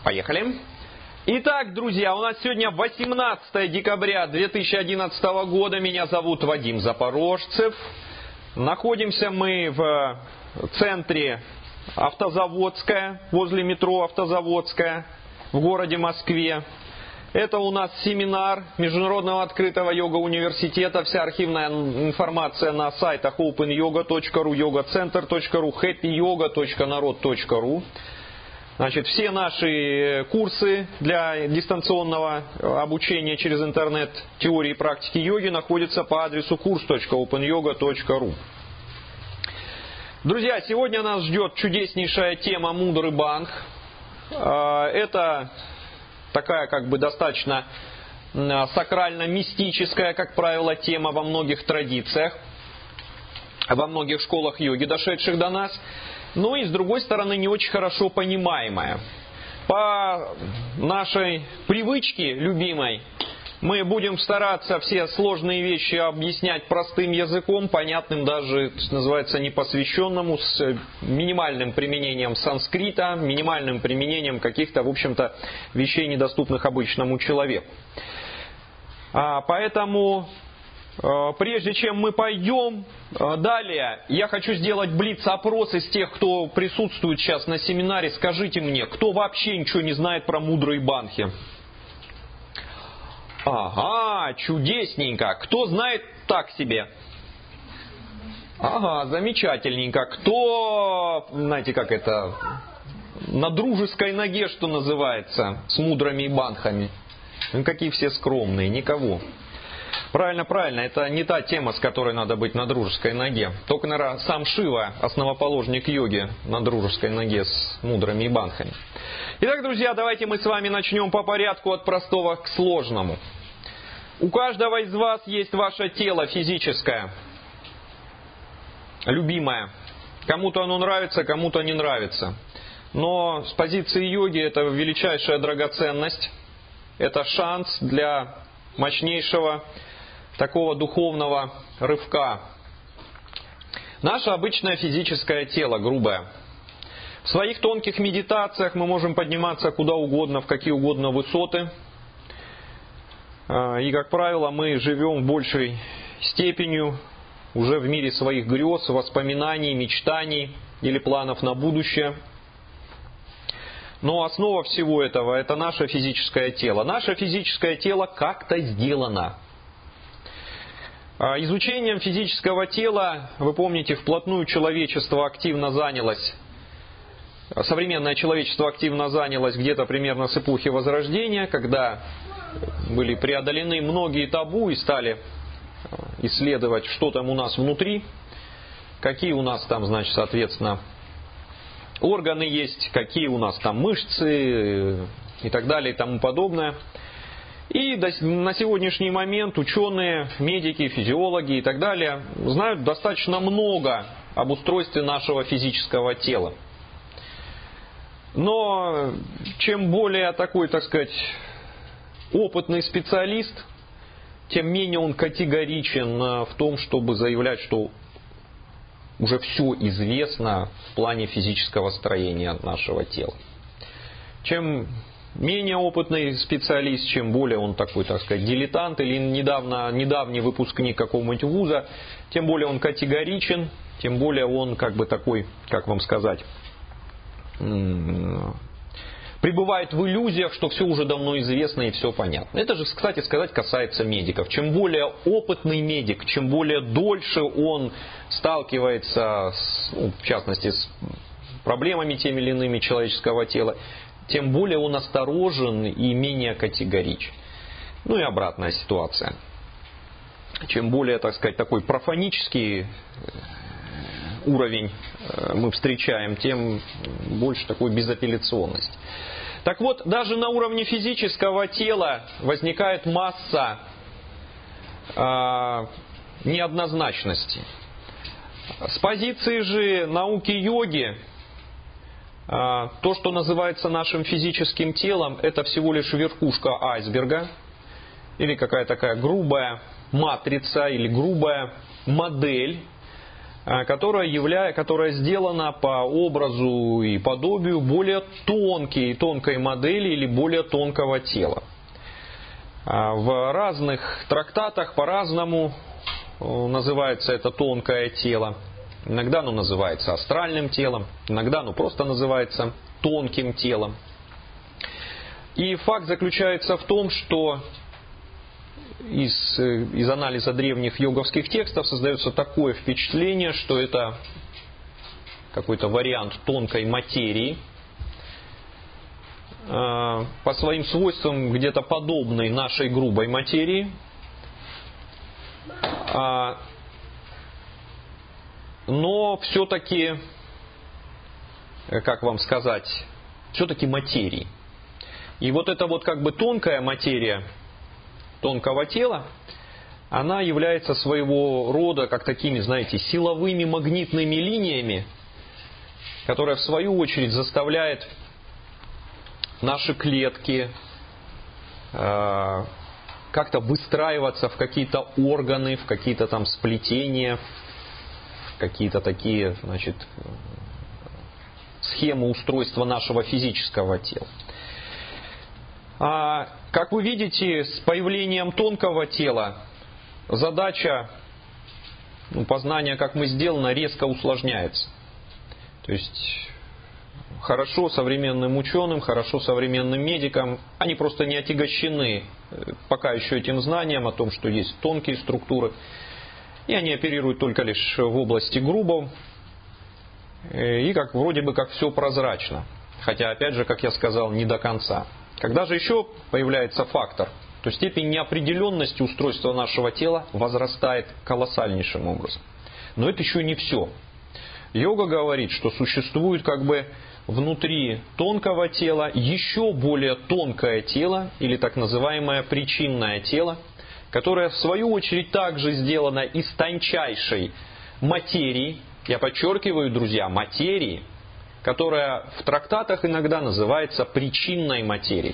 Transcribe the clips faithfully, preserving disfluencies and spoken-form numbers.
Поехали. Итак, друзья, у нас сегодня восемнадцатое декабря две тысячи одиннадцатого года. Меня зовут Вадим Запорожцев. Находимся мы в центре Автозаводская, возле метро Автозаводская, в городе Москве. Это у нас семинар Международного открытого йога-университета. Вся архивная информация на сайтах open yoga точка ру, yoga center точка ру, happy yoga точка народ точка ру. Значит, все наши курсы для дистанционного обучения через интернет теории и практики йоги находятся по адресу курс точка open yoga точка ру. Друзья, сегодня нас ждет чудеснейшая тема Мудрый Банх. Это такая как бы достаточно сакрально-мистическая, как правило, тема во многих традициях, во многих школах йоги, дошедших до нас. Ну и, с другой стороны, не очень хорошо понимаемая. По нашей привычке любимой мы будем стараться все сложные вещи объяснять простым языком, понятным даже, что называется, непосвященному, с минимальным применением санскрита, минимальным применением каких-то, в общем-то, вещей, недоступных обычному человеку. А, поэтому... Прежде чем мы пойдем далее, я хочу сделать блиц-опрос из тех, кто присутствует сейчас на семинаре. Скажите мне, кто вообще ничего не знает про мудрые банхи? Ага, чудесненько. Кто знает так себе? Ага, замечательненько. Кто, знаете, как это, на дружеской ноге, что называется, с мудрыми банхами? Ну, какие все скромные, никого. Правильно, правильно, это не та тема, с которой надо быть на дружеской ноге. Только, наверное, сам Шива, основоположник йоги, на дружеской ноге с мудрыми банхами. Итак, друзья, давайте мы с вами начнем по порядку от простого к сложному. У каждого из вас есть ваше тело физическое, любимое. Кому-то оно нравится, кому-то не нравится. Но с позиции йоги это величайшая драгоценность. Это шанс для мощнейшего такого духовного рывка. Наше обычное физическое тело, грубое. В своих тонких медитациях мы можем подниматься куда угодно, в какие угодно высоты. И, как правило, мы живем в большей степенью уже в мире своих грез, воспоминаний, мечтаний или планов на будущее. Но основа всего этого – это наше физическое тело. Наше физическое тело как-то сделано. Изучением физического тела, вы помните, вплотную человечество активно занялось, современное человечество активно занялось где-то примерно с эпохи Возрождения, когда были преодолены многие табу и стали исследовать, что там у нас внутри, какие у нас там, значит, соответственно, органы есть, какие у нас там мышцы и так далее и тому подобное. И на сегодняшний момент ученые, медики, физиологи и так далее знают достаточно много об устройстве нашего физического тела. Но чем более такой, так сказать, опытный специалист, тем менее он категоричен в том, чтобы заявлять, что уже все известно в плане физического строения нашего тела. Чем менее опытный специалист, чем более он такой, так сказать, дилетант или недавно, недавний выпускник какого-нибудь вуза, тем более он категоричен, тем более он как бы такой, как вам сказать, пребывает в иллюзиях, что все уже давно известно и все понятно. Это же, кстати сказать, касается медиков. Чем более опытный медик, чем более дольше он сталкивается, с, ну, в частности, с проблемами теми или иными человеческого тела, тем более он осторожен и менее категоричен. Ну и обратная ситуация. Чем более, так сказать, такой профанический уровень мы встречаем, тем больше такой безапелляционность. Так вот, даже на уровне физического тела возникает масса э, неоднозначности. С позиции же науки йоги, э, то, что называется нашим физическим телом, это всего лишь верхушка айсберга, или какая-то такая грубая матрица, или грубая модель которая, явля... которая сделана по образу и подобию более тонкой, тонкой модели или более тонкого тела. В разных трактатах по-разному называется это тонкое тело. Иногда оно называется астральным телом, иногда оно просто называется тонким телом. И факт заключается в том, что из, из анализа древних йоговских текстов создается такое впечатление, что это какой-то вариант тонкой материи, по своим свойствам где-то подобной нашей грубой материи, но все-таки, как вам сказать, все-таки материи. И вот эта вот как бы тонкая материя тонкого тела, она является своего рода как такими, знаете, силовыми магнитными линиями, которая в свою очередь заставляет наши клетки э, как-то выстраиваться в какие-то органы, в какие-то там сплетения, в какие-то такие, значит, схемы устройства нашего физического тела. А, как вы видите, с появлением тонкого тела задача ну, познания, как мы сделаны, резко усложняется. То есть хорошо современным ученым, хорошо современным медикам, они просто не отягощены пока еще этим знанием о том, что есть тонкие структуры, и они оперируют только лишь в области грубого, и как вроде бы как все прозрачно. Хотя, опять же, как я сказал, не до конца. Когда же еще появляется фактор, то степень неопределенности устройства нашего тела возрастает колоссальнейшим образом. Но это еще не все. Йога говорит, что существует как бы внутри тонкого тела еще более тонкое тело, или так называемое причинное тело, которое в свою очередь также сделано из тончайшей материи, я подчеркиваю, друзья, материи, которая в трактатах иногда называется причинной материей.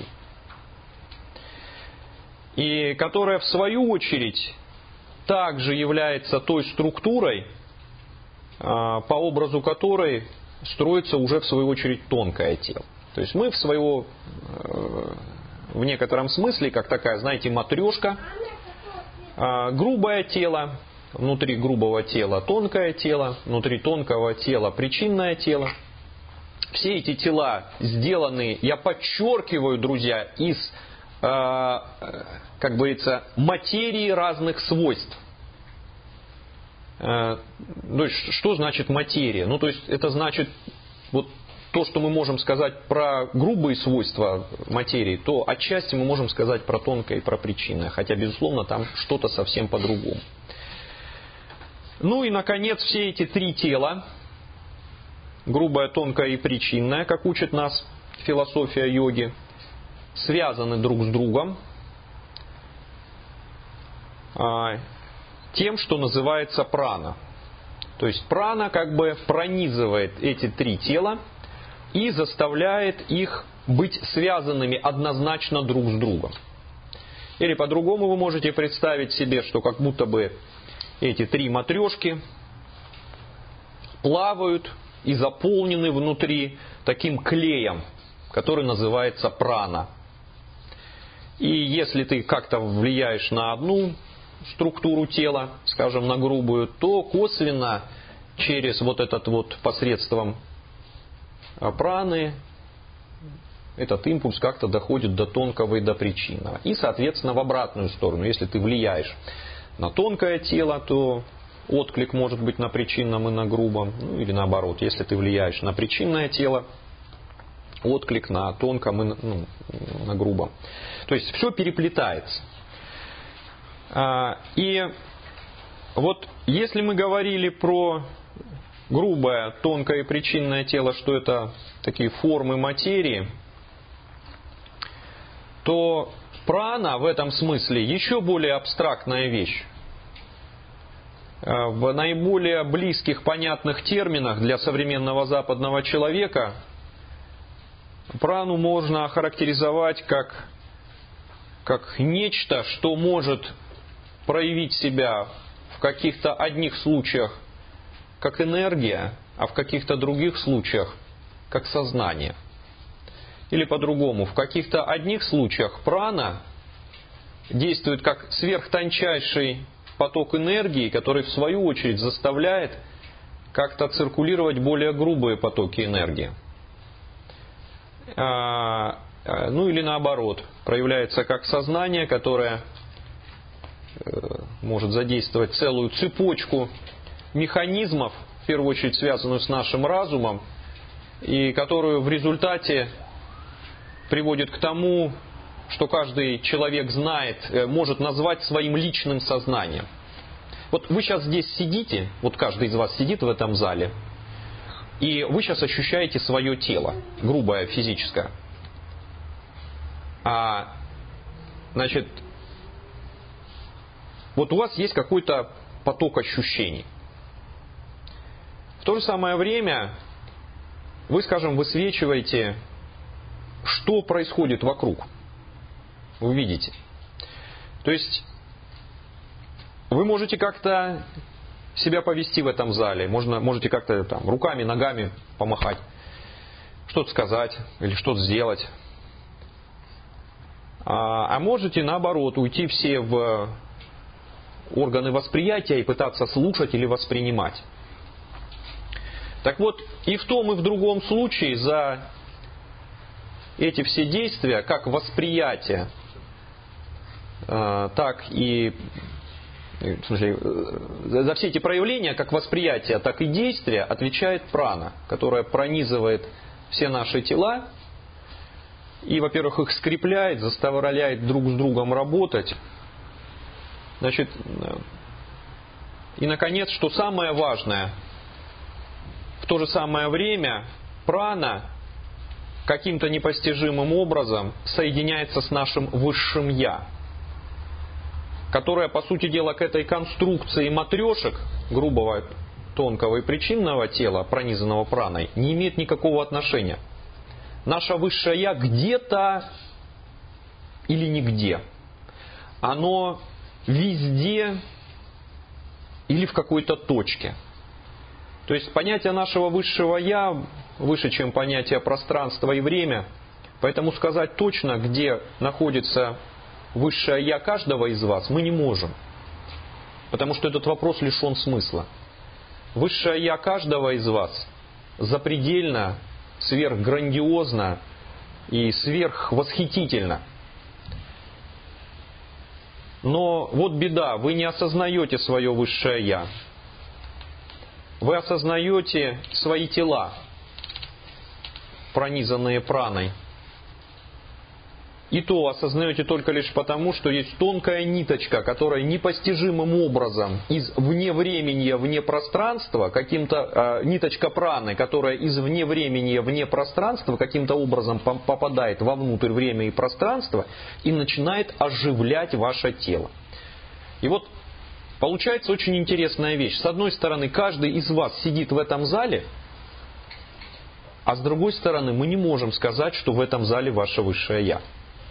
И которая в свою очередь также является той структурой, по образу которой строится уже в свою очередь тонкое тело. То есть мы в своего, в некотором смысле, как такая, знаете, матрешка, грубое тело, внутри грубого тела тонкое тело, внутри тонкого тела причинное тело. Все эти тела сделаны, я подчеркиваю, друзья, из, как говорится, материи разных свойств. То есть, что значит материя? Ну, то есть, это значит, вот то, что мы можем сказать про грубые свойства материи, то отчасти мы можем сказать про тонкое и про причинное. Хотя, безусловно, там что-то совсем по-другому. Ну и, наконец, все эти три тела, грубое, тонкое и причинное, как учит нас философия йоги, связаны друг с другом тем, что называется прана. То есть прана как бы пронизывает эти три тела и заставляет их быть связанными однозначно друг с другом. Или по-другому вы можете представить себе, что как будто бы эти три матрешки плавают и заполнены внутри таким клеем, который называется прана. И если ты как-то влияешь на одну структуру тела, скажем, на грубую, то косвенно через вот этот вот посредством праны этот импульс как-то доходит до тонкого и до причинного. И, соответственно, в обратную сторону. Если ты влияешь на тонкое тело, то отклик может быть на причинном и на грубом. Ну, или наоборот, если ты влияешь на причинное тело, отклик на тонком и на, ну, на грубом. То есть все переплетается. И вот если мы говорили про грубое, тонкое и причинное тело, что это такие формы материи, то прана в этом смысле еще более абстрактная вещь. В наиболее близких, понятных терминах для современного западного человека прану можно охарактеризовать как, как нечто, что может проявить себя в каких-то одних случаях как энергия, а в каких-то других случаях как сознание. Или по-другому, в каких-то одних случаях прана действует как сверхтончайший поток энергии, который в свою очередь заставляет как-то циркулировать более грубые потоки энергии. Ну или наоборот, проявляется как сознание, которое может задействовать целую цепочку механизмов, в первую очередь связанную с нашим разумом, и которую в результате приводит к тому, что каждый человек знает, может назвать своим личным сознанием. Вот вы сейчас здесь сидите, вот каждый из вас сидит в этом зале, и вы сейчас ощущаете свое тело, грубое, физическое. А, значит, вот у вас есть какой-то поток ощущений. В то же самое время вы, скажем, высвечиваете, что происходит вокруг. Вы видите. То есть вы можете как-то себя повести в этом зале, можно, можете как-то там руками, ногами помахать, что-то сказать или что-то сделать. А, а можете, наоборот, уйти все в органы восприятия и пытаться слушать или воспринимать. Так вот, и в том, и в другом случае за эти все действия, как восприятие, так и в смысле, за все эти проявления, как восприятие, так и действия, отвечает прана, которая пронизывает все наши тела и, во-первых, их скрепляет, заставляет друг с другом работать. Значит, и, наконец, что самое важное, в то же самое время прана каким-то непостижимым образом соединяется с нашим высшим «я», которая, по сути дела, к этой конструкции матрешек, грубого, тонкого и причинного тела, пронизанного праной, не имеет никакого отношения. Наше высшее «я» где-то или нигде. Оно везде или в какой-то точке. То есть понятие нашего высшего «я» выше, чем понятие пространства и время. Поэтому сказать точно, где находится высшее «я» каждого из вас, мы не можем. Потому что этот вопрос лишен смысла. Высшее «я» каждого из вас запредельно, сверхграндиозно и сверхвосхитительно. Но вот беда, вы не осознаете свое высшее «я». Вы осознаете свои тела, пронизанные праной. И то осознаете только лишь потому, что есть тонкая ниточка, которая непостижимым образом из вневременья вне пространства, каким-то, э, ниточка праны, которая из вневременья вне пространства каким-то образом попадает вовнутрь время и пространство и начинает оживлять ваше тело. И вот получается очень интересная вещь. С одной стороны, каждый из вас сидит в этом зале, а с другой стороны, мы не можем сказать, что в этом зале ваше высшее «я».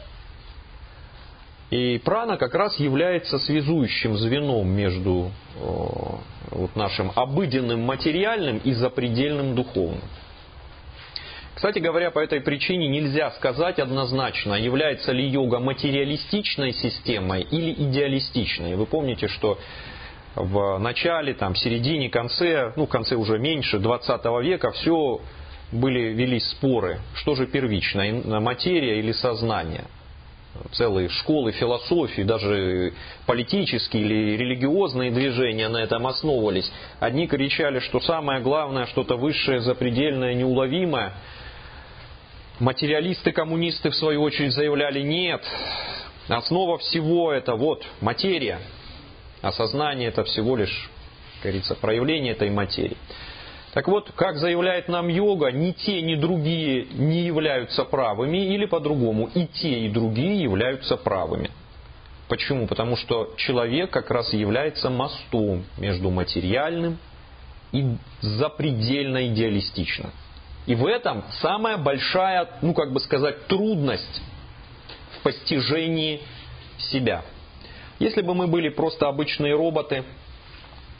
И прана как раз является связующим звеном между о, вот нашим обыденным материальным и запредельным духовным. Кстати говоря, по этой причине нельзя сказать однозначно, является ли йога материалистичной системой или идеалистичной. Вы помните, что в начале, там, середине, конце, ну, в конце уже меньше, двадцатого века все были, велись споры, что же первично, материя или сознание. Целые школы философии, даже политические или религиозные движения на этом основывались. Одни кричали, что самое главное, что-то высшее, запредельное, неуловимое. Материалисты, коммунисты, в свою очередь, заявляли: нет, основа всего это вот материя, а сознание это всего лишь, как говорится, проявление этой материи. Так вот, как заявляет нам йога, ни те, ни другие не являются правыми, или по-другому, и те, и другие являются правыми. Почему? Потому что человек как раз и является мостом между материальным и запредельно идеалистичным. И в этом самая большая, ну как бы сказать, трудность в постижении себя. Если бы мы были просто обычные роботы,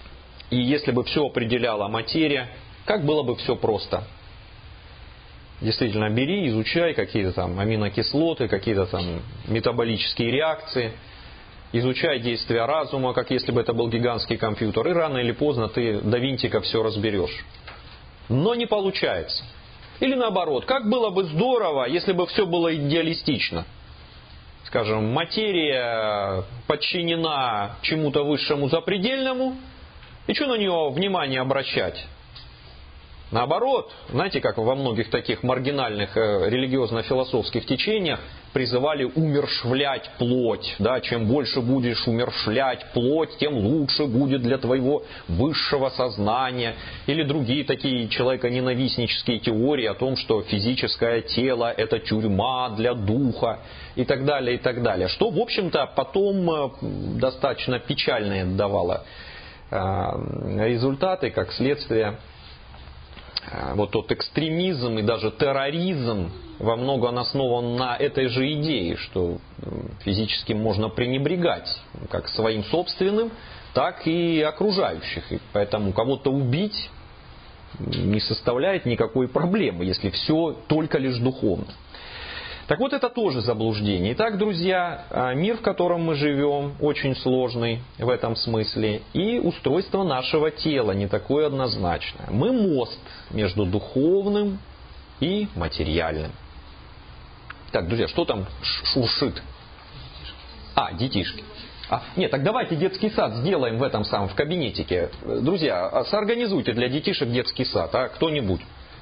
И если бы все определяла материя, как было бы все просто. Действительно, бери, изучай какие-то там аминокислоты, какие-то там метаболические реакции, изучай действия разума, как если бы это был гигантский компьютер, и рано или поздно ты до винтика все разберешь. Но не получается. Или наоборот, как было бы здорово, если бы все было идеалистично. Скажем, материя подчинена чему-то высшему запредельному, и что на нее внимание обращать? Наоборот, знаете, как во многих таких маргинальных э, религиозно-философских течениях призывали умерщвлять плоть. Да? Чем больше будешь умерщвлять плоть, тем лучше будет для твоего высшего сознания. Или другие такие человеконенавистнические теории о том, что физическое тело – это тюрьма для духа и так далее, и так далее. Что, в общем-то, потом э, достаточно печальные давало э, результаты, как следствие. Вот тот экстремизм и даже терроризм во многом основан на этой же идее, что физически можно пренебрегать как своим собственным, так и окружающих. И поэтому кого-то убить не составляет никакой проблемы, если все только лишь духовно. Так вот, это тоже заблуждение. Итак, друзья, мир, в котором мы живем, очень сложный в этом смысле. И устройство нашего тела не такое однозначное. Мы мост между духовным и материальным. Так, друзья, что там шуршит? А, детишки. А, нет, так давайте детский сад сделаем в этом самом, в кабинетике. Друзья, соорганизуйте для детишек детский сад, а, кто-нибудь.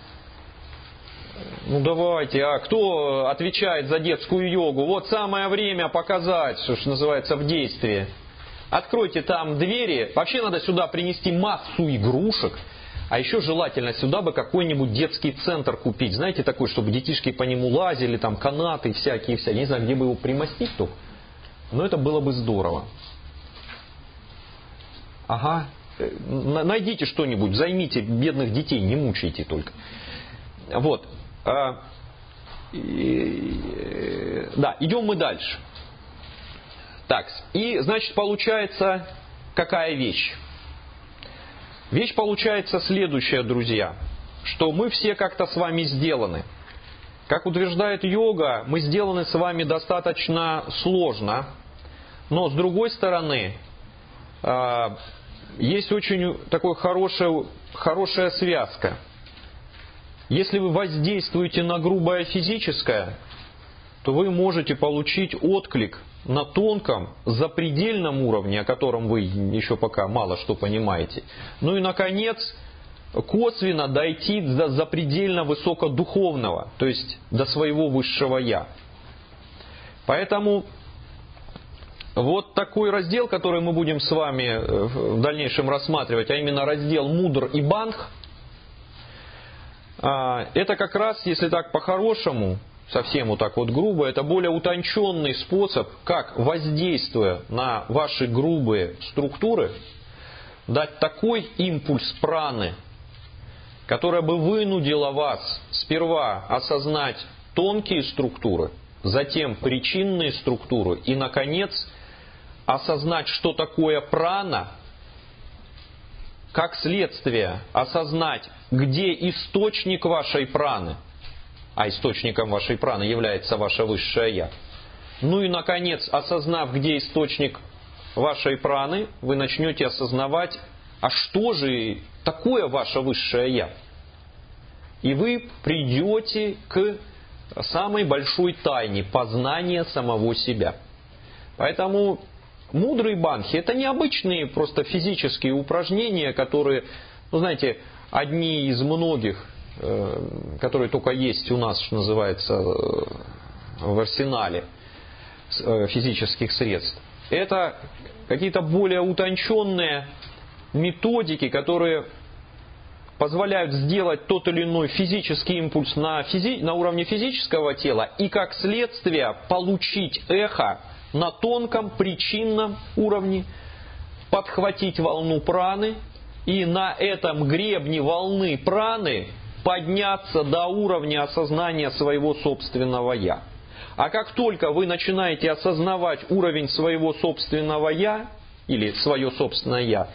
Ну давайте, а кто отвечает за детскую йогу? Вот самое время показать, что называется, в действии. Откройте там двери. Вообще надо сюда принести массу игрушек. А еще желательно сюда бы какой-нибудь детский центр купить. Знаете, такой, чтобы детишки по нему лазили, там канаты всякие, всякие. Не знаю, где бы его примостить только. Но это было бы здорово. Ага. Найдите что-нибудь, займите бедных детей, не мучайте только. Вот. А, и, да, идем мы дальше. Так, и значит получается какая вещь? Вещь получается следующая, друзья, что мы все как-то с вами сделаны. Как утверждает йога, мы сделаны с вами достаточно сложно, но с другой стороны, а, есть очень такая хорошая, хорошая связка. Если вы воздействуете на грубое физическое, то вы можете получить отклик на тонком, запредельном уровне, о котором вы еще пока мало что понимаете. Ну и, наконец, косвенно дойти до запредельно высокодуховного, то есть до своего высшего «я». Поэтому вот такой раздел, который мы будем с вами в дальнейшем рассматривать, а именно раздел «Мудр и Банх», это как раз, если так по-хорошему, совсем вот так вот грубо, это более утонченный способ, как, воздействуя на ваши грубые структуры, дать такой импульс праны, которая бы вынудила вас сперва осознать тонкие структуры, затем причинные структуры и, наконец, осознать, что такое прана, как следствие осознать, где источник вашей праны, а источником вашей праны является ваше высшее «Я». Ну и, наконец, осознав, где источник вашей праны, вы начнете осознавать, а что же такое ваше высшее «Я». И вы придете к самой большой тайне познания самого себя. Поэтому мудрые банхи — это необычные просто физические упражнения, которые, ну знаете, одни из многих, которые только есть у нас, что называется, в арсенале физических средств. Это какие-то более утонченные методики, которые позволяют сделать тот или иной физический импульс на, физи... на уровне физического тела и, как следствие, получить эхо на тонком причинном уровне, подхватить волну праны и на этом гребне волны праны подняться до уровня осознания своего собственного «я». А как только вы начинаете осознавать уровень своего собственного «я» или свое собственное «я»,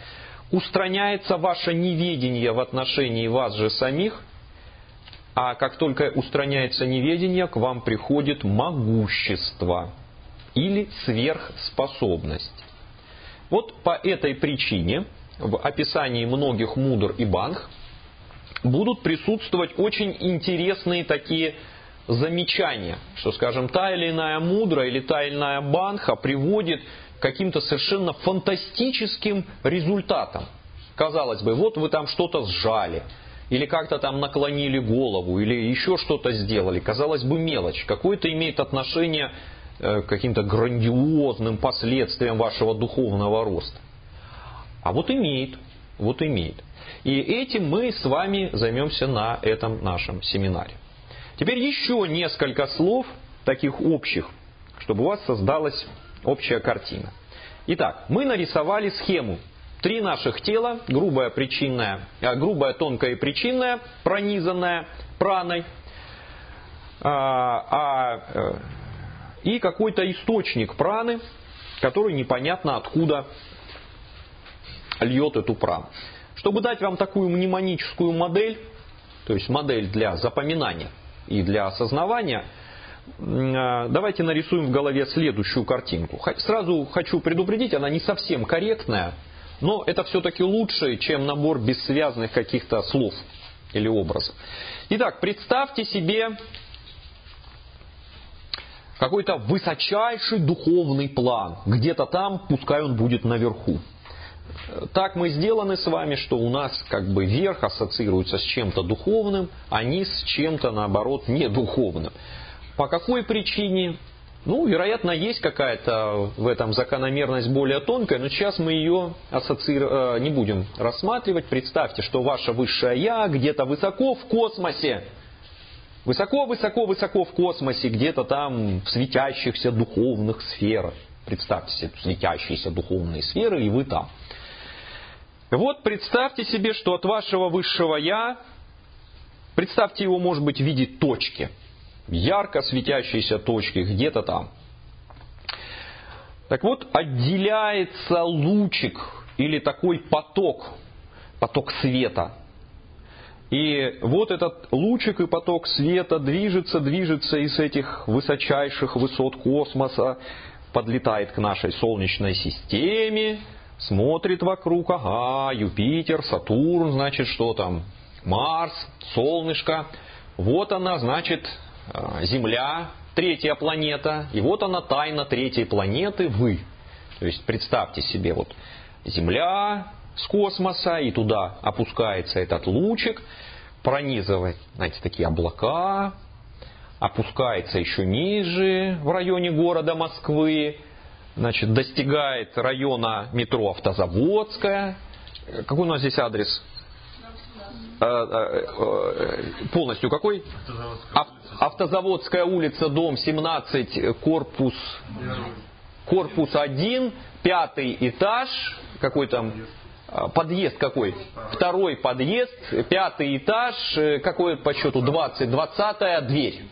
устраняется ваше неведение в отношении вас же самих, а как только устраняется неведение, к вам приходит могущество или сверхспособность. Вот по этой причине в описании многих мудр и банх будут присутствовать очень интересные такие замечания, что, скажем, та или иная мудра или та или иная банха приводит к каким-то совершенно фантастическим результатам. Казалось бы, вот вы там что-то сжали, или как-то там наклонили голову, или еще что-то сделали. Казалось бы, мелочь. Какое-то имеет отношение к каким-то грандиозным последствиям вашего духовного роста. А вот имеет, вот имеет. И этим мы с вами займемся на этом нашем семинаре. Теперь еще несколько слов, таких общих, чтобы у вас создалась общая картина. Итак, мы нарисовали схему. Три наших тела, грубая, причинная, а, грубая, тонкая и причинная, пронизанная праной, а, а, и какой-то источник праны, который непонятно откуда льет эту прану. Чтобы дать вам такую мнемоническую модель, то есть модель для запоминания и для осознавания, давайте нарисуем в голове следующую картинку. Сразу хочу предупредить, она не совсем корректная, но это все-таки лучше, чем набор бессвязных каких-то слов или образов. Итак, представьте себе какой-то высочайший духовный план. Где-то там, пускай он будет наверху. Так мы сделаны с вами, что у нас как бы верх ассоциируется с чем-то духовным, а низ с чем-то, наоборот, недуховным. По какой причине? Ну, вероятно, есть какая-то в этом закономерность более тонкая, но сейчас мы ее ассоци... не будем рассматривать. Представьте, что ваше высшее Я где-то высоко в космосе. Высоко-высоко-высоко в космосе, где-то там в светящихся духовных сферах. Представьте себе светящиеся духовные сферы, и вы там. Вот представьте себе, что от вашего высшего Я, представьте его, может быть, в виде точки. Ярко светящиеся точки где-то там. Так вот, отделяется лучик или такой поток, поток света. И вот этот лучик и поток света движется, движется из этих высочайших высот космоса, подлетает к нашей Солнечной системе, смотрит вокруг, ага, Юпитер, Сатурн, значит, что там, Марс, солнышко. Вот она, значит, Земля, третья планета, и вот она тайна третьей планеты, вы. То есть представьте себе, вот Земля с космоса, и туда опускается этот лучик, пронизывает, знаете, такие облака, опускается еще ниже, в районе города Москвы, значит, достигает района метро Автозаводская. Какой у нас здесь адрес? Полностью какой? Автозаводская улица, дом семнадцать, корпус, корпус один, пятый этаж, какой там, подъезд какой? Второй подъезд, пятый этаж, какой по счету двадцать, двадцатая дверь.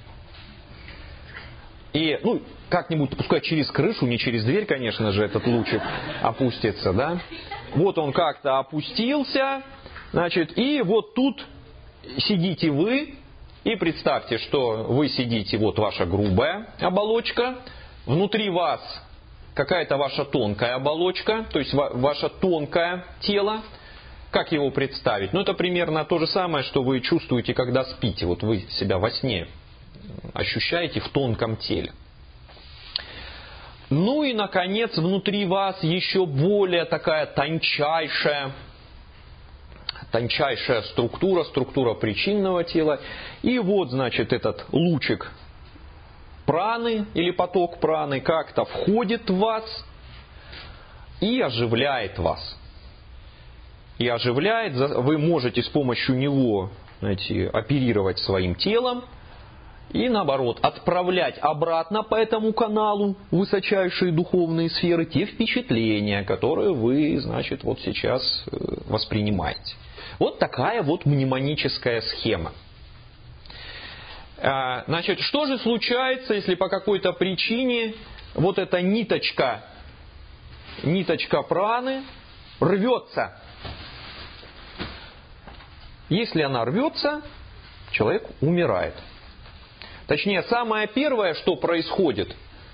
И, ну, как-нибудь, пускай через крышу, не через дверь, конечно же, этот лучик опустится, да? Вот он как-то опустился. Значит, и вот тут сидите вы, и представьте, что вы сидите, вот ваша грубая оболочка, внутри вас какая-то ваша тонкая оболочка, то есть ваше тонкое тело. Как его представить? Ну, это примерно то же самое, что вы чувствуете, когда спите. Вот вы себя во сне ощущаете в тонком теле. Ну и, наконец, внутри вас еще более такая тончайшая, тончайшая структура, структура причинного тела. И вот, значит, этот лучик праны или поток праны как-то входит в вас и оживляет вас. И оживляет, вы можете с помощью него, знаете, оперировать своим телом и, наоборот, отправлять обратно по этому каналу высочайшие духовные сферы те впечатления, которые вы, значит, вот сейчас воспринимаете. Вот такая вот мнемоническая схема. Значит, что же случается, если по какой-то причине вот эта ниточка, ниточка праны рвется? Если она рвется, человек умирает. Точнее, самое первое, что происходит,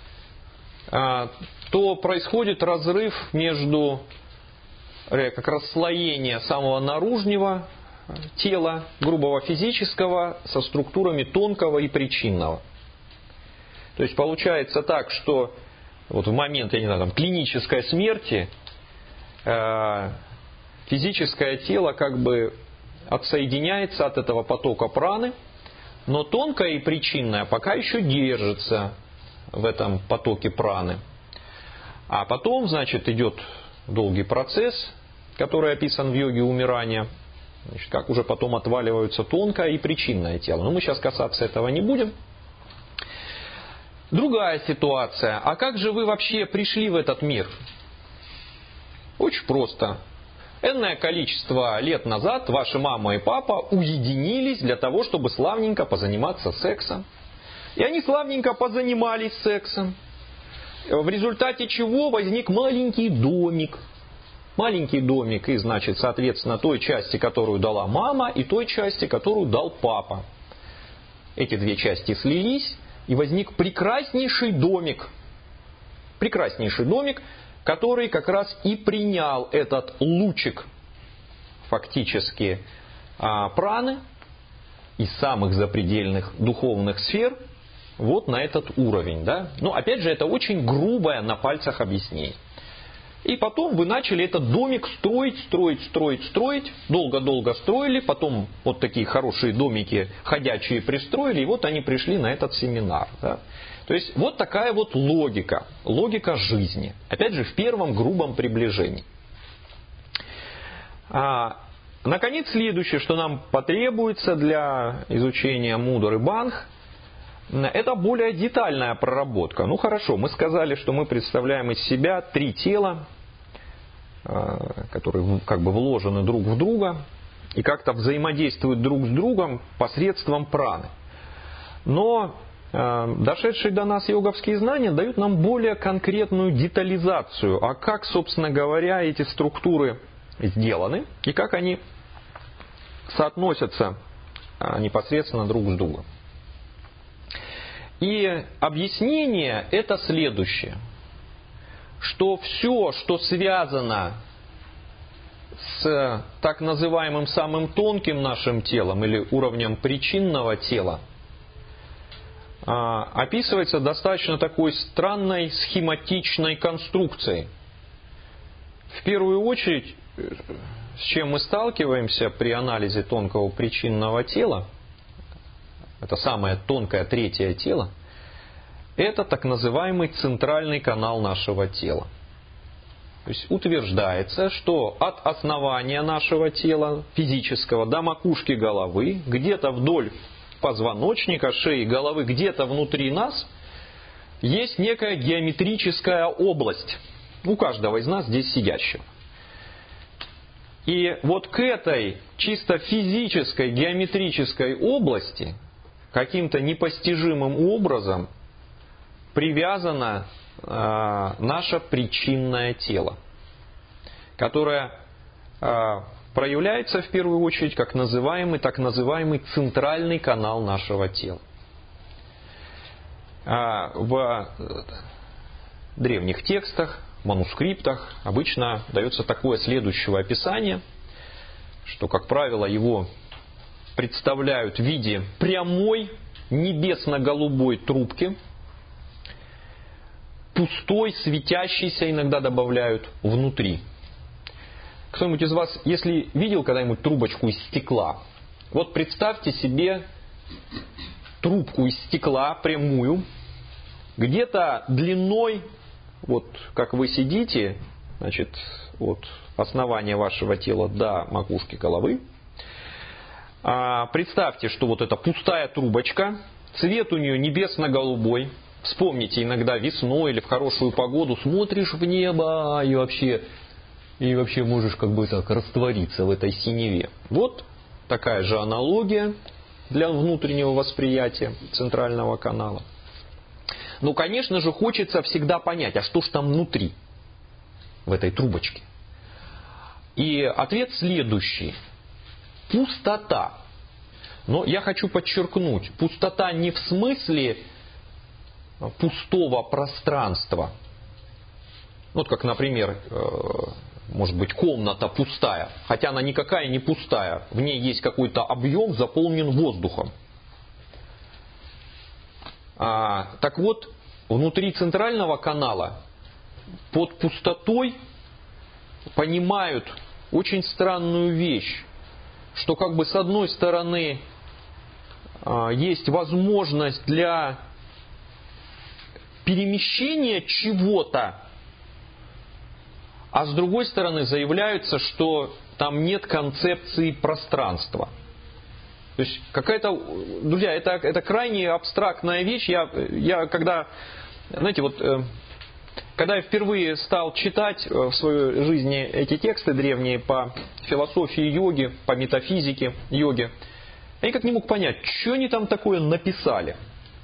то происходит разрыв между как раз слоение самого наружного тела, грубого физического, со структурами тонкого и причинного. То есть получается так, что вот в момент, я не знаю, там, клинической смерти э, физическое тело как бы отсоединяется от этого потока праны, но тонкое и причинное пока еще держится в этом потоке праны. А потом, значит, идет долгий процесс, который описан в йоге умирания, значит, как уже потом отваливаются тонкое и причинное тело. Но мы сейчас касаться этого не будем. Другая ситуация. А как же вы вообще пришли в этот мир? Очень просто. Энное количество лет назад ваши мама и папа уединились для того, чтобы славненько позаниматься сексом. И они славненько позанимались сексом. В результате чего возник маленький домик. Маленький домик и, значит, соответственно, той части, которую дала мама, и той части, которую дал папа. Эти две части слились, и возник прекраснейший домик. Прекраснейший домик, который как раз и принял этот лучик фактически праны из самых запредельных духовных сфер вот на этот уровень. Да? Но опять же, это очень грубое на пальцах объяснение. И потом вы начали этот домик строить, строить, строить, строить. Долго-долго строили. Потом вот такие хорошие домики ходячие пристроили. И вот они пришли на этот семинар. Да? То есть вот такая вот логика. Логика жизни. Опять же, в первом грубом приближении. А, наконец, следующее, что нам потребуется для изучения Мудр и Банх, это более детальная проработка. Ну хорошо, мы сказали, что мы представляем из себя три тела, которые как бы вложены друг в друга и как-то взаимодействуют друг с другом посредством праны. Но э, дошедшие до нас йоговские знания дают нам более конкретную детализацию, а как, собственно говоря, эти структуры сделаны и как они соотносятся э, непосредственно друг с другом. И объяснение это следующее, что все, что связано с так называемым самым тонким нашим телом или уровнем причинного тела, описывается достаточно такой странной схематичной конструкцией. В первую очередь, с чем мы сталкиваемся при анализе тонкого причинного тела, это самое тонкое третье тело, это так называемый центральный канал нашего тела. То есть утверждается, что от основания нашего тела физического до макушки головы, где-то вдоль позвоночника, шеи, головы, где-то внутри нас, есть некая геометрическая область у каждого из нас здесь сидящего. И вот к этой чисто физической геометрической области каким-то непостижимым образом привязано э, наше причинное тело, которое э, проявляется в первую очередь как называемый, так называемый центральный канал нашего тела. Э, в древних текстах, манускриптах обычно дается такое следующее описание, что, как правило, его представляют в виде прямой небесно-голубой трубки, пустой, светящейся, иногда добавляют, внутри. Кто-нибудь из вас, если видел когда-нибудь трубочку из стекла, вот представьте себе трубку из стекла прямую, где-то длиной, вот как вы сидите, значит, от основания вашего тела до макушки головы. А, представьте, что вот эта пустая трубочка, цвет у нее небесно-голубой. Вспомните, иногда весной или в хорошую погоду смотришь в небо и вообще, и вообще можешь как бы так раствориться в этой синеве. Вот такая же аналогия для внутреннего восприятия центрального канала. Ну, конечно же, хочется всегда понять, а что ж там внутри, в этой трубочке. И ответ следующий. пустота. Но я хочу подчеркнуть, пустота не в смысле пустого пространства. Вот как, например, может быть, комната пустая, хотя она никакая не пустая. В ней есть какой-то объем, заполнен воздухом. А, так вот, внутри центрального канала под пустотой понимают очень странную вещь, что как бы с одной стороны а, есть возможность для перемещения чего-то, а с другой стороны заявляется, что там нет концепции пространства. То есть какая-то, друзья, это, это крайне абстрактная вещь. Я, я когда, знаете, вот, когда я впервые стал читать в своей жизни эти тексты древние по философии йоги, по метафизике йоги, я никак не мог понять, что они там такое написали.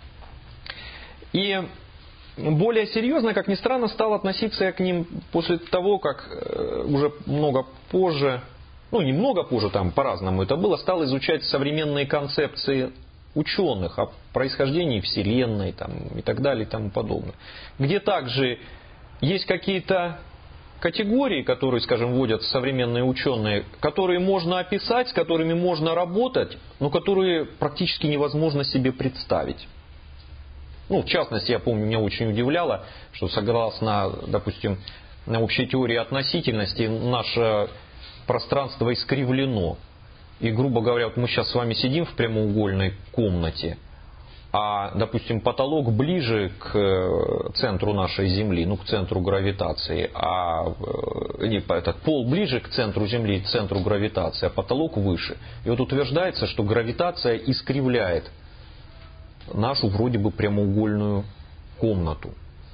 И более серьезно, как ни странно, стал относиться я к ним после того, как уже много позже, ну, немного позже, там по-разному это было, стал изучать современные концепции ученых о происхождении Вселенной там, и так далее и тому подобное. Где также есть какие-то категории, которые, скажем, вводят современные ученые, которые можно описать, с которыми можно работать, но которые практически невозможно себе представить. Ну, в частности, я помню, меня очень удивляло, что согласно, допустим, общей теории относительности, наше пространство искривлено. И, грубо говоря, вот мы сейчас с вами сидим в прямоугольной комнате, а, допустим, потолок ближе к центру нашей Земли, ну, к центру гравитации, а не, этот пол ближе к центру Земли, к центру гравитации, а потолок выше. И вот утверждается, что гравитация искривляет нашу вроде бы прямоугольную комнату.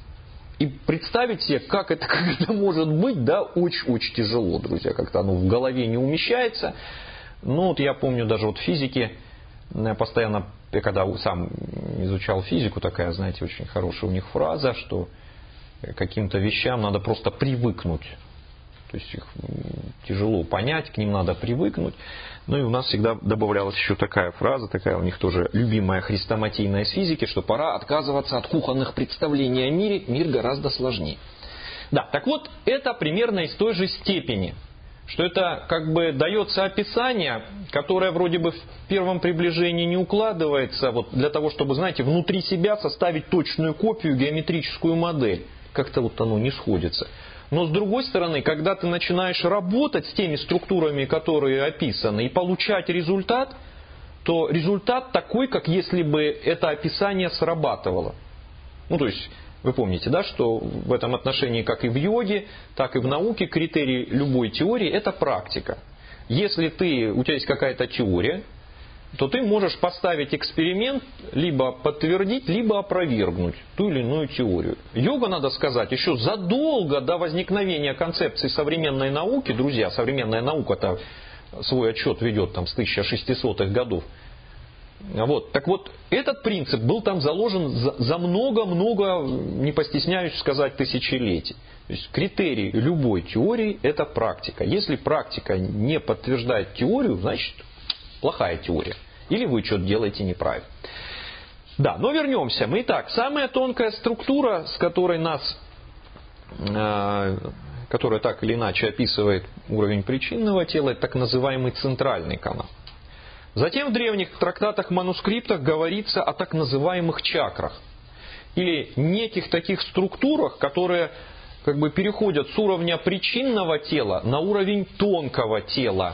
И представить себе, как это, как это может быть, да, очень-очень тяжело, друзья. Как-то оно в голове не умещается. Ну, вот я помню даже вот в физике, постоянно, я когда сам изучал физику, такая, знаете, очень хорошая у них фраза, что к каким-то вещам надо просто привыкнуть. То есть их тяжело понять, к ним надо привыкнуть. Ну и у нас всегда добавлялась еще такая фраза, такая у них тоже любимая хрестоматийная из физики, что пора отказываться от кухонных представлений о мире, мир гораздо сложнее. Да, так вот, это примерно из той же степени, что это как бы дается описание, которое вроде бы в первом приближении не укладывается, вот для того, чтобы, знаете, внутри себя составить точную копию, геометрическую модель. Как-то вот оно не сходится. Но с другой стороны, когда ты начинаешь работать с теми структурами, которые описаны, и получать результат, то результат такой, как если бы это описание срабатывало. Ну, то есть, вы помните, да, что в этом отношении, как и в йоге, так и в науке, критерий любой теории – это практика. Если ты, у тебя есть какая-то теория, то ты можешь поставить эксперимент, либо подтвердить, либо опровергнуть ту или иную теорию. Йога, надо сказать, еще задолго до возникновения концепции современной науки, друзья, современная наука-то свой отчет ведет там с тысяча шестисотых годов. Вот. Так вот, этот принцип был там заложен за много-много, не постесняюсь сказать, тысячелетий. То есть критерий любой теории – это практика. Если практика не подтверждает теорию, значит плохая теория. Или вы что-то делаете неправильно. Да, но вернемся. Мы итак, самая тонкая структура, с которой нас, э, которая так или иначе описывает уровень причинного тела, это так называемый центральный канал. Затем в древних трактатах, манускриптах говорится о так называемых чакрах. Или неких таких структурах, которые как бы переходят с уровня причинного тела на уровень тонкого тела.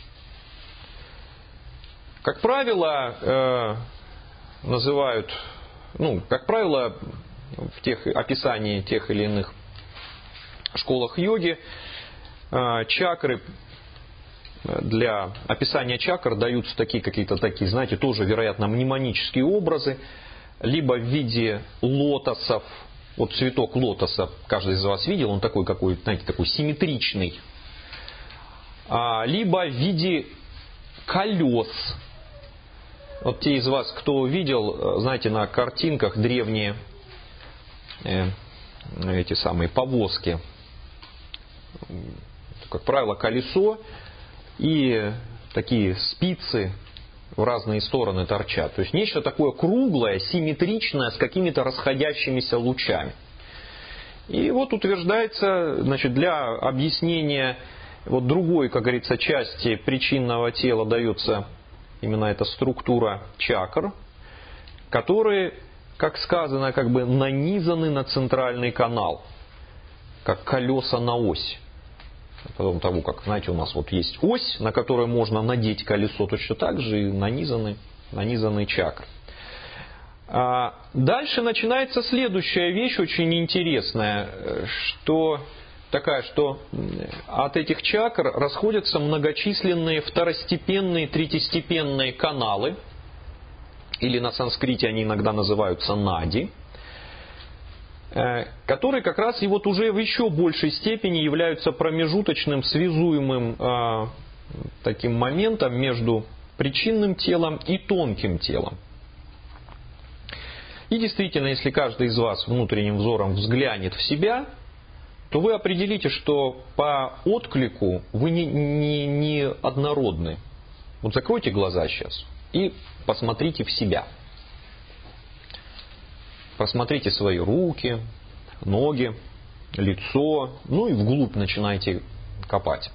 Как правило, э, называют, ну, как правило, в тех описании тех или иных школах йоги, э, чакры, для описания чакр даются такие какие-то такие, знаете, тоже, вероятно, мнемонические образы, либо в виде лотосов. Вот цветок лотоса, каждый из вас видел, он такой, какой, знаете, такой симметричный. А, либо в виде колес. Вот те из вас, кто видел, знаете, на картинках древние э, эти самые повозки. Как правило, колесо. И такие спицы в разные стороны торчат. То есть нечто такое круглое, симметричное, с какими-то расходящимися лучами. И вот утверждается, значит, для объяснения вот другой, как говорится, части причинного тела дается именно эта структура чакр, которые, как сказано, как бы нанизаны на центральный канал, как колеса на ось. Потом того, как, знаете, у нас вот есть ось, на которой можно надеть колесо, точно так же и нанизаны, нанизаны чакры. А дальше начинается следующая вещь, очень интересная, что такая, что от этих чакр расходятся многочисленные второстепенные, третьестепенные каналы, или на санскрите они иногда называются нади, которые как раз и вот уже в еще большей степени являются промежуточным, связуемым э, таким моментом между причинным телом и тонким телом. И действительно, если каждый из вас внутренним взором взглянет в себя, то вы определите, что по отклику вы не, не, не однородны. Вот закройте глаза сейчас и посмотрите в себя. Посмотрите свои руки, ноги, лицо, ну и вглубь начинайте копать.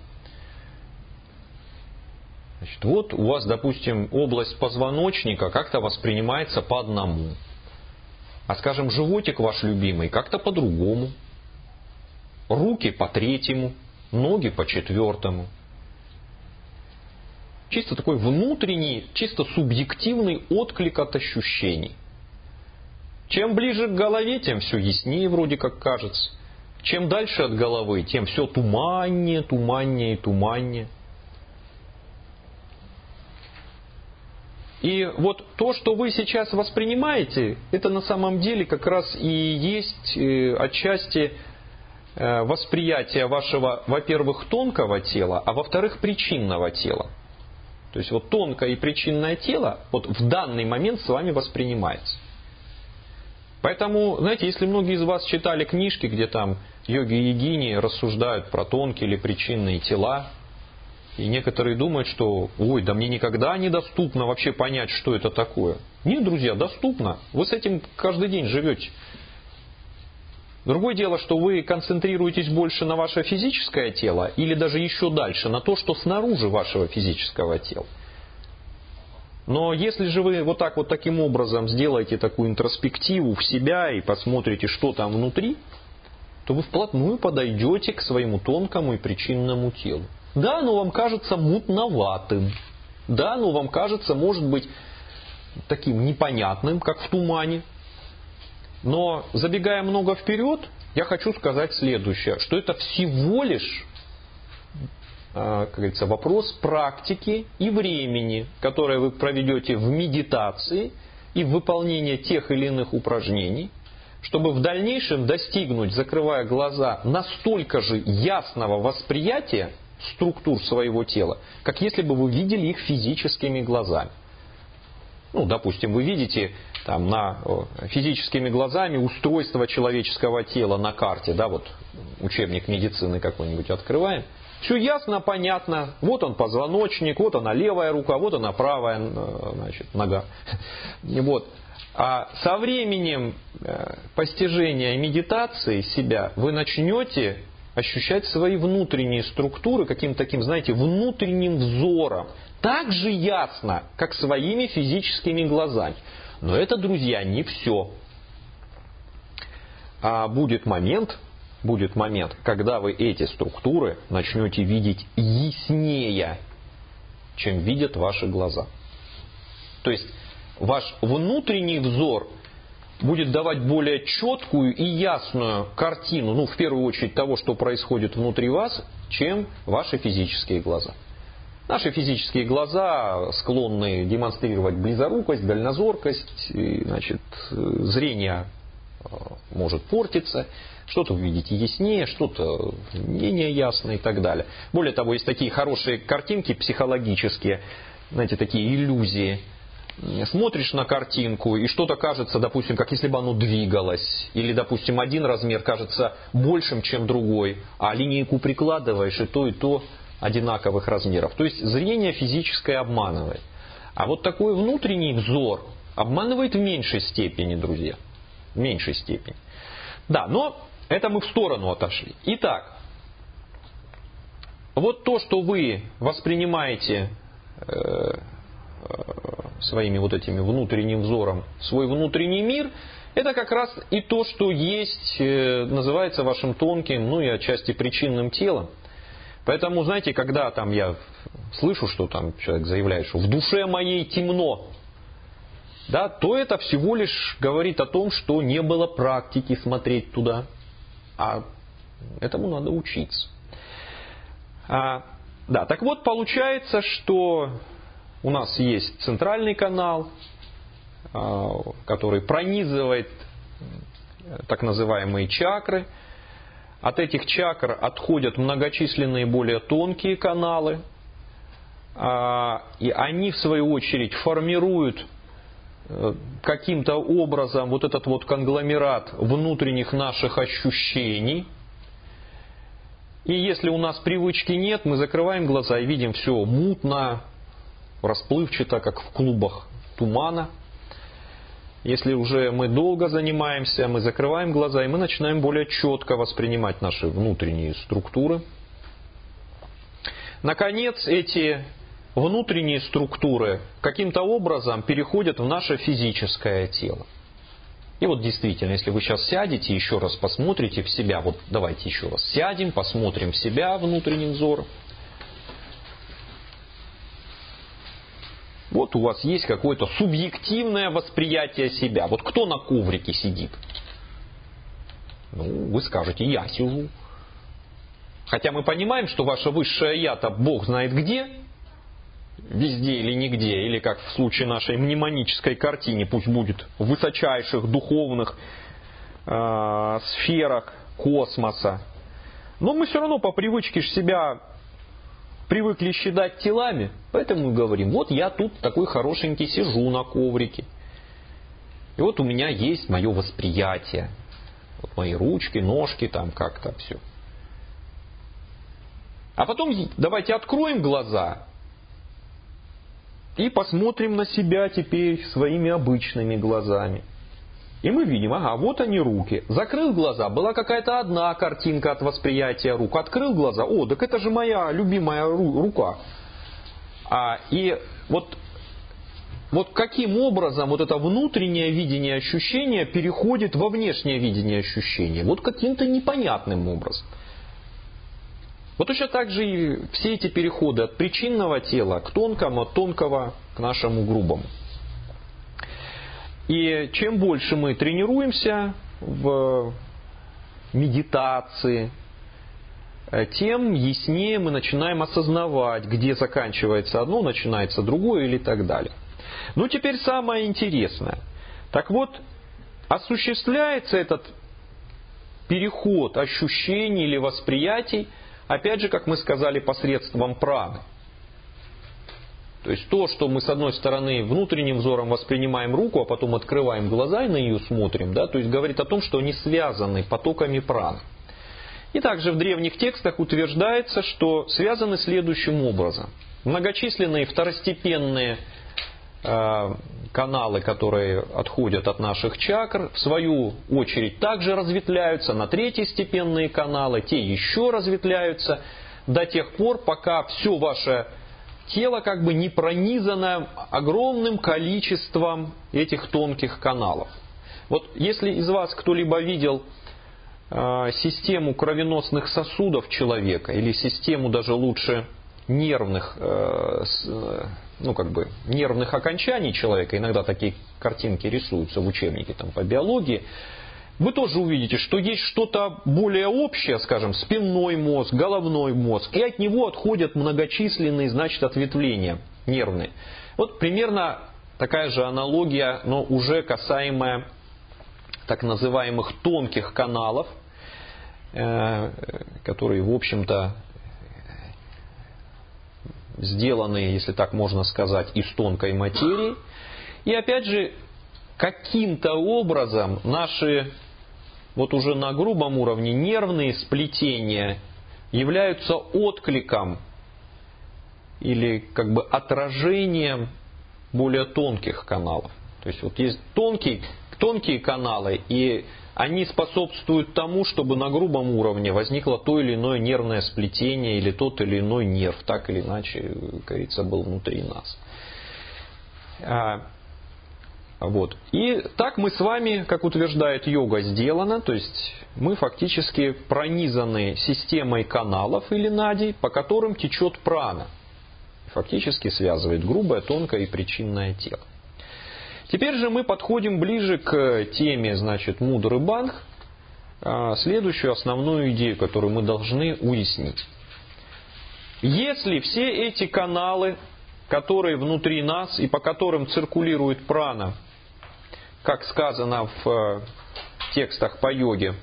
Значит, вот у вас, допустим, область позвоночника как-то воспринимается по одному. А, скажем, животик ваш любимый как-то по-другому. Руки по третьему, ноги по четвертому. Чисто такой внутренний, чисто субъективный отклик от ощущений. Чем ближе к голове, тем все яснее вроде как кажется. Чем дальше от головы, тем все туманнее, туманнее и туманнее. И вот то, что вы сейчас воспринимаете, это на самом деле как раз и есть отчасти восприятие вашего, во-первых, тонкого тела, а во-вторых, причинного тела. То есть вот тонкое и причинное тело вот в данный момент с вами воспринимается. Поэтому, знаете, если многие из вас читали книжки, где там йоги-йогини рассуждают про тонкие или причинные тела, и некоторые думают, что ой, да мне никогда не доступно вообще понять, что это такое. Нет, друзья, доступно. Вы с этим каждый день живете. Другое дело, что вы концентрируетесь больше на ваше физическое тело или даже еще дальше, на то, что снаружи вашего физического тела. Но если же вы вот так вот таким образом сделаете такую интроспективу в себя и посмотрите, что там внутри, то вы вплотную подойдете к своему тонкому и причинному телу. Да, оно вам кажется мутноватым. Да, оно вам кажется, может быть, таким непонятным, как в тумане. Но, забегая много вперед, я хочу сказать следующее, что это всего лишь, как говорится, вопрос практики и времени, которое вы проведете в медитации и в выполнении тех или иных упражнений, чтобы в дальнейшем достигнуть, закрывая глаза, настолько же ясного восприятия структур своего тела, как если бы вы видели их физическими глазами. Ну, допустим, вы видите там, на, физическими глазами устройство человеческого тела на карте, да, вот учебник медицины какой-нибудь открываем. Все ясно, понятно. Вот он позвоночник, вот она левая рука, вот она правая, значит, нога. Вот. А со временем постижения и медитации себя вы начнете ощущать свои внутренние структуры каким-то таким, знаете, внутренним взором. Так же ясно, как своими физическими глазами. Но это, друзья, не все. А будет момент, будет момент, когда вы эти структуры начнете видеть яснее, чем видят ваши глаза. То есть ваш внутренний взор будет давать более четкую и ясную картину, ну, в первую очередь, того, что происходит внутри вас, чем ваши физические глаза. Наши физические глаза склонны демонстрировать близорукость, дальнозоркость, и, значит, зрение может портиться, что-то вы видите яснее, что-то менее ясно и так далее. Более того, есть такие хорошие картинки психологические, знаете, такие иллюзии. Смотришь на картинку, и что-то кажется, допустим, как если бы оно двигалось. Или, допустим, один размер кажется большим, чем другой. А линейку прикладываешь, и то, и то одинаковых размеров. То есть зрение физическое обманывает. А вот такой внутренний взор обманывает в меньшей степени, друзья. В меньшей степени. Да, но это мы в сторону отошли. Итак, вот то, что вы воспринимаете э, своими вот этими внутренним взором, свой внутренний мир, это как раз и то, что есть, э, называется вашим тонким, ну и отчасти причинным телом. Поэтому, знаете, когда там я слышу, что там человек заявляет, что в душе моей темно, да, то это всего лишь говорит о том, что не было практики смотреть туда. А этому надо учиться. А, да, так вот, получается, что у нас есть центральный канал, а, который пронизывает так называемые чакры. От этих чакр отходят многочисленные более тонкие каналы, а, и они, в свою очередь, формируют каким-то образом вот этот вот конгломерат внутренних наших ощущений. И если у нас привычки нет, мы закрываем глаза и видим все мутно, расплывчато, как в клубах тумана. Если уже мы долго занимаемся, мы закрываем глаза, и мы начинаем более четко воспринимать наши внутренние структуры. Наконец, эти внутренние структуры каким-то образом переходят в наше физическое тело. И вот действительно, если вы сейчас сядете и еще раз посмотрите в себя, вот давайте еще раз сядем, посмотрим в себя внутренним взором. Вот у вас есть какое-то субъективное восприятие себя. Вот кто на коврике сидит? Ну, вы скажете, я сижу. Хотя мы понимаем, что ваше высшее я-то Бог знает где, везде или нигде, или как в случае нашей мнемонической картине, пусть будет в высочайших духовных э, сферах космоса. Но мы все равно по привычке себя привыкли считать телами, поэтому мы говорим, вот я тут такой хорошенький сижу на коврике. И вот у меня есть мое восприятие. Вот мои ручки, ножки, там как-то все. А потом давайте откроем глаза и посмотрим на себя теперь своими обычными глазами. И мы видим, ага, вот они руки. Закрыл глаза, была какая-то одна картинка от восприятия рук. Открыл глаза, о, так это же моя любимая ру- рука. А, и вот, вот каким образом вот это внутреннее видение ощущения переходит во внешнее видение ощущения? Вот каким-то непонятным образом. Вот точно так же и все эти переходы от причинного тела к тонкому, от тонкого к нашему грубому. И чем больше мы тренируемся в медитации, тем яснее мы начинаем осознавать, где заканчивается одно, начинается другое или так далее. Ну, теперь самое интересное. Так вот, осуществляется этот переход ощущений или восприятий, опять же, как мы сказали, посредством праны. То есть то, что мы с одной стороны внутренним взором воспринимаем руку, а потом открываем глаза и на нее смотрим, да, то есть говорит о том, что они связаны потоками праны. И также в древних текстах утверждается, что связаны следующим образом. Многочисленные второстепенные э, каналы, которые отходят от наших чакр, в свою очередь также разветвляются на третьестепенные каналы, те еще разветвляются до тех пор, пока все ваше тело как бы не пронизано огромным количеством этих тонких каналов. Вот если из вас кто-либо видел э, систему кровеносных сосудов человека, или систему даже лучше нервных, э, с, э, ну, как бы, нервных окончаний человека, иногда такие картинки рисуются в учебнике там, по биологии, вы тоже увидите, что есть что-то более общее, скажем, спинной мозг, головной мозг, и от него отходят многочисленные, значит, ответвления нервные. Вот примерно такая же аналогия, но уже касаемая так называемых тонких каналов, которые, в общем-то, сделаны, если так можно сказать, из тонкой материи. И опять же, каким-то образом наши вот уже на грубом уровне нервные сплетения являются откликом или как бы отражением более тонких каналов. То есть вот есть тонкие, тонкие каналы, и они способствуют тому, чтобы на грубом уровне возникло то или иное нервное сплетение, или тот или иной нерв, так или иначе, как говорится, был внутри нас. А, вот. И так мы с вами, как утверждает йога, сделано, то есть мы фактически пронизаны системой каналов или надий, по которым течет прана. Фактически связывает грубое, тонкое и причинное тело. Теперь же мы подходим ближе к теме, значит, мудрый банх, следующую основную идею, которую мы должны уяснить. Если все эти каналы, которые внутри нас и по которым циркулирует прана, как сказано в текстах по йоге,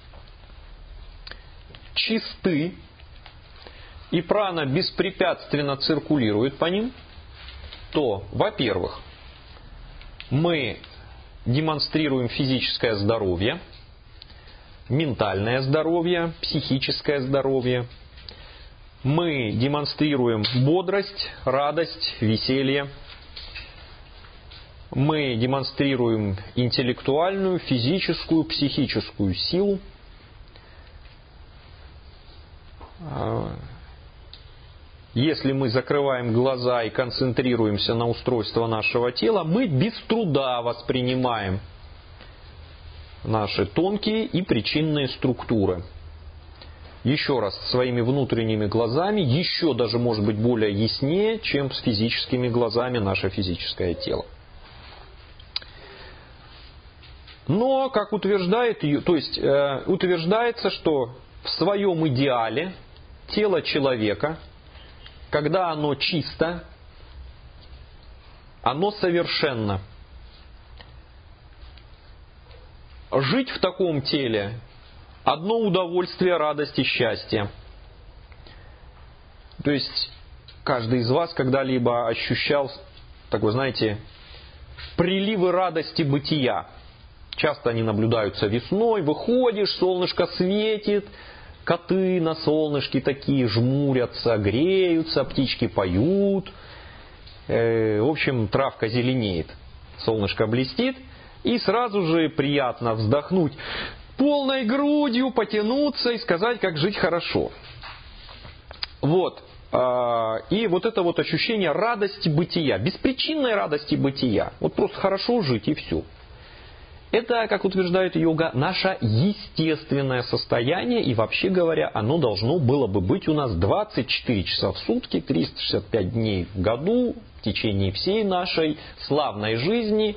чисты, и прана беспрепятственно циркулирует по ним, то, во-первых, мы демонстрируем физическое здоровье, ментальное здоровье, психическое здоровье. Мы демонстрируем бодрость, радость, веселье. Мы демонстрируем интеллектуальную, физическую, психическую силу. Если мы закрываем глаза и концентрируемся на устройство нашего тела, мы без труда воспринимаем наши тонкие и причинные структуры. Еще раз, своими внутренними глазами, еще даже может быть более яснее, чем с физическими глазами наше физическое тело. Но, как утверждает, то есть э, утверждается, что в своем идеале тело человека, когда оно чисто, оно совершенно. Жить в таком теле – одно удовольствие, радость и счастье. То есть каждый из вас когда-либо ощущал такой, знаете, приливы радости бытия. Часто они наблюдаются весной, выходишь, солнышко светит, коты на солнышке такие жмурятся, греются, птички поют. Э, в общем, травка зеленеет, солнышко блестит. И сразу же приятно вздохнуть полной грудью, потянуться и сказать, как жить хорошо. Вот. И вот это вот ощущение радости бытия, беспричинной радости бытия. Вот просто хорошо жить и все. Это, как утверждает йога, наше естественное состояние, и вообще говоря, оно должно было бы быть у нас двадцать четыре часа в сутки, триста шестьдесят пять дней в году, в течение всей нашей славной жизни.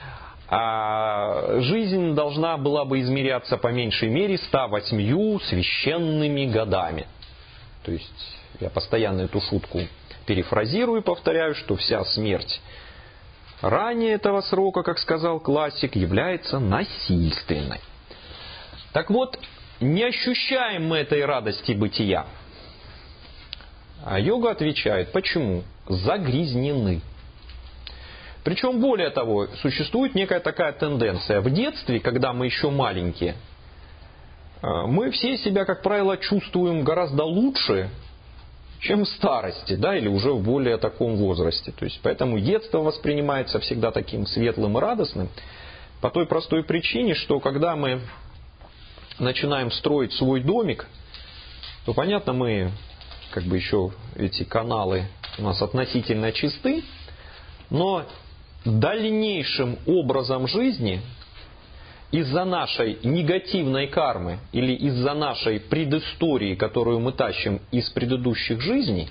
А жизнь должна была бы измеряться по меньшей мере ста восьмью священными годами. То есть я постоянно эту шутку перефразирую и повторяю, что вся смерть ранее этого срока, как сказал классик, является насильственной. Так вот, не ощущаем мы этой радости бытия. А йога отвечает, почему? Загрязнены. Причем, более того, существует некая такая тенденция. В детстве, когда мы еще маленькие, мы все себя, как правило, чувствуем гораздо лучше, чем в старости, да, или уже в более таком возрасте. То есть, поэтому детство воспринимается всегда таким светлым и радостным, по той простой причине, что когда мы начинаем строить свой домик, то, понятно, мы, как бы еще эти каналы у нас относительно чисты, но дальнейшим образом жизни из-за нашей негативной кармы или из-за нашей предыстории, которую мы тащим из предыдущих жизней,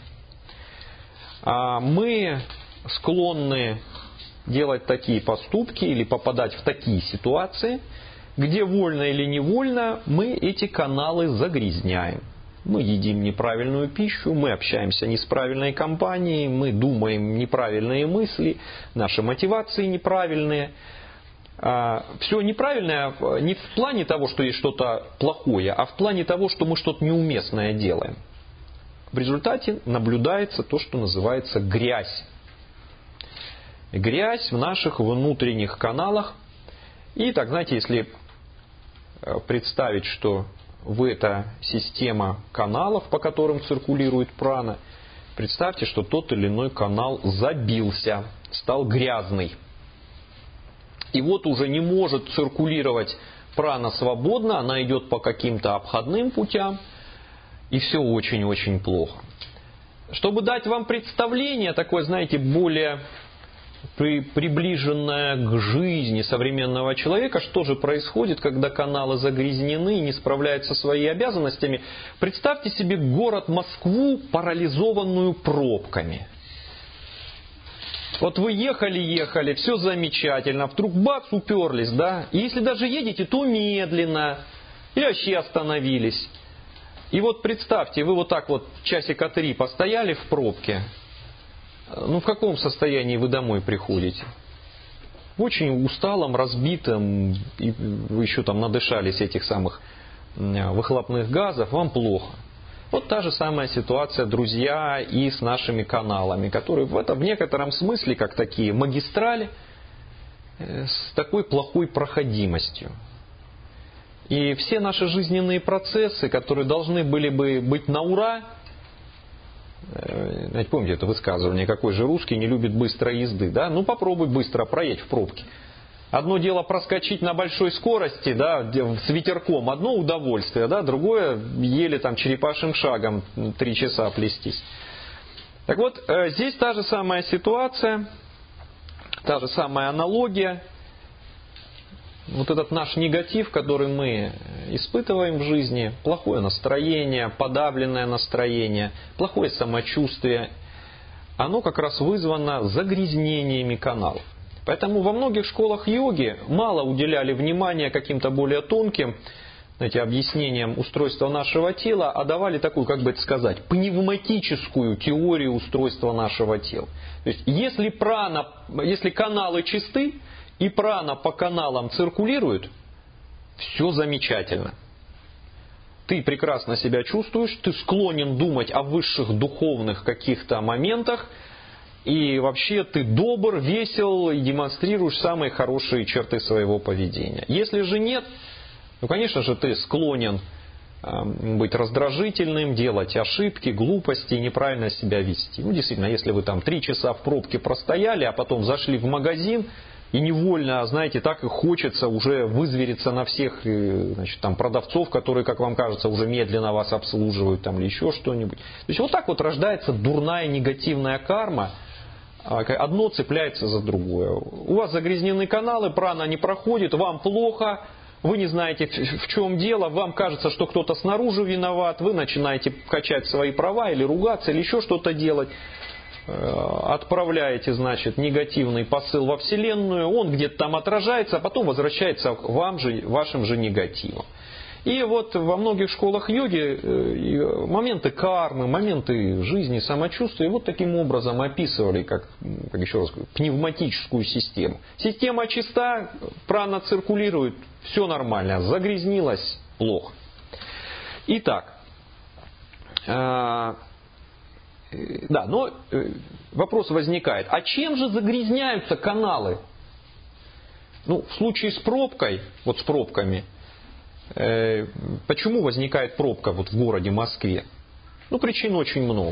мы склонны делать такие поступки или попадать в такие ситуации, где вольно или невольно мы эти каналы загрязняем. Мы едим неправильную пищу, мы общаемся не с правильной компанией, мы думаем неправильные мысли, наши мотивации неправильные. Все неправильное не в плане того, что есть что-то плохое, а в плане того, что мы что-то неуместное делаем. В результате наблюдается то, что называется грязь. Грязь в наших внутренних каналах. И так, знаете, если представить, что вы — это система каналов, по которым циркулирует прана, представьте, что тот или иной канал забился, стал грязный. И вот уже не может циркулировать прана свободно, она идет по каким-то обходным путям, и все очень-очень плохо. Чтобы дать вам представление, такое, знаете, более при, приближенное к жизни современного человека, что же происходит, когда каналы загрязнены и не справляются со своими обязанностями. Представьте себе город Москву, парализованную пробками. Вот вы ехали-ехали, все замечательно, вдруг бац, уперлись, да? И если даже едете, то медленно, и вообще остановились. И вот представьте, вы вот так вот часика три постояли в пробке, ну в каком состоянии вы домой приходите? В очень усталом, разбитом, и вы еще там надышались этих самых выхлопных газов, вам плохо. Вот та же самая ситуация, друзья, и с нашими каналами, которые в, это, в некотором смысле, как такие магистрали, с такой плохой проходимостью. И все наши жизненные процессы, которые должны были бы быть на ура, знаете, помните это высказывание, какой же русский не любит быстрой езды, да? Ну попробуй быстро проедь в пробке. Одно дело проскочить на большой скорости, да, с ветерком, одно удовольствие, да, другое еле там черепашьим шагом три часа плестись. Так вот, здесь та же самая ситуация, та же самая аналогия. Вот этот наш негатив, который мы испытываем в жизни, плохое настроение, подавленное настроение, плохое самочувствие, оно как раз вызвано загрязнениями каналов. Поэтому во многих школах йоги мало уделяли внимания каким-то более тонким, знаете, объяснениям устройства нашего тела, а давали такую, как бы это сказать, пневматическую теорию устройства нашего тела. То есть, если прана, если каналы чисты и прана по каналам циркулирует, все замечательно. Ты прекрасно себя чувствуешь, ты склонен думать о высших духовных каких-то моментах, и вообще ты добр, весел и демонстрируешь самые хорошие черты своего поведения. Если же нет, ну, конечно же, ты склонен э, быть раздражительным, делать ошибки, глупости, неправильно себя вести. Ну, действительно, если вы там три часа в пробке простояли, а потом зашли в магазин, и невольно, знаете, так и хочется уже вызвериться на всех, значит, там, продавцов, которые, как вам кажется, уже медленно вас обслуживают там, или еще что-нибудь. То есть вот так вот рождается дурная негативная карма. Одно цепляется за другое. У вас загрязнены каналы, прана не проходит, вам плохо, вы не знаете, в чем дело, вам кажется, что кто-то снаружи виноват, вы начинаете качать свои права или ругаться, или еще что-то делать. Отправляете, значит, негативный посыл во Вселенную, он где-то там отражается, а потом возвращается вам же, вашим же негативом. И вот во многих школах йоги моменты кармы, моменты жизни, самочувствия вот таким образом описывали, как, как еще раз говорю, пневматическую систему. Система чиста, прана циркулирует, все нормально, загрязнилось, плохо. Итак, да, но вопрос возникает, а чем же загрязняются каналы? Ну, в случае с пробкой, вот с пробками, э, почему возникает пробка вот в городе Москве? Ну, причин очень много.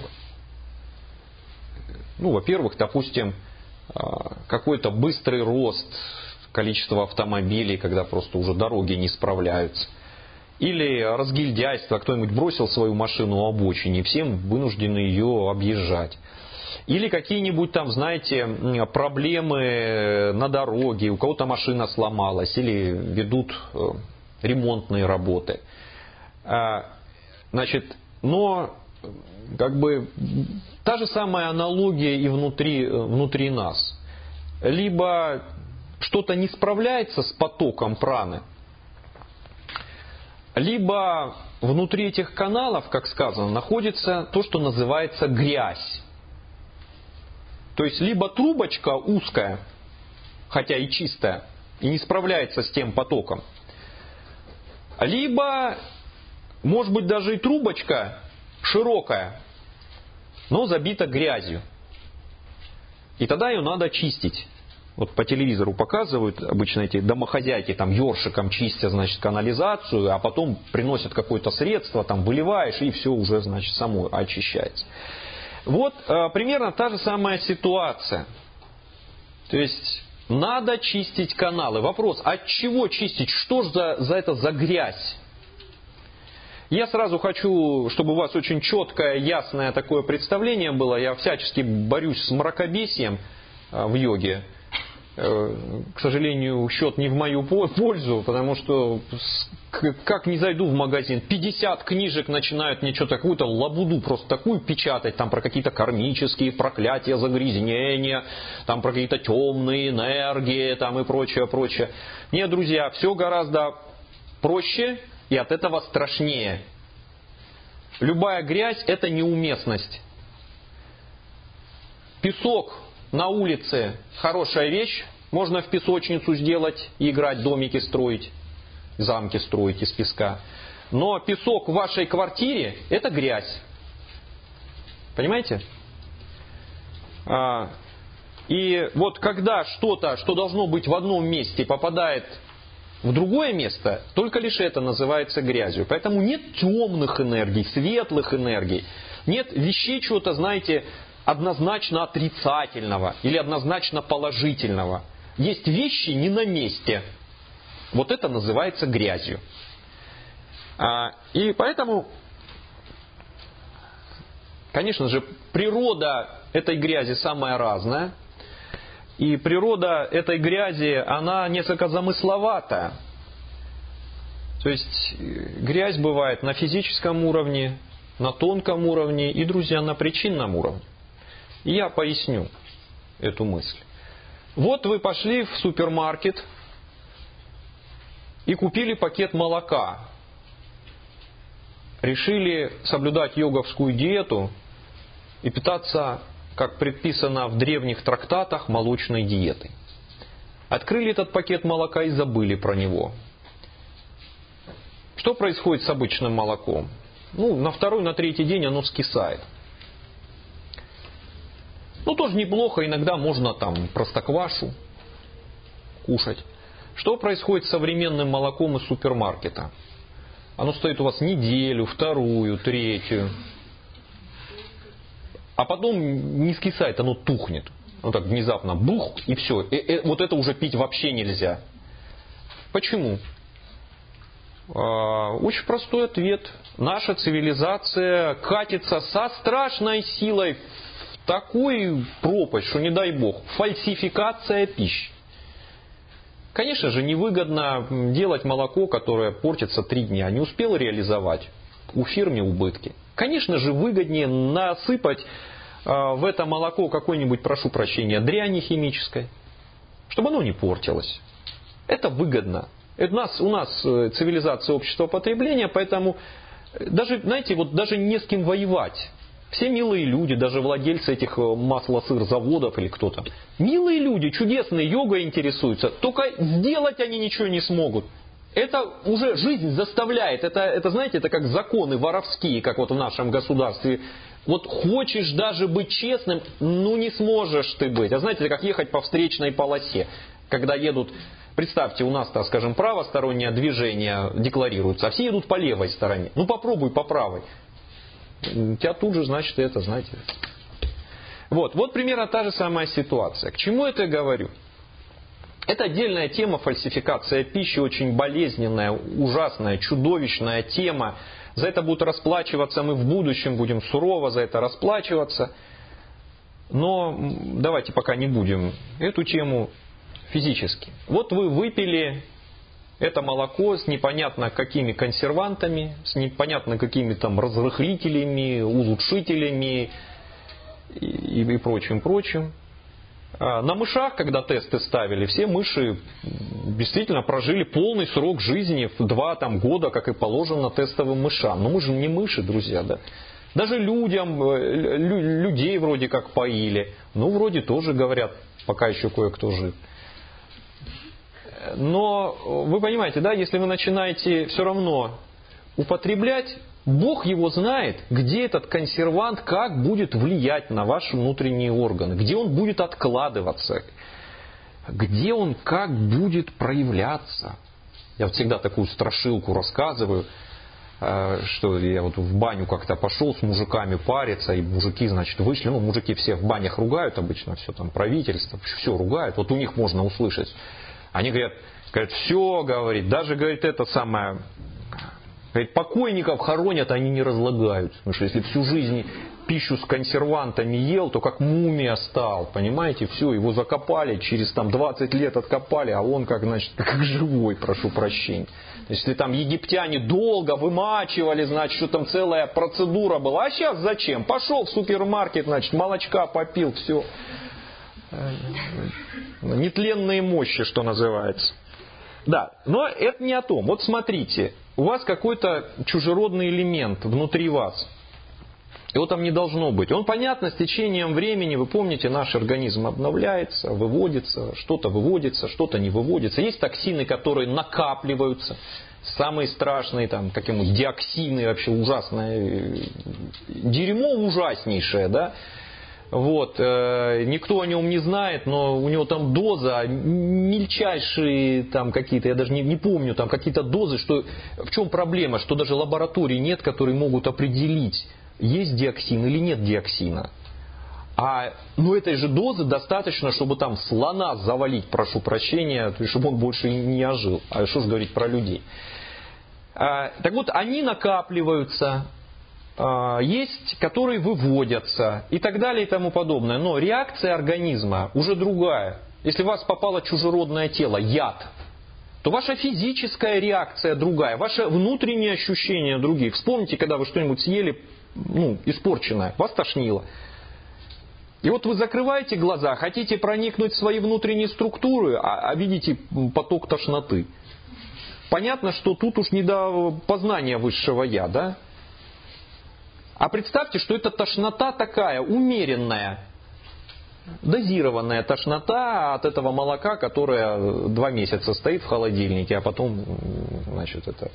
Ну, во-первых, допустим, какой-то быстрый рост количества автомобилей, когда просто уже дороги не справляются. Или разгильдяйство, кто-нибудь бросил свою машину у обочины, и всем вынуждены ее объезжать. Или какие-нибудь там, знаете, проблемы на дороге, у кого-то машина сломалась, или ведут ремонтные работы. Значит, но как бы та же самая аналогия и внутри, внутри нас. Либо что-то не справляется с потоком праны, либо внутри этих каналов, как сказано, находится то, что называется грязь. То есть, либо трубочка узкая, хотя и чистая, и не справляется с тем потоком. Либо, может быть, даже и трубочка широкая, но забита грязью. И тогда ее надо чистить. Вот по телевизору показывают обычно эти домохозяйки там ёршиком чистят, значит, канализацию, а потом приносят какое-то средство, там выливаешь, и все уже, значит, само очищается. Вот э, примерно та же самая ситуация. То есть надо чистить каналы. Вопрос, от чего чистить? Что же за, за это за грязь? Я сразу хочу, чтобы у вас очень четкое, ясное такое представление было. Я всячески борюсь с мракобесием э, в йоге. К сожалению, счет не в мою пользу, потому что как не зайду в магазин, пятьдесят книжек начинают мне что-то, какую-то лабуду просто такую печатать, там про какие-то кармические проклятия, загрязнения, там про какие-то темные энергии, там и прочее, прочее. Нет, друзья, все гораздо проще и от этого страшнее. Любая грязь – это неуместность. Песок на улице хорошая вещь. Можно в песочницу сделать и играть, домики строить, замки строить из песка. Но песок в вашей квартире – это грязь. Понимаете? А, и вот когда что-то, что должно быть в одном месте, попадает в другое место, только лишь это называется грязью. Поэтому нет темных энергий, светлых энергий. Нет вещей чего-то, знаете, однозначно отрицательного или однозначно положительного. Есть вещи не на месте. Вот это называется грязью. И поэтому, конечно же, природа этой грязи самая разная. И природа этой грязи, она несколько замысловатая. То есть грязь бывает на физическом уровне, на тонком уровне и, друзья, на причинном уровне. И я поясню эту мысль. Вот вы пошли в супермаркет и купили пакет молока. Решили соблюдать йоговскую диету и питаться, как предписано в древних трактатах, молочной диетой. Открыли этот пакет молока и забыли про него. Что происходит с обычным молоком? Ну, на второй, на третий день оно скисает. Ну, тоже неплохо, иногда можно там простоквашу кушать. Что происходит с современным молоком из супермаркета? Оно стоит у вас неделю, вторую, третью. А потом не скисает, оно тухнет. Вот так внезапно бух, и все. И, и, вот это уже пить вообще нельзя. Почему? А, очень простой ответ. Наша цивилизация катится со страшной силой в такую пропасть, что не дай бог, фальсификация пищи. Конечно же, невыгодно делать молоко, которое портится три дня. Не успел реализовать. У фирмы убытки. Конечно же, выгоднее насыпать э, в это молоко какой-нибудь, прошу прощения, дряни химической, чтобы оно не портилось. Это выгодно. Это у нас, у нас цивилизация общества потребления, поэтому даже, знаете, вот даже не с кем воевать. Все милые люди, даже владельцы этих масло-сыр-заводов или кто-то. Милые люди, чудесные, йогой интересуются. Только сделать они ничего не смогут. Это уже жизнь заставляет. Это, это, знаете, это как законы воровские, как вот в нашем государстве. Вот хочешь даже быть честным, ну не сможешь ты быть. А знаете, это как ехать по встречной полосе. Когда едут, представьте, у нас-то, скажем, правостороннее движение декларируется, а все едут по левой стороне. Ну попробуй по правой. У тебя тут же, значит, это, знаете. Вот, вот примерно та же самая ситуация. К чему это я говорю? Это отдельная тема, фальсификация пищи, очень болезненная, ужасная, чудовищная тема. За это будут расплачиваться, мы в будущем будем сурово за это расплачиваться. Но давайте пока не будем эту тему физически. Вот вы выпили это молоко с непонятно какими консервантами, с непонятно какими там разрыхлителями, улучшителями и, и прочим, прочим. На мышах, когда тесты ставили, все мыши действительно прожили полный срок жизни в два там, года, как и положено тестовым мышам. Но мы же не мыши, друзья, да. Даже людям, лю, людей вроде как поили. Ну, вроде тоже, говорят, пока еще кое-кто жив. Но вы понимаете, да, если вы начинаете все равно употреблять, Бог его знает, где этот консервант, как будет влиять на ваши внутренние органы, где он будет откладываться, где он как будет проявляться. Я вот всегда такую страшилку рассказываю. что я вот в баню как-то пошел с мужиками париться, и мужики, значит, вышли, ну, мужики все в банях ругают обычно, все там правительство, все ругают, вот у них можно услышать. Они говорят, говорят, все, говорит, даже, говорит, это самое, говорит, покойников хоронят, они не разлагают, потому что если всю жизнь пищу с консервантами ел, то как мумия стал, понимаете, все, его закопали, через там двадцать лет откопали, а он как, значит, как живой, прошу прощения. Если там египтяне долго вымачивали, значит, что там целая процедура была, а сейчас зачем? Пошел в супермаркет, значит, молочка попил, все. Нетленные мощи, что называется. Да, но это не о том. Вот смотрите, у вас какой-то чужеродный элемент внутри вас. Его там не должно быть. Он, понятно, с течением времени, вы помните, наш организм обновляется, выводится, что-то выводится, что-то не выводится. Есть токсины, которые накапливаются. Самые страшные, там, какие-нибудь диоксины, вообще ужасное дерьмо ужаснейшее, да. Вот, э, никто о нем не знает, но у него там доза, мельчайшие там какие-то, я даже не, не помню, там какие-то дозы, что, в чем проблема, что даже лабораторий нет, которые могут определить, есть диоксин или нет диоксина. А ну, этой же дозы достаточно, чтобы там слона завалить, прошу прощения, чтобы он больше не ожил. А что же говорить про людей? А, так вот, они накапливаются, а, есть, которые выводятся и так далее и тому подобное. Но реакция организма уже другая. Если в вас попало чужеродное тело, яд, то ваша физическая реакция другая, ваше внутренние ощущения другие. Вспомните, когда вы что-нибудь съели, ну, испорченное, вас тошнило. И вот вы закрываете глаза, хотите проникнуть в свои внутренние структуры, а, а видите поток тошноты. Понятно, что тут уж не до познания высшего я, да? А представьте, что это тошнота такая, умеренная, дозированная тошнота от этого молока, которое два месяца стоит в холодильнике, а потом, значит, это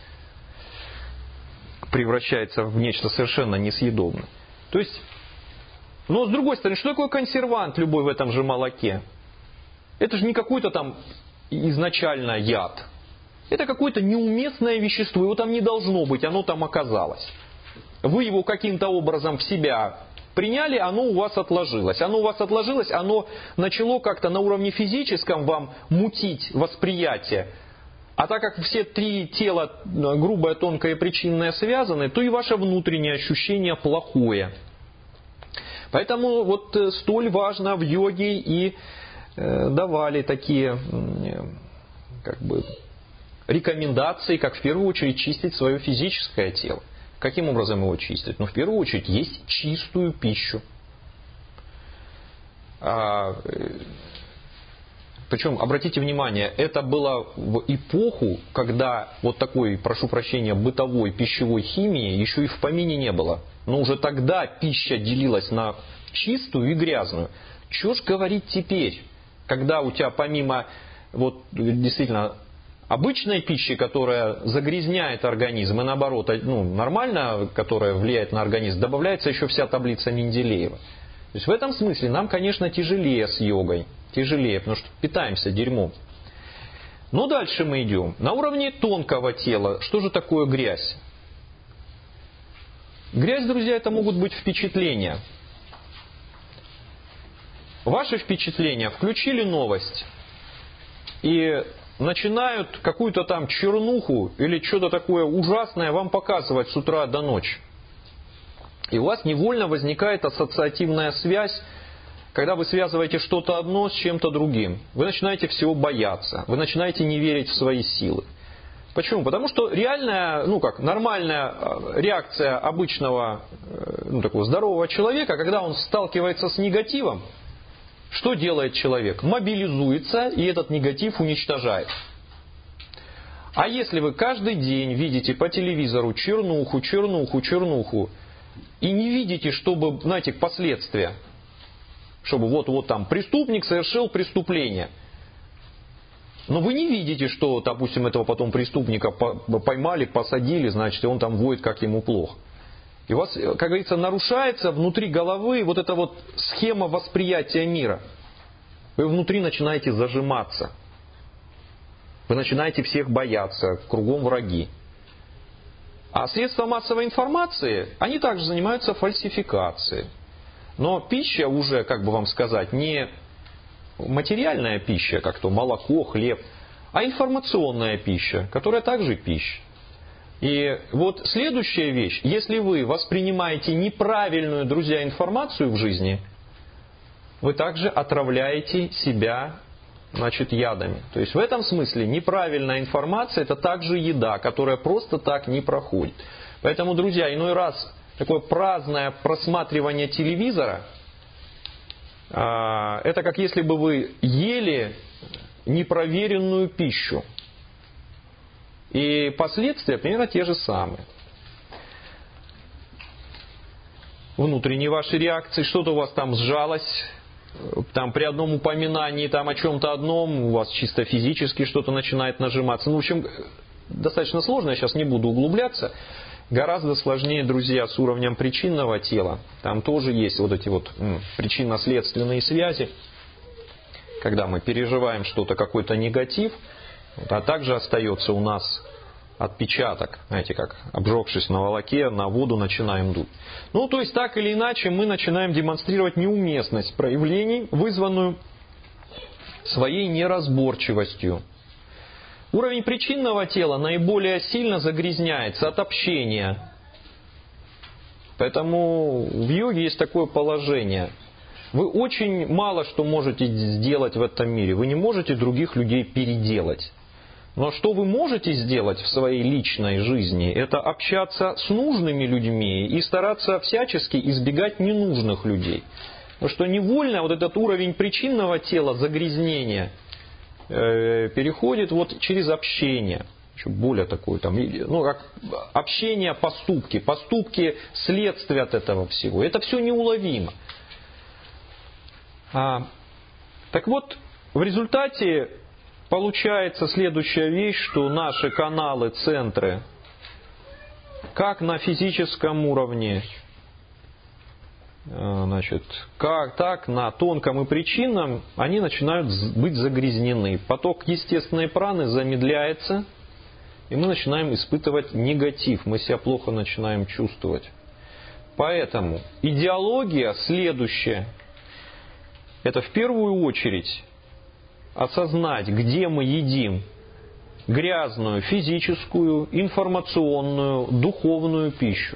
превращается в нечто совершенно несъедобное. То есть, но с другой стороны, что такое консервант любой в этом же молоке? Это же не какой-то там изначально яд. Это какое-то неуместное вещество, его там не должно быть, оно там оказалось. Вы его каким-то образом в себя приняли, оно у вас отложилось. Оно у вас отложилось, оно начало как-то на уровне физическом вам мутить восприятие. А так как все три тела, грубое, тонкое и причинное, связаны, то и ваше внутреннее ощущение плохое. Поэтому вот столь важно в йоге и давали такие как бы рекомендации, как в первую очередь чистить свое физическое тело. Каким образом его чистить? Ну, в первую очередь, есть чистую пищу. А, причем, обратите внимание, это было в эпоху, когда вот такой, прошу прощения, бытовой пищевой химии еще и в помине не было. Но уже тогда пища делилась на чистую и грязную. Чего ж говорить теперь, когда у тебя помимо вот действительно обычной пищи, которая загрязняет организм, и наоборот, ну, нормально, которая влияет на организм, добавляется еще вся таблица Менделеева. То есть в этом смысле нам, конечно, тяжелее с йогой. Тяжелее, потому что питаемся дерьмом. Но дальше мы идем. На уровне тонкого тела, что же такое грязь? Грязь, друзья, это могут быть впечатления. Ваши впечатления включили новость и начинают какую-то там чернуху или что-то такое ужасное вам показывать с утра до ночи. И у вас невольно возникает ассоциативная связь, когда вы связываете что-то одно с чем-то другим. Вы начинаете всего бояться, вы начинаете не верить в свои силы. Почему? Потому что реальная, ну как, нормальная реакция обычного, ну такого здорового человека, когда он сталкивается с негативом, что делает человек? Мобилизуется и этот негатив уничтожает. А если вы каждый день видите по телевизору чернуху, чернуху, чернуху, и не видите, чтобы, знаете, последствия, чтобы вот-вот там преступник совершил преступление, но вы не видите, что, допустим, этого потом преступника поймали, посадили, значит, и он там воет, как ему плохо. И у вас, как говорится, нарушается внутри головы вот эта вот схема восприятия мира. Вы внутри начинаете зажиматься. Вы начинаете всех бояться, кругом враги. А средства массовой информации, они также занимаются фальсификацией. Но пища уже, как бы вам сказать, не материальная пища, как то молоко, хлеб, а информационная пища, которая также пища. И вот следующая вещь, если вы воспринимаете неправильную, друзья, информацию в жизни, вы также отравляете себя, значит, ядами. То есть в этом смысле неправильная информация — это также еда, которая просто так не проходит. Поэтому, друзья, иной раз такое праздное просматривание телевизора, это как если бы вы ели непроверенную пищу. И последствия примерно те же самые. Внутренние ваши реакции, что-то у вас там сжалось, там при одном упоминании там о чем-то одном, у вас чисто физически что-то начинает нажиматься. Ну, в общем, достаточно сложно, я сейчас не буду углубляться. Гораздо сложнее, друзья, с уровнем причинного тела. Там тоже есть вот эти вот причинно-следственные связи, когда мы переживаем что-то, какой-то негатив, а также остается у нас отпечаток, знаете, как обжегшись на волоке, на воду начинаем дуть. Ну, то есть, так или иначе, мы начинаем демонстрировать неуместность проявлений, вызванную своей неразборчивостью. Уровень причинного тела наиболее сильно загрязняется от общения. Поэтому в йоге есть такое положение. Вы очень мало что можете сделать в этом мире. Вы не можете других людей переделать. Но что вы можете сделать в своей личной жизни, это общаться с нужными людьми и стараться всячески избегать ненужных людей. Потому что невольно вот этот уровень причинного тела, загрязнения, э, переходит вот через общение. Еще более такое, там, ну, как общение, поступки. Поступки – следствие от этого всего. Это все неуловимо. А, так вот, в результате получается следующая вещь, что наши каналы, центры, как на физическом уровне, значит, как, так на тонком и причинном, они начинают быть загрязнены. Поток естественной праны замедляется, и мы начинаем испытывать негатив, мы себя плохо начинаем чувствовать. Поэтому идеология следующая. Это в первую очередь осознать, где мы едим грязную физическую, информационную, духовную пищу.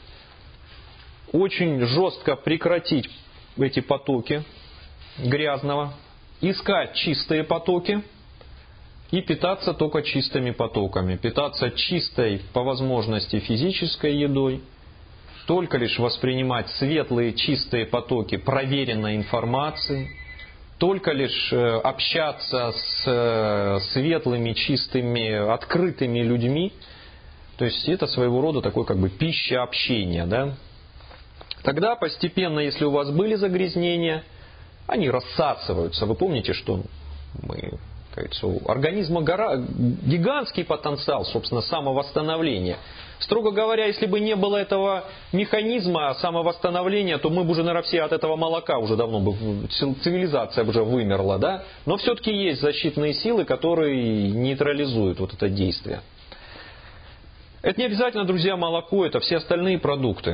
Очень жестко прекратить эти потоки грязного, искать чистые потоки и питаться только чистыми потоками. Питаться чистой, по возможности, физической едой, только лишь воспринимать светлые, чистые потоки проверенной информации, только лишь общаться с светлыми, чистыми, открытыми людьми. То есть это своего рода такой как бы пища общения, да? Тогда постепенно, если у вас были загрязнения, они рассасываются. Вы помните, что мы, кажется, у организма гора, гигантский потенциал, собственно, самовосстановления. Строго говоря, если бы не было этого механизма самовосстановления, то мы бы уже, наверное, все от этого молока уже давно бы, цивилизация уже вымерла, да? Но все-таки есть защитные силы, которые нейтрализуют вот это действие. Это не обязательно, друзья, молоко, это все остальные продукты.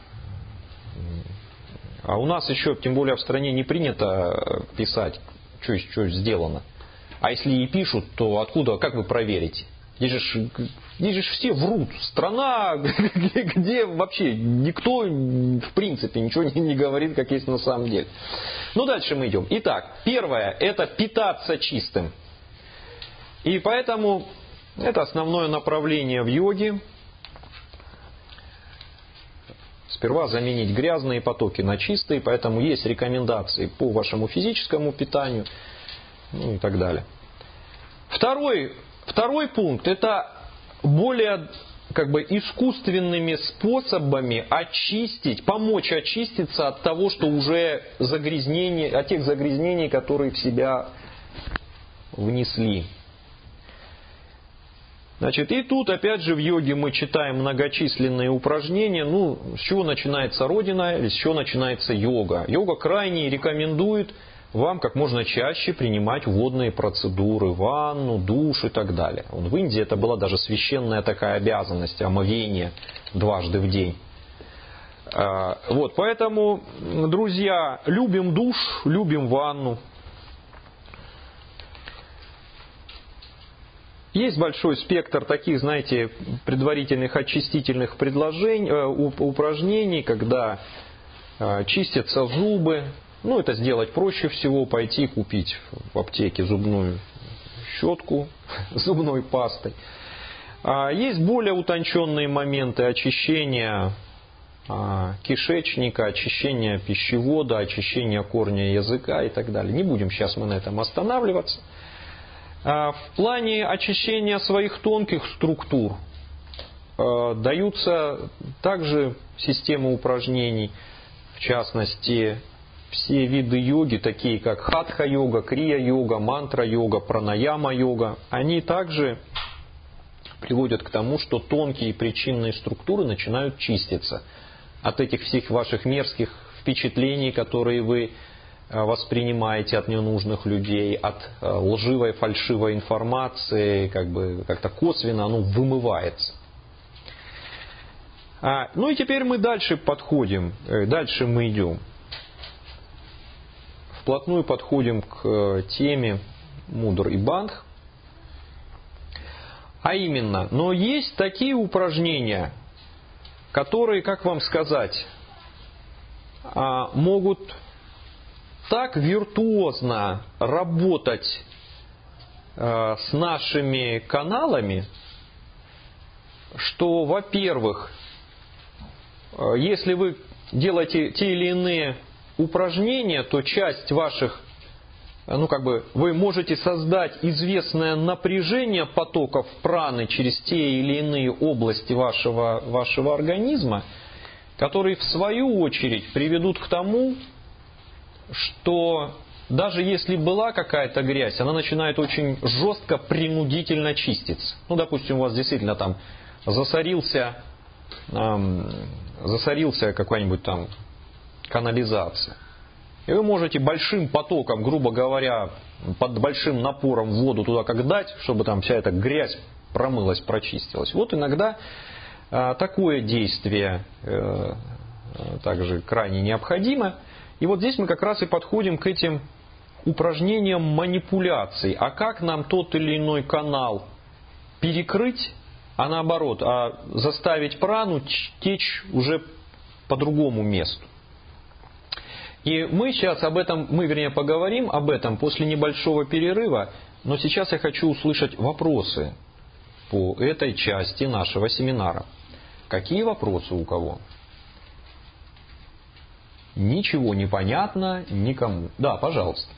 А у нас еще, тем более в стране, не принято писать, что, что сделано. А если и пишут, то откуда, как вы проверите? Здесь же, здесь же все врут. Страна, где, где вообще никто, в принципе, ничего не, не говорит, как есть на самом деле. Ну, дальше мы идем. Итак, первое – это питаться чистым. И поэтому это основное направление в йоге. Сперва заменить грязные потоки на чистые, поэтому есть рекомендации по вашему физическому питанию, ну и так далее. Второй, второй пункт – это более как бы искусственными способами очистить, помочь очиститься от того, что уже загрязнение, от тех загрязнений, которые в себя внесли. Значит, и тут опять же в йоге мы читаем многочисленные упражнения. Ну, с чего начинается Родина или с чего начинается йога? Йога крайне рекомендует вам как можно чаще принимать водные процедуры, ванну, душ и так далее. В Индии это была даже священная такая обязанность, омовение дважды в день. Вот, поэтому, друзья, любим душ, любим ванну. Есть большой спектр таких, знаете, предварительных очистительных предложений, упражнений, когда чистятся зубы. Ну, это сделать проще всего, пойти купить в аптеке зубную щетку с зубной пастой. Есть более утонченные моменты очищения кишечника, очищения пищевода, очищения корня языка и так далее. Не будем сейчас мы на этом останавливаться. В плане очищения своих тонких структур даются также системы упражнений, в частности, все виды йоги, такие как хатха-йога, крия-йога, мантра-йога, пранаяма-йога, они также приводят к тому, что тонкие причинные структуры начинают чиститься от этих всех ваших мерзких впечатлений, которые вы воспринимаете от ненужных людей, от лживой, фальшивой информации, как бы как-то косвенно оно вымывается. А, ну и теперь мы дальше подходим, дальше мы идем. Вплотную подходим к теме мудр и бандх. А именно, но есть такие упражнения, которые, как вам сказать, могут так виртуозно работать с нашими каналами, что, во-первых, если вы делаете те или иные упражнения, то часть ваших, ну как бы, вы можете создать известное напряжение потоков праны через те или иные области вашего, вашего организма, которые в свою очередь приведут к тому, что даже если была какая-то грязь, она начинает очень жестко, принудительно чиститься. Ну, допустим, у вас действительно там засорился, эм, засорился какая-нибудь там канализация. И вы можете большим потоком, грубо говоря, под большим напором воду туда как дать, чтобы там вся эта грязь промылась, прочистилась. Вот иногда э, такое действие э, также крайне необходимо. И вот здесь мы как раз и подходим к этим упражнениям манипуляций. А как нам тот или иной канал перекрыть, а наоборот, а заставить прану течь уже по другому месту. И мы сейчас об этом, мы вернее поговорим об этом после небольшого перерыва, но сейчас я хочу услышать вопросы по этой части нашего семинара. Какие вопросы у кого? Ничего не понятно никому. Да, пожалуйста.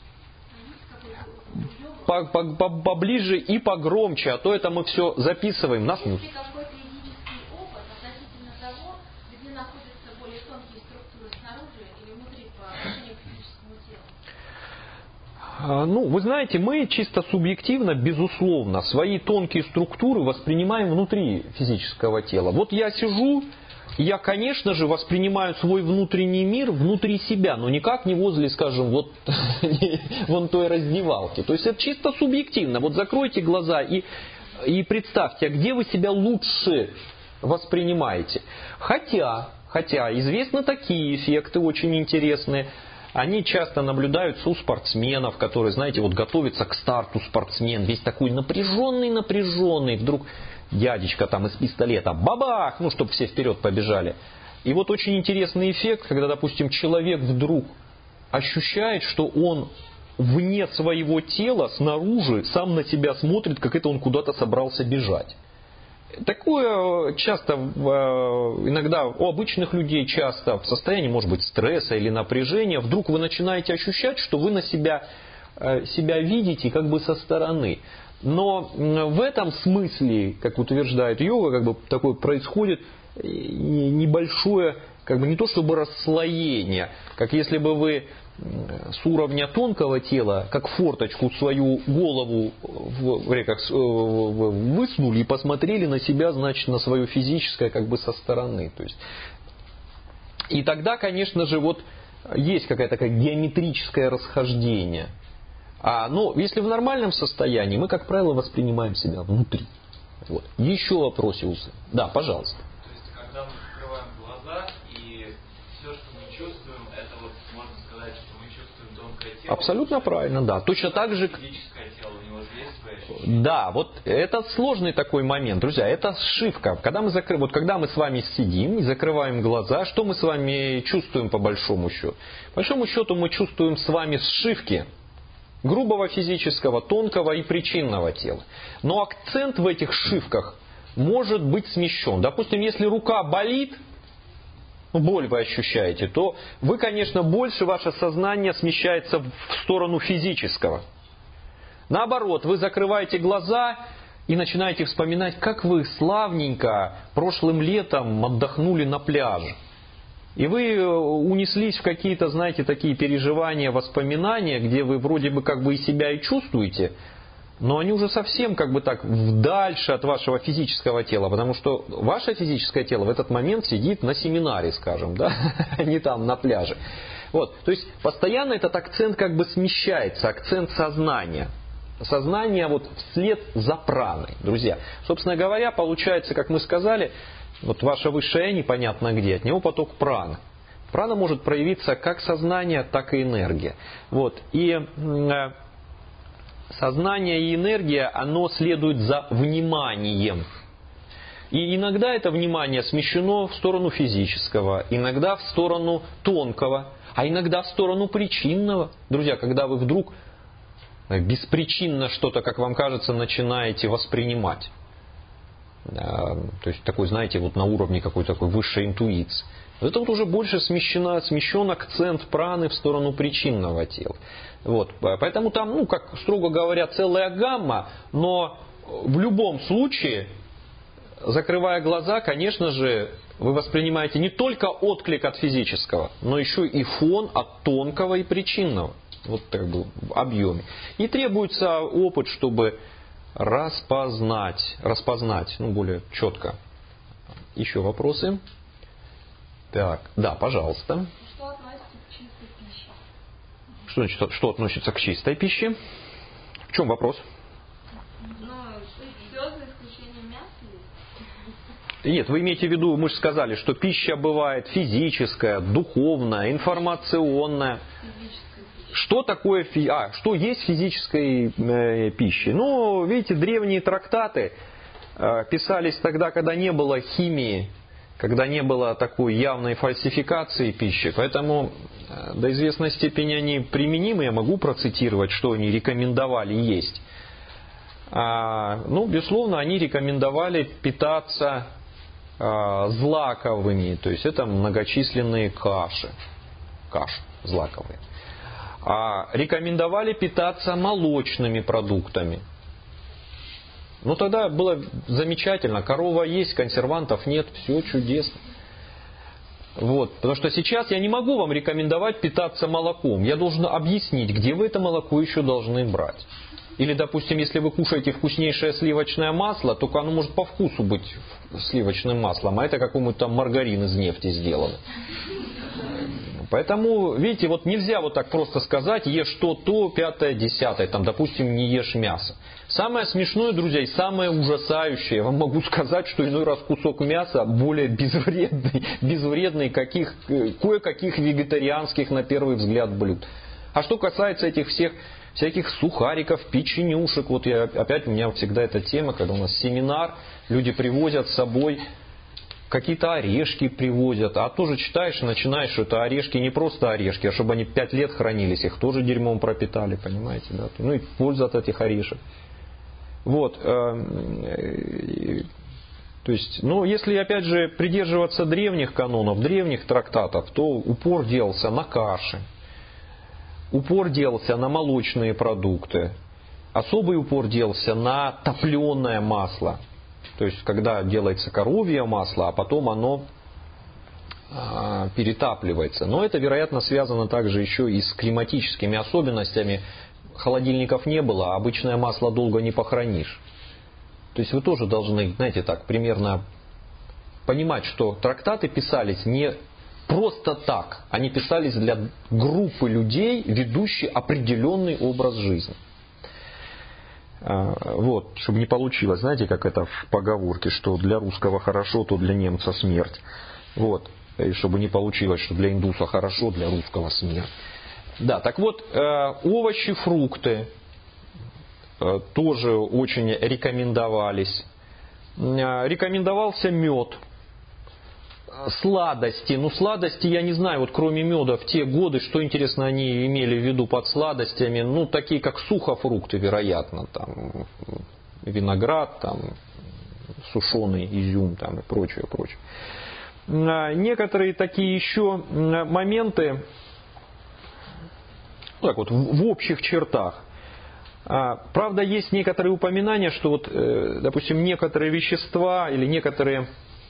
Поближе и погромче, а то это мы все записываем. Нас не... Есть ли какой-то юридический опыт относительно того, где находятся более тонкие структуры снаружи или внутри по отношению к физическому телу? Ну, вы знаете, мы чисто субъективно, безусловно, свои тонкие структуры воспринимаем внутри физического тела. Вот я сижу, я, конечно же, воспринимаю свой внутренний мир внутри себя, но никак не возле, скажем, вот вон той раздевалки. То есть это чисто субъективно. Вот закройте глаза и, и представьте, а где вы себя лучше воспринимаете. Хотя, хотя известны такие эффекты очень интересные. Они часто наблюдаются у спортсменов, которые, знаете, вот готовятся к старту спортсмен, весь такой напряженный-напряженный, вдруг дядечка там из пистолета, бабах, ну, чтобы все вперед побежали. И вот очень интересный эффект, когда, допустим, человек вдруг ощущает, что он вне своего тела, снаружи, сам на себя смотрит, как это он куда-то собрался бежать. Такое часто, иногда у обычных людей часто в состоянии, может быть, стресса или напряжения, вдруг вы начинаете ощущать, что вы на себя, себя видите как бы со стороны. Но в этом смысле, как утверждает йога, как бы такое происходит небольшое, как бы не то чтобы расслоение, как если бы вы с уровня тонкого тела, как форточку свою голову в, как, высунули и посмотрели на себя, значит, на свое физическое как бы со стороны. То есть. И тогда, конечно же, вот есть какое-то такое геометрическое расхождение. А, но если в нормальном состоянии, мы, как правило, воспринимаем себя внутри. Вот. Еще вопросиусы. Да, пожалуйста. То есть, когда мы закрываем глаза, и все, что мы чувствуем, это вот, можно сказать, что мы чувствуем тонкое тело. Абсолютно правильно, да. Точно так же... Физическое тело, у него же есть свои ощущения. Да, вот это сложный такой момент, друзья, это сшивка. Когда мы, закры... вот когда мы с вами сидим и закрываем глаза, что мы с вами чувствуем по большому счету? По большому счету мы чувствуем с вами сшивки грубого физического, тонкого и причинного тела. Но акцент в этих сшивках может быть смещен. Допустим, если рука болит, боль вы ощущаете, то вы, конечно, больше ваше сознание смещается в сторону физического. Наоборот, вы закрываете глаза и начинаете вспоминать, как вы славненько прошлым летом отдохнули на пляже. И вы унеслись в какие-то, знаете, такие переживания, воспоминания, где вы вроде бы как бы и себя и чувствуете, но они уже совсем как бы так дальше от вашего физического тела, потому что ваше физическое тело в этот момент сидит на семинаре, скажем, да, не там на пляже. Вот, то есть постоянно этот акцент как бы смещается, акцент сознания. Сознание вот вслед за праной, друзья. Собственно говоря, получается, как мы сказали, вот ваше высшее непонятно где, от него поток праны. Прана может проявиться как сознание, так и энергия. Вот. И э, сознание и энергия, оно следует за вниманием. И иногда это внимание смещено в сторону физического, иногда в сторону тонкого, а иногда в сторону причинного. Друзья, когда вы вдруг беспричинно что-то, как вам кажется, начинаете воспринимать. То есть такой, знаете, вот на уровне какой-то такой высшей интуиции. Это вот уже больше смещено, смещен акцент праны в сторону причинного тела. Вот. Поэтому там, ну, как строго говоря, целая гамма, но в любом случае, закрывая глаза, конечно же, вы воспринимаете не только отклик от физического, но еще и фон от тонкого и причинного. Вот так бы в объеме. И требуется опыт, чтобы распознать, распознать, ну, более четко. Еще вопросы? Так, да, пожалуйста. Что относится к чистой пище? Что значит, что относится к чистой пище? В чем вопрос? Ну, все за исключением мяса есть? Нет, вы имеете в виду, мы же сказали, что пища бывает физическая, духовная, информационная. Что такое, а, что есть физической э, пищи? Ну, видите, древние трактаты э, писались тогда, когда не было химии, когда не было такой явной фальсификации пищи. Поэтому э, до известной степени они применимы. Я могу процитировать, что они рекомендовали есть. А, ну, безусловно, они рекомендовали питаться э, злаковыми. То есть это многочисленные каши. Каши злаковые. А рекомендовали питаться молочными продуктами. Ну тогда было замечательно. Корова есть, консервантов нет, все чудесно. Вот. Потому что сейчас я не могу вам рекомендовать питаться молоком. Я должен объяснить, где вы это молоко еще должны брать. Или, допустим, если вы кушаете вкуснейшее сливочное масло, только оно может по вкусу быть сливочным маслом, а это какой-нибудь там маргарин из нефти сделано. Поэтому, видите, вот нельзя вот так просто сказать, ешь то, то, пятое, десятое, там, допустим, не ешь мясо. Самое смешное, друзья, и самое ужасающее, я вам могу сказать, что иной раз кусок мяса более безвредный, безвредный каких, кое-каких вегетарианских, на первый взгляд, блюд. А что касается этих всех всяких сухариков, печенюшек, вот я, опять у меня всегда эта тема, когда у нас семинар, люди привозят с собой какие-то орешки привозят, а тоже читаешь и начинаешь, что это орешки не просто орешки, а чтобы они пять лет хранились, их тоже дерьмом пропитали, понимаете, да? Ну и польза от этих орешек. Вот. То есть, ну, если опять же придерживаться древних канонов, древних трактатов, то упор делался на каши, упор делался на молочные продукты, особый упор делался на топленое масло. То есть, когда делается коровье масло, а потом оно а, перетапливается. Но это, вероятно, связано также еще и с климатическими особенностями. Холодильников не было, а обычное масло долго не похоронишь. То есть, вы тоже должны, знаете, так примерно понимать, что трактаты писались не просто так. Они писались для группы людей, ведущей определенный образ жизни. Вот, чтобы не получилось, знаете, как это в поговорке, что для русского хорошо, то для немца смерть. Вот, и чтобы не получилось, что для индуса хорошо, для русского смерть. Да, так вот, овощи, фрукты тоже очень рекомендовались. Рекомендовался мед. Сладости. Ну, сладости, я не знаю, вот кроме меда в те годы, что, интересно, они имели в виду под сладостями, ну, такие как сухофрукты, вероятно, там, виноград, там, сушеный изюм, там, и прочее, прочее. Некоторые такие еще моменты, ну, так вот, в общих чертах. Правда, есть некоторые упоминания, что, вот, допустим, некоторые вещества или некоторые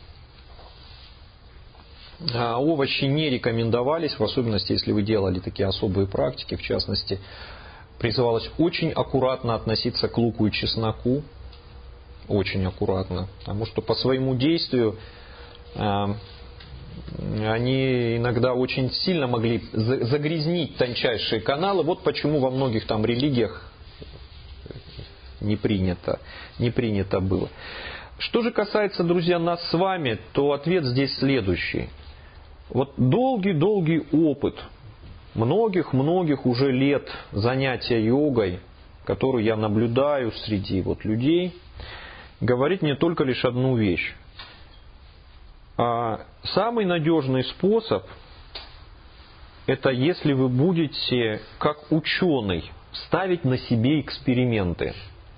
овощи не рекомендовались, в особенности, если вы делали такие особые практики, в частности, призывалось очень аккуратно относиться к луку и чесноку, очень аккуратно, потому что по своему действию э, они иногда очень сильно могли загрязнить тончайшие каналы, вот почему во многих там религиях не принято, не принято было. Что же касается, друзья, нас с вами, то ответ здесь следующий. Вот долгий-долгий опыт, многих-многих уже лет занятия йогой, которую я наблюдаю среди вот людей, говорит мне только лишь одну вещь. А самый надежный способ – это если вы будете, как ученый, ставить на себе эксперименты,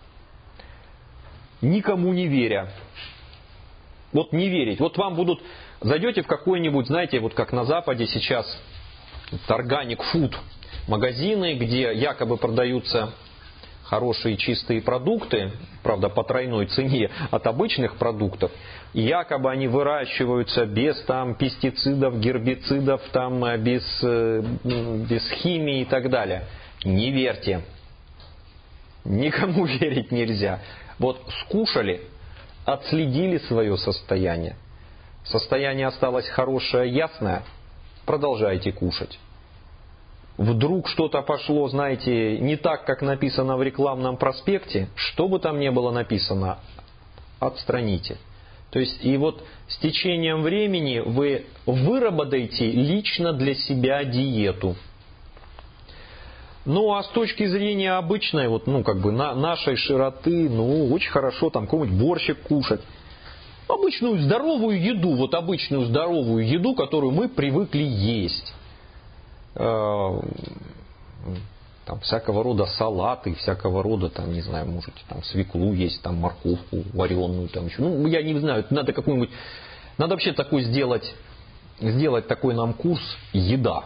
никому не веря. Вот не верить. Вот вам будут... Зайдете в какой-нибудь, знаете, вот как на Западе сейчас, organic food магазины, где якобы продаются хорошие чистые продукты, правда по тройной цене от обычных продуктов, и якобы они выращиваются без там пестицидов, гербицидов, там, без, без химии и так далее. Не верьте. Никому верить нельзя. Вот скушали, отследили свое состояние. Состояние осталось хорошее, ясное, продолжайте кушать. Вдруг что-то пошло, знаете, не так, как написано в рекламном проспекте, что бы там ни было написано, отстраните. То есть, и вот с течением времени вы выработаете лично для себя диету. Ну, а с точки зрения обычной, вот, ну, как бы, на, нашей широты, ну, очень хорошо там какой-нибудь борщик кушать. Обычную здоровую еду, вот обычную здоровую еду, которую мы привыкли есть. Там всякого рода салаты, всякого рода, там, не знаю, можете там свеклу есть, там морковку вареную, там еще. Ну, я не знаю, надо какую-нибудь, надо вообще такой сделать, сделать такой нам курс еда.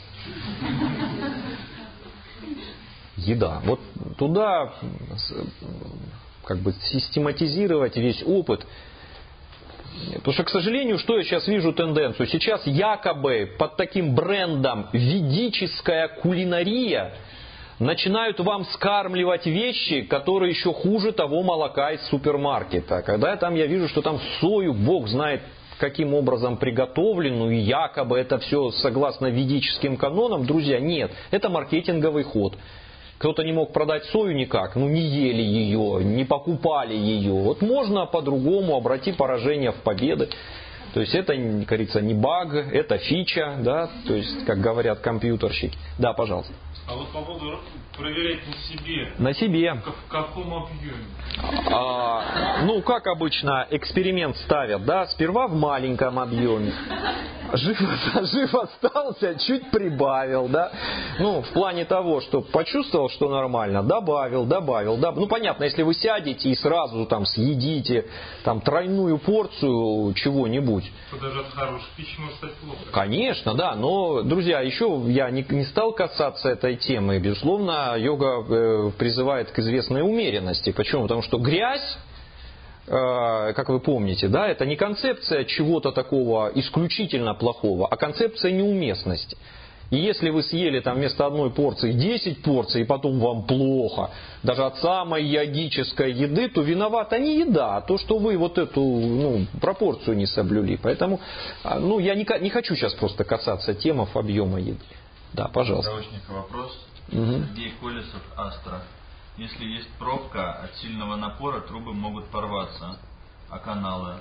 Еда. Вот туда как бы систематизировать весь опыт. Потому что, к сожалению, что я сейчас вижу тенденцию? Сейчас якобы под таким брендом ведическая кулинария начинают вам скармливать вещи, которые еще хуже того молока из супермаркета. Когда там я вижу, что там сою, бог знает каким образом приготовленную, и якобы это все согласно ведическим канонам, друзья, нет, это маркетинговый ход. Кто-то не мог продать сою никак, ну не ели ее, не покупали ее. Вот можно по-другому обратить поражение в победы. То есть это, как говорится, не баг, это фича, да, то есть, как говорят компьютерщики. Да, пожалуйста. А вот по поводу проверять на себе. На себе. В каком объеме? А, ну, как обычно эксперимент ставят, да, сперва в маленьком объеме. Жив, жив остался, чуть прибавил, да. Ну, в плане того, что почувствовал, что нормально, добавил, добавил, добавил. Ну, понятно, если вы сядете и сразу там съедите там тройную порцию чего-нибудь. Даже от хорошей пищи может стать плохо. Конечно, да, но, друзья, еще я не, не стал касаться этой темы. Безусловно, йога э, призывает к известной умеренности. Почему? Потому что грязь, э, как вы помните, да, это не концепция чего-то такого исключительно плохого, а концепция неуместности. И если вы съели там вместо одной порции десять порций, и потом вам плохо, даже от самой йогической еды, то виновата не еда, а то, что вы вот эту ну, пропорцию не соблюли. Поэтому ну, я не, не хочу сейчас просто касаться темы объема еды. Да, пожалуйста. Заочника вопрос. Угу. Сергей Колесов, Астра. Если есть пробка, от сильного напора трубы могут порваться, а каналы?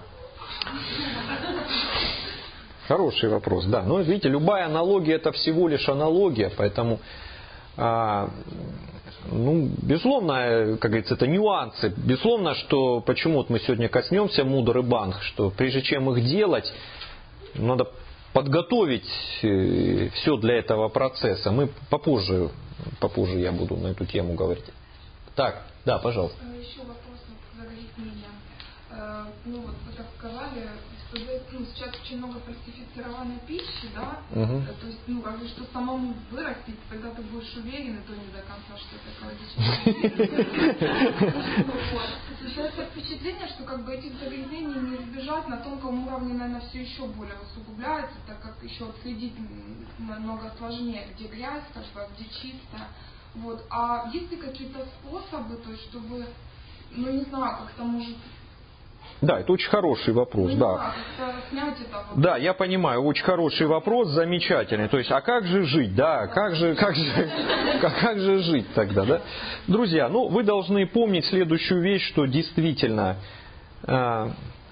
Хороший вопрос, да. Но видите, любая аналогия — это всего лишь аналогия, поэтому, а, ну, безусловно, как говорится, это нюансы. Безусловно, что почему вот мы сегодня коснемся мудрый банк, что прежде чем их делать, надо подготовить все для этого процесса. Мы попозже, попозже я буду на эту тему говорить. Так, да, пожалуйста. Еще вопрос задавить меня. Ну вот вы так сказали, что ну, сейчас очень много фальсифицированной пищи, да? Угу. То есть, ну, разве что самому вырастить, тогда ты будешь уверен, и то не до конца, что это экологично. Получается впечатление, что как бы этих загрязнений не избежать, на тонком уровне, наверное, все еще более усугубляется, так как еще отследить намного сложнее, где грязь, как бы, где чисто. Вот. А есть ли какие-то способы, то есть, чтобы, ну не знаю, как-то может... Да, это очень хороший вопрос. Ну, да. Да, снять это вот. Да, я понимаю, очень хороший вопрос, замечательный. То есть, а как же жить, да, как же, как же, как, как же жить тогда, да? Друзья, ну вы должны помнить следующую вещь, что действительно э,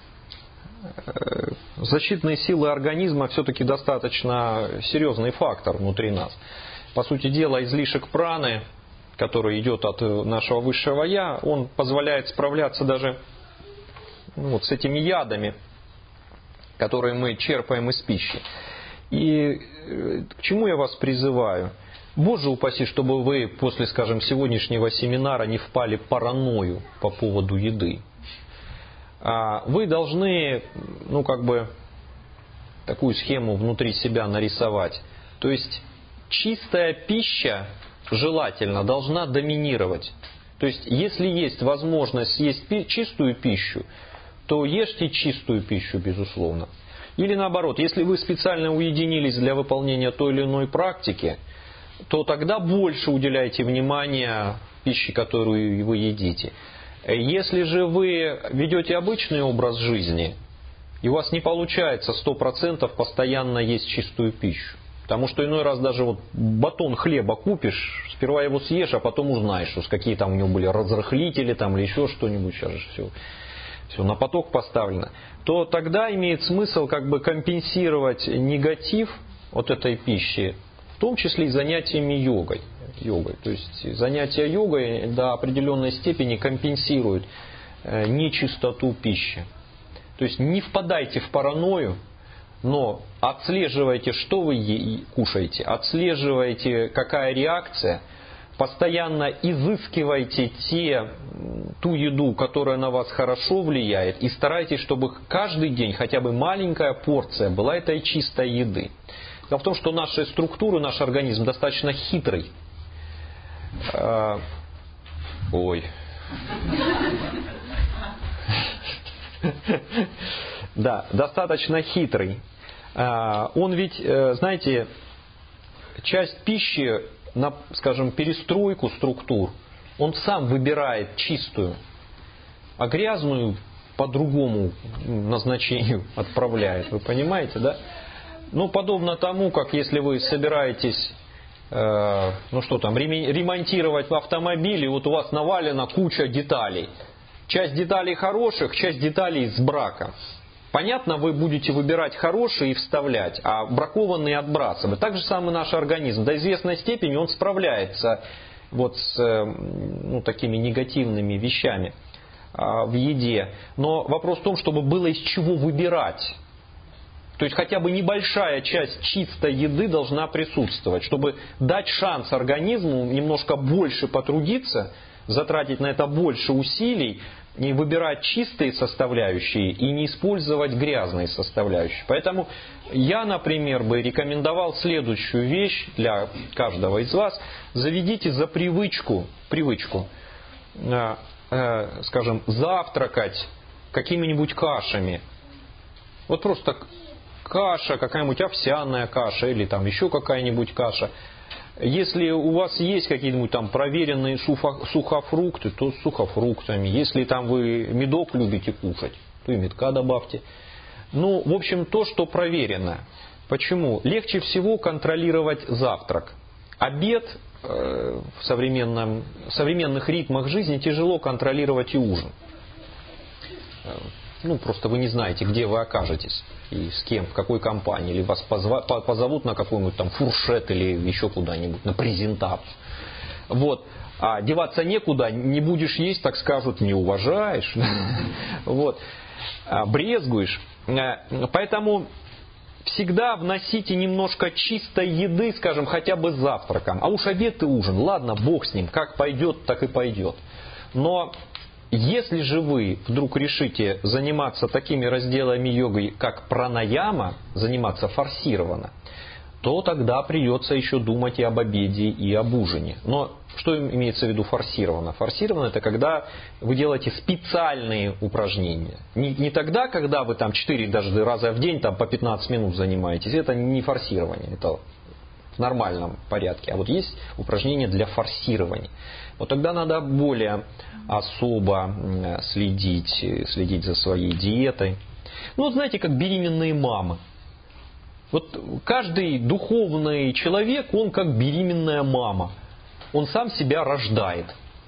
э, защитные силы организма все-таки достаточно серьезный фактор внутри нас. По сути дела, излишек праны, который идет от нашего высшего я, он позволяет справляться даже ну, вот с этими ядами, которые мы черпаем из пищи. И к чему я вас призываю? Боже упаси, чтобы вы после, скажем, сегодняшнего семинара не впали в паранойю по поводу еды. Вы должны, ну, как бы, такую схему внутри себя нарисовать. То есть, чистая пища желательно должна доминировать. То есть, если есть возможность съесть пи- чистую пищу, то ешьте чистую пищу, безусловно. Или наоборот, если вы специально уединились для выполнения той или иной практики, то тогда больше уделяйте внимания пище, которую вы едите. Если же вы ведете обычный образ жизни, и у вас не получается сто процентов постоянно есть чистую пищу, потому что иной раз даже вот батон хлеба купишь, сперва его съешь, а потом узнаешь, что какие там у него были разрыхлители там, или еще что-нибудь, сейчас же все, все на поток поставлено, то тогда имеет смысл как бы компенсировать негатив от этой пищи, в том числе и занятиями йогой. йогой. То есть занятия йогой до определенной степени компенсируют нечистоту пищи. То есть не впадайте в паранойю, но отслеживайте, что вы кушаете, отслеживайте, какая реакция, постоянно изыскивайте те, ту еду, которая на вас хорошо влияет, и старайтесь, чтобы каждый день хотя бы маленькая порция была этой чистой еды. Дело в том, что наша структура, наш организм достаточно хитрый. Ой. Да, достаточно хитрый. Он ведь, знаете, часть пищи, на, скажем, перестройку структур, он сам выбирает чистую, а грязную по другому назначению отправляет. Вы понимаете, да? Ну, подобно тому, как если вы собираетесь, э, ну что там, ремонтировать автомобиль, и вот у вас навалена куча деталей. Часть деталей хороших, часть деталей с брака. Понятно, вы будете выбирать хорошие и вставлять, а бракованные отбрасывать. Так же самый наш организм. До известной степени он справляется вот с ну, такими негативными вещами а, в еде. Но вопрос в том, чтобы было из чего выбирать. То есть хотя бы небольшая часть чистой еды должна присутствовать, чтобы дать шанс организму немножко больше потрудиться, затратить на это больше усилий, и выбирать чистые составляющие и не использовать грязные составляющие. Поэтому я, например, бы рекомендовал следующую вещь для каждого из вас. Заведите за привычку, привычку э, э, скажем, завтракать какими-нибудь кашами. Вот просто каша, какая-нибудь овсяная каша или там еще какая-нибудь каша. Если у вас есть какие-нибудь там проверенные сухофрукты, то с сухофруктами. Если там вы медок любите кушать, то и медка добавьте. Ну, в общем, то, что проверено. Почему? Легче всего контролировать завтрак. Обед э, в современном, в современных ритмах жизни тяжело контролировать и ужин. Ну, просто вы не знаете, где вы окажетесь и с кем, в какой компании. Или вас позва, позовут на какой-нибудь там фуршет или еще куда-нибудь, на презентацию. Вот. А деваться некуда, не будешь есть, так скажут, не уважаешь. Вот. Брезгуешь. Поэтому всегда вносите немножко чистой еды, скажем, хотя бы с завтраком. А уж обед и ужин, ладно, бог с ним, как пойдет, так и пойдет. Но если же вы вдруг решите заниматься такими разделами йоги, как пранаяма, заниматься форсированно, то тогда придется еще думать и об обеде, и об ужине. Но что имеется в виду форсированно? Форсированно — это когда вы делаете специальные упражнения. Не, не тогда, когда вы там четыре даже раза в день там, по пятнадцать минут занимаетесь. Это не форсирование, это в нормальном порядке. А вот есть упражнения для форсирования. Вот тогда надо более особо следить, следить за своей диетой. Ну, вот знаете, как беременные мамы. Вот каждый духовный человек, он как беременная мама. Он сам себя рождает.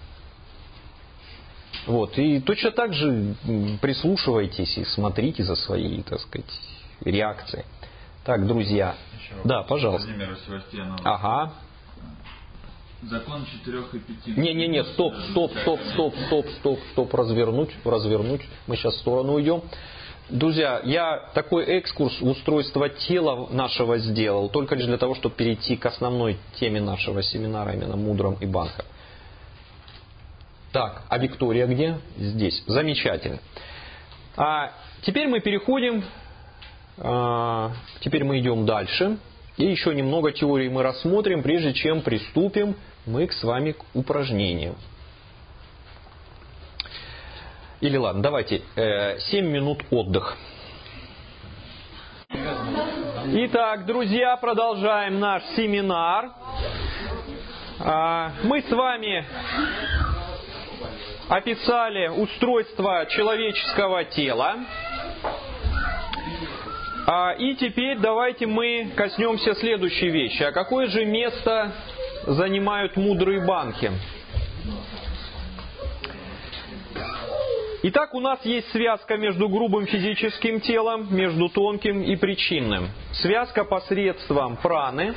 Вот. И точно так же прислушивайтесь и смотрите за своей, так сказать, реакцией. Так, друзья. Еще да, пожалуйста. Владимиру Севастьянову. Ага. Закон четырех и пяти. Не-не-не, стоп, стоп, стоп, стоп, стоп, стоп, стоп, развернуть, развернуть. Мы сейчас в сторону уйдем. Друзья, я такой экскурс в устройство тела нашего сделал, только лишь для того, чтобы перейти к основной теме нашего семинара, именно мудрам и банха. Так, а Виктория где? Здесь. Замечательно. А теперь мы переходим, а, теперь мы идем дальше. И еще немного теории мы рассмотрим, прежде чем приступим мы с вами к упражнению. Или ладно, давайте э, семь минут отдых. Итак, друзья, продолжаем наш семинар. А, мы с вами описали устройство человеческого тела. А, и теперь давайте мы коснемся следующей вещи. А какое же место занимают мудрые банхи? Итак, у нас есть связка между грубым физическим телом, между тонким и причинным. Связка посредством праны.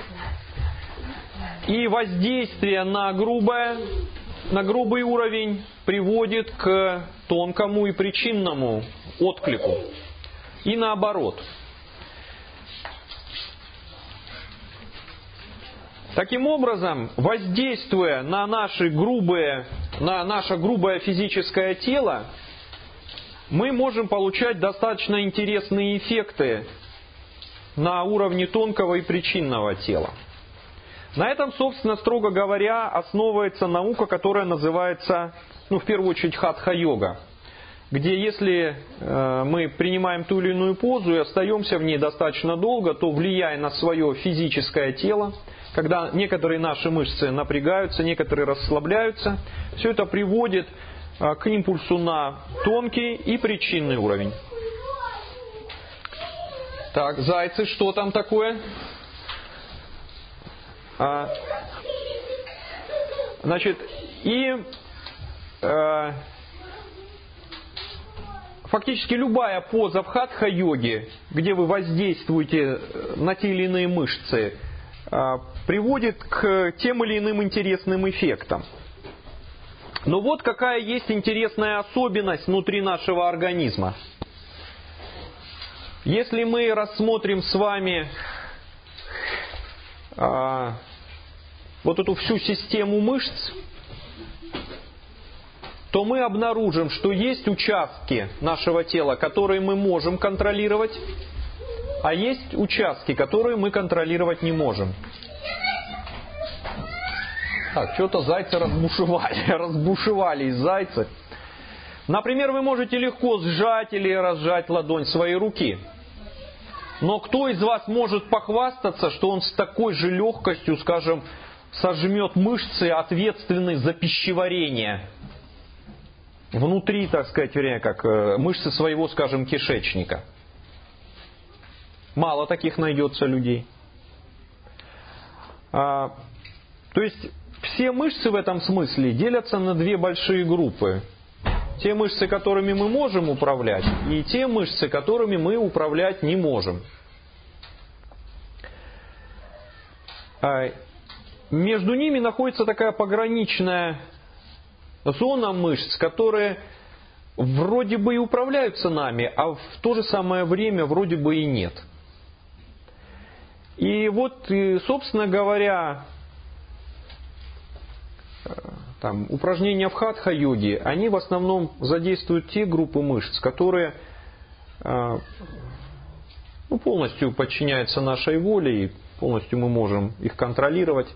И воздействие на, грубое, на грубый уровень приводит к тонкому и причинному отклику. И наоборот. Таким образом, воздействуя на, наши грубые, на наше грубое физическое тело, мы можем получать достаточно интересные эффекты на уровне тонкого и причинного тела. На этом, собственно, строго говоря, основывается наука, которая называется, ну, в первую очередь, хатха-йога, где если э, мы принимаем ту или иную позу и остаемся в ней достаточно долго, то, влияя на свое физическое тело, когда некоторые наши мышцы напрягаются, некоторые расслабляются, все это приводит к импульсу на тонкий и причинный уровень. Так, зайцы, что там такое? А, значит, и а, фактически любая поза в хатха-йоге, где вы воздействуете на те или иные мышцы, а, приводит к тем или иным интересным эффектам. Но вот какая есть интересная особенность внутри нашего организма. Если мы рассмотрим с вами а, вот эту всю систему мышц, то мы обнаружим, что есть участки нашего тела, которые мы можем контролировать, а есть участки, которые мы контролировать не можем. Так, что-то зайцы разбушевали, разбушевались зайцы. Например, вы можете легко сжать или разжать ладонь своей руки. Но кто из вас может похвастаться, что он с такой же легкостью, скажем, сожмет мышцы, ответственные за пищеварение? Внутри, так сказать, вернее, как мышцы своего, скажем, кишечника. Мало таких найдется людей. А, то есть все мышцы в этом смысле делятся на две большие группы. Те мышцы, которыми мы можем управлять, и те мышцы, которыми мы управлять не можем. А, между ними находится такая пограничная зона мышц, которые вроде бы и управляются нами, а в то же самое время вроде бы и нет. И вот, собственно говоря, там, упражнения в хатха-йоге, они в основном задействуют те группы мышц, которые ну, полностью подчиняются нашей воле, и полностью мы можем их контролировать.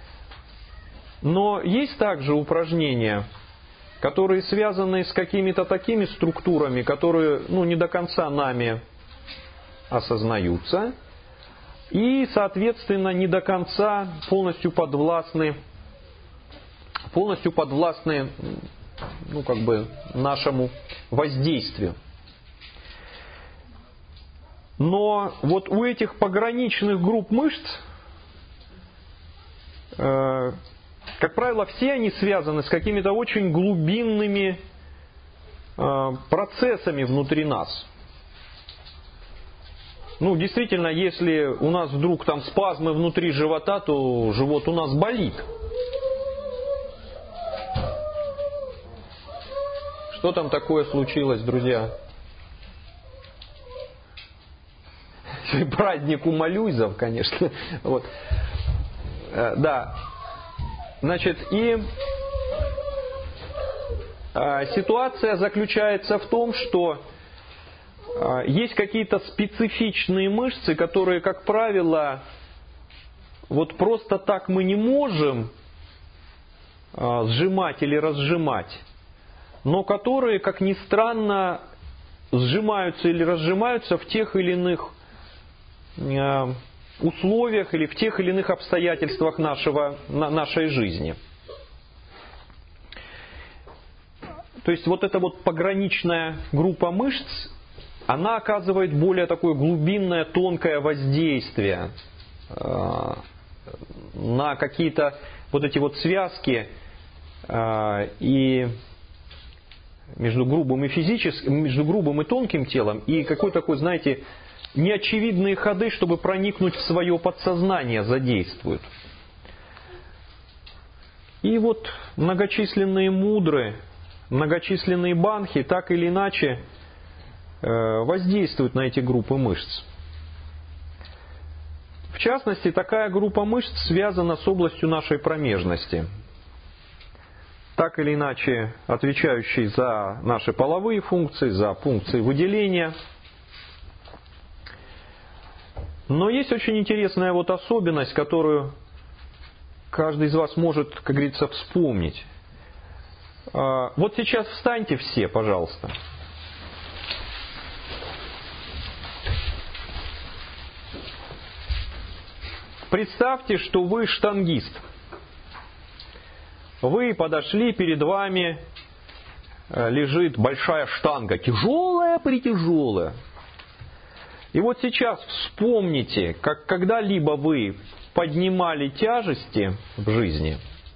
Но есть также упражнения, которые связаны с какими-то такими структурами, которые ну, не до конца нами осознаются, и, соответственно, не до конца полностью подвластны, полностью подвластны ну, как бы нашему воздействию. Но вот у этих пограничных групп мышц, э, как правило, все они связаны с какими-то очень глубинными э, процессами внутри нас. Ну, действительно, если у нас вдруг там спазмы внутри живота, то живот у нас болит. Что там такое случилось, друзья? Праздник у малюйзов, конечно. Вот. Да. Значит, и ситуация заключается в том, что есть какие-то специфичные мышцы, которые, как правило, вот просто так мы не можем сжимать или разжимать, но которые, как ни странно, сжимаются или разжимаются в тех или иных условиях или в тех или иных обстоятельствах нашего, нашей жизни. То есть вот эта вот пограничная группа мышц, она оказывает более такое глубинное, тонкое воздействие э, на какие-то вот эти вот связки э, и между грубым и физическим, между грубым и тонким телом, и какой такой, знаете, неочевидные ходы, чтобы проникнуть в свое подсознание, задействуют. И вот многочисленные мудры, многочисленные банхи так или иначе воздействуют на эти группы мышц. В частности, такая группа мышц связана с областью нашей промежности, так или иначе отвечающей за наши половые функции, за функции выделения. Но есть очень интересная вот особенность, которую каждый из вас может, как говорится, вспомнить. Вот сейчас встаньте все, пожалуйста. Представьте, что вы штангист. Вы подошли, перед вами лежит большая штанга, тяжелая-притяжелая. И вот сейчас вспомните, как когда-либо вы поднимали тяжести в жизни,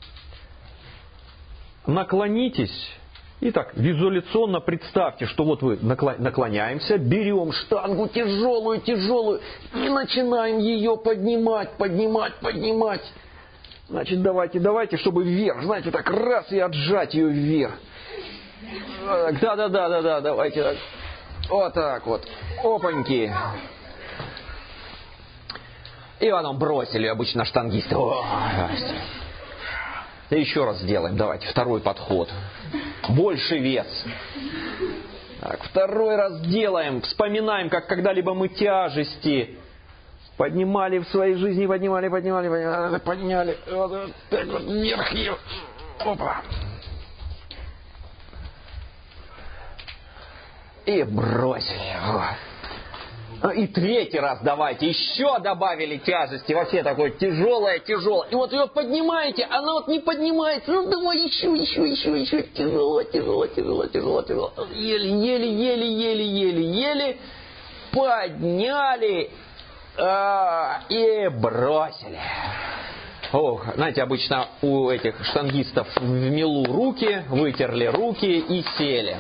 наклонитесь и так визуаляционно представьте, что вот вы наклоняемся, берем штангу тяжелую-тяжелую и начинаем ее поднимать, поднимать, поднимать. Значит, давайте, давайте, чтобы вверх, знаете, так раз и отжать ее вверх. Да-да-да-да-да, давайте так. Вот так вот. Опаньки. И потом бросили обычно штангисты. О, да еще раз сделаем. Давайте, второй подход. Больше вес. Так, второй раз делаем. Вспоминаем, как когда-либо мы тяжести поднимали в своей жизни. Поднимали, поднимали, поднимали. Подняли. Вот так вот вверх ее. Опа. И бросили. И третий раз давайте, еще добавили тяжести, вообще такое тяжелое, тяжелое. И вот ее поднимаете, она вот не поднимается, ну давай еще, еще, еще, еще, тяжело, тяжело, тяжело, тяжело, тяжело. Еле, еле, еле, еле, еле, еле подняли а, и бросили. Ох, знаете, обычно у этих штангистов в милу руки, вытерли руки и сели.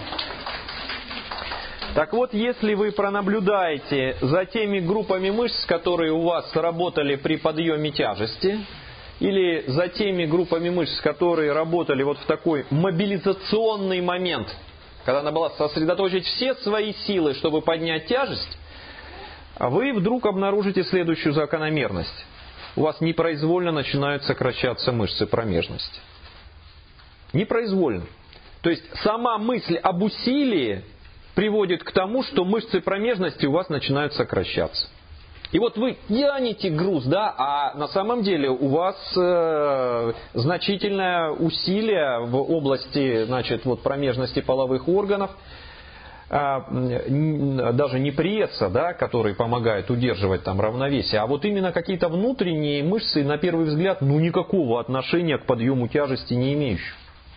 Так вот, если вы пронаблюдаете за теми группами мышц, которые у вас работали при подъеме тяжести, или за теми группами мышц, которые работали вот в такой мобилизационный момент, когда надо было сосредоточить все свои силы, чтобы поднять тяжесть, вы вдруг обнаружите следующую закономерность. У вас непроизвольно начинают сокращаться мышцы промежности. Непроизвольно. То есть сама мысль об усилии приводит к тому, что мышцы промежности у вас начинают сокращаться. И вот вы тянете груз, да, а на самом деле у вас э, значительное усилие в области, значит, вот промежности половых органов, э, даже не пресса, да, который помогает удерживать там равновесие, а вот именно какие-то внутренние мышцы, на первый взгляд, ну никакого отношения к подъему тяжести не имеющие.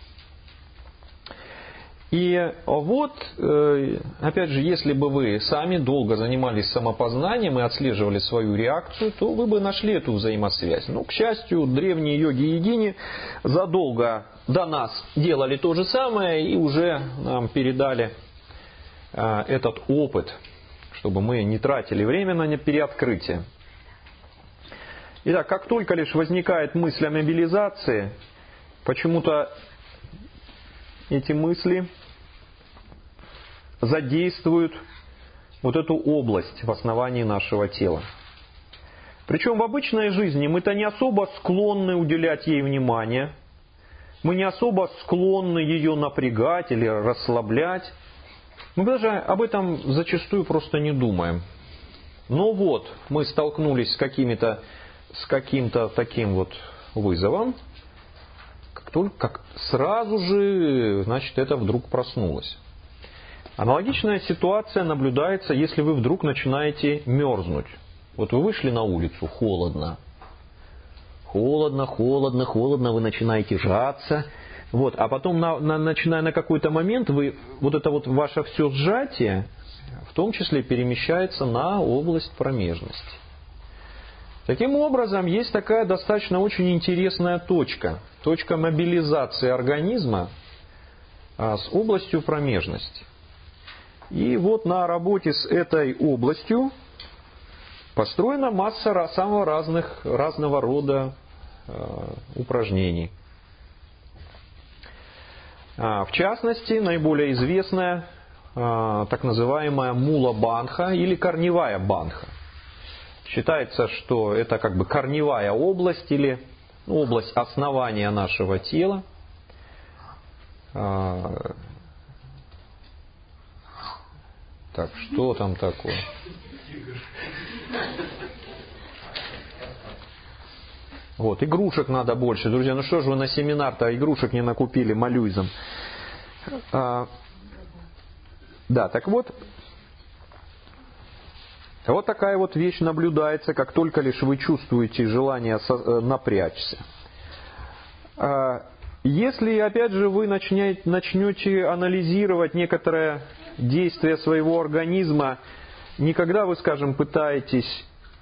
И вот, опять же, если бы вы сами долго занимались самопознанием и отслеживали свою реакцию, то вы бы нашли эту взаимосвязь. Но, к счастью, древние йоги-йогини задолго до нас делали то же самое и уже нам передали этот опыт, чтобы мы не тратили время на переоткрытие. Итак, как только лишь возникает мысль о мобилизации, почему-то эти мысли задействуют вот эту область в основании нашего тела. Причем в обычной жизни мы-то не особо склонны уделять ей внимание, мы не особо склонны ее напрягать или расслаблять. Мы даже об этом зачастую просто не думаем. Но вот мы столкнулись с, какими-то, с каким-то таким вот вызовом, только как сразу же, значит, это вдруг проснулось. Аналогичная ситуация наблюдается, если вы вдруг начинаете мерзнуть. Вот вы вышли на улицу, холодно. Холодно, холодно, холодно, вы начинаете жаться. Вот, а потом, на, на, начиная на какой-то момент, вы, вот это вот ваше все сжатие, в том числе перемещается на область промежности. Таким образом, есть такая достаточно очень интересная точка. Точка мобилизации организма а, с областью промежности. И вот на работе с этой областью построена масса самого разных, разного рода а, упражнений. А, в частности, наиболее известная а, так называемая мула-бандха или корневая бандха. Считается, что это как бы корневая область или ну, область основания нашего тела. А, так, что там такое? Вот, игрушек надо больше. Друзья, ну что же вы на семинар-то игрушек не накупили, молюйзом. А, да, так вот. Вот такая вот вещь наблюдается, как только лишь вы чувствуете желание напрячься. Если, опять же, вы начнете, начнете анализировать некоторое действие своего организма, не когда вы, скажем, пытаетесь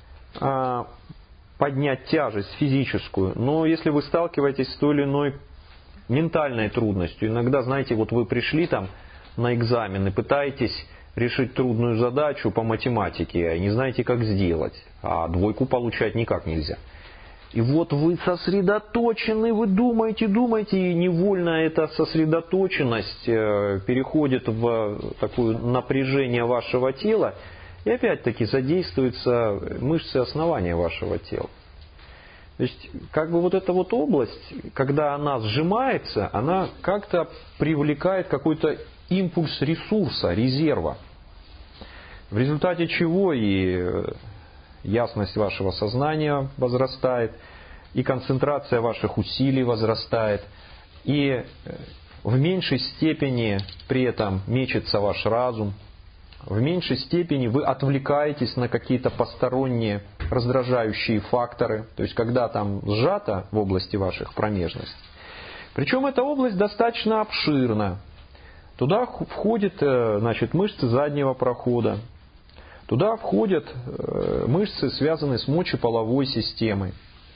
поднять тяжесть физическую, но если вы сталкиваетесь с той или иной ментальной трудностью, иногда, знаете, вот вы пришли там на экзамен и пытаетесь решить трудную задачу по математике, не знаете, как сделать, а двойку получать никак нельзя. И вот вы сосредоточены, вы думаете, думаете, и невольно эта сосредоточенность переходит в такое напряжение вашего тела, и опять-таки задействуются мышцы основания вашего тела. То есть, как бы вот эта вот область, когда она сжимается, она как-то привлекает какой-то импульс ресурса, резерва, в результате чего и ясность вашего сознания возрастает, и концентрация ваших усилий возрастает, и в меньшей степени при этом мечется ваш разум, в меньшей степени вы отвлекаетесь на какие-то посторонние раздражающие факторы, то есть когда там сжато в области ваших промежностей. Причем эта область достаточно обширна. Туда входят, значит, мышцы заднего прохода, туда входят мышцы, связанные с мочеполовой системой.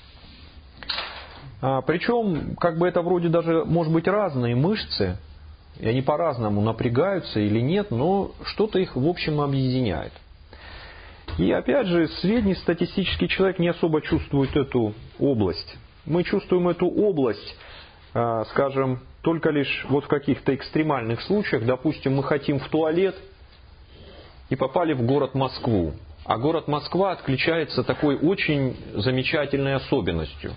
Причем, как бы это вроде даже, может быть, разные мышцы, и они по-разному напрягаются или нет, но что-то их в общем объединяет. И опять же, среднестатистический человек не особо чувствует эту область. Мы чувствуем эту область, скажем, только лишь вот в каких-то экстремальных случаях. Допустим, мы хотим в туалет и попали в город Москву. А город Москва отличается такой очень замечательной особенностью.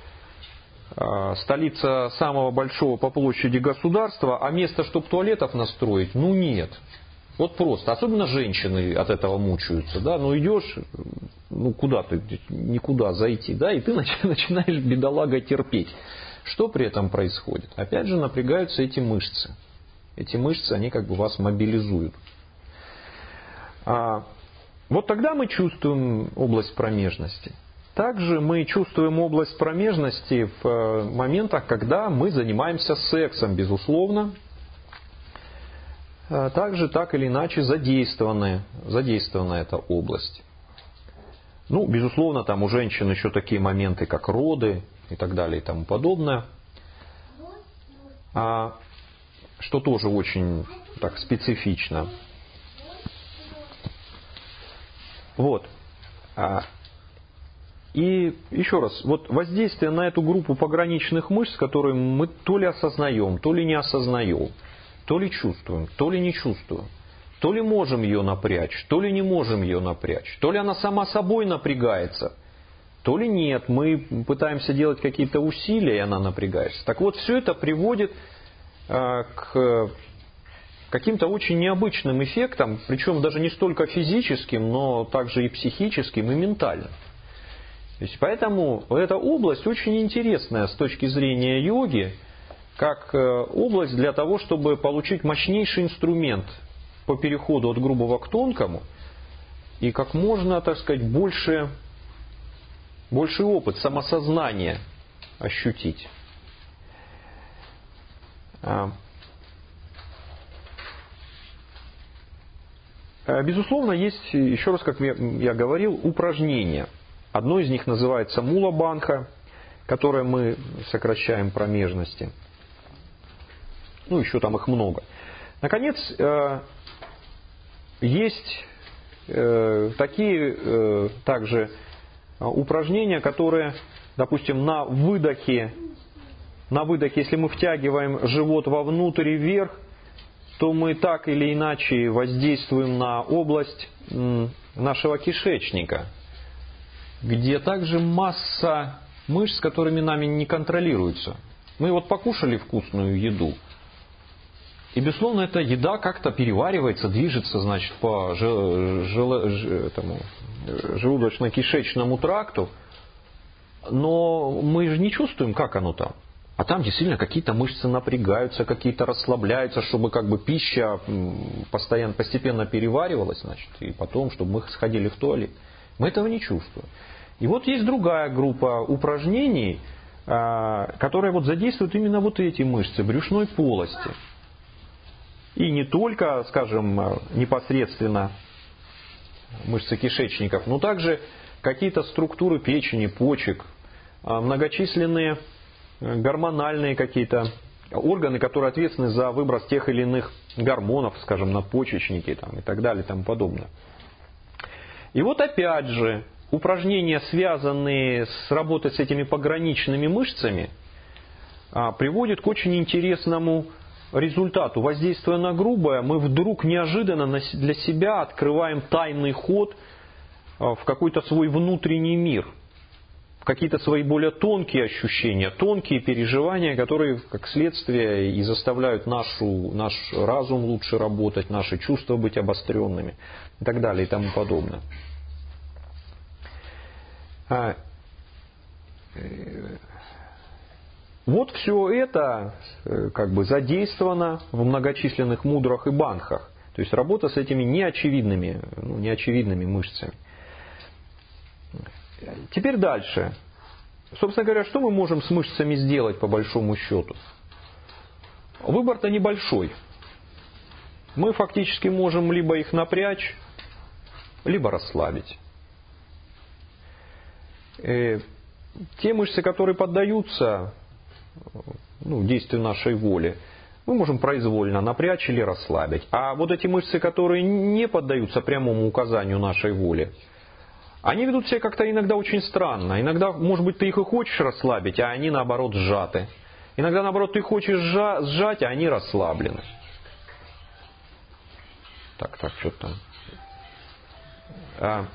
Столица самого большого по площади государства, а места, чтобы туалетов настроить, ну нет. Вот просто. Особенно женщины от этого мучаются. Да? Ну идешь, ну куда ты, никуда зайти, да, и ты начинаешь, бедолага, терпеть. Что при этом происходит? Опять же напрягаются эти мышцы. Эти мышцы, они как бы вас мобилизуют. А, вот тогда мы чувствуем область промежности. Также мы чувствуем область промежности в моментах, когда мы занимаемся сексом, безусловно. Также так или иначе задействована, задействована эта область. Ну, безусловно, там у женщин еще такие моменты, как роды и так далее и тому подобное. А, что тоже очень так специфично. Вот. И еще раз, вот воздействие на эту группу пограничных мышц, которые мы то ли осознаем, то ли не осознаем, то ли чувствуем, то ли не чувствуем, то ли можем ее напрячь, то ли не можем ее напрячь, то ли она сама собой напрягается, то ли нет, мы пытаемся делать какие-то усилия, и она напрягается. Так вот, все это приводит э, к каким-то очень необычным эффектам, причем даже не столько физическим, но также и психическим, и ментальным. То есть, поэтому эта область очень интересная с точки зрения йоги, как область для того, чтобы получить мощнейший инструмент по переходу от грубого к тонкому и как можно, так сказать, больше, больший опыт, самосознание ощутить. Безусловно, есть, еще раз, как я говорил, упражнения. Одно из них называется мула-банха, которое мы сокращаем промежности. Ну, еще там их много. Наконец, есть такие также упражнения, которые, допустим, на выдохе, на выдохе, если мы втягиваем живот вовнутрь и вверх, то мы так или иначе воздействуем на область нашего кишечника, где также масса мышц, которыми нами не контролируются. Мы вот покушали вкусную еду, и, безусловно, эта еда как-то переваривается, движется, значит, по желудочно-кишечному тракту, но мы же не чувствуем, как оно там. А там действительно какие-то мышцы напрягаются, какие-то расслабляются, чтобы как бы пища постоянно, постепенно переваривалась, значит, и потом, чтобы мы сходили в туалет. Мы этого не чувствуем. И вот есть другая группа упражнений, которая вот задействует именно вот эти мышцы брюшной полости. И не только, скажем, непосредственно мышцы кишечников, но также какие-то структуры печени, почек, многочисленные гормональные какие-то органы, которые ответственны за выброс тех или иных гормонов, скажем, надпочечники там, и так далее и тому подобное. И вот опять же, упражнения, связанные с работой с этими пограничными мышцами, приводят к очень интересному результату. Воздействуя на грубое, мы вдруг неожиданно для себя открываем тайный ход в какой-то свой внутренний мир, в какие-то свои более тонкие ощущения, тонкие переживания, которые, как следствие, и заставляют нашу, наш разум лучше работать, наши чувства быть обостренными и так далее и тому подобное. Вот все это как бы задействовано в многочисленных мудрах и банхах. То есть работа с этими неочевидными, ну, неочевидными мышцами. Теперь дальше. Собственно говоря, что мы можем с мышцами сделать по большому счету? Выбор-то небольшой. Мы фактически можем либо их напрячь, либо расслабить. И те мышцы, которые поддаются, ну, действию нашей воли, мы можем произвольно напрячь или расслабить. А вот эти мышцы, которые не поддаются прямому указанию нашей воли, они ведут себя как-то иногда очень странно. Иногда, может быть, ты их и хочешь расслабить, а они, наоборот, сжаты. Иногда, наоборот, ты хочешь сжать, а они расслаблены. Так, так, что там. А.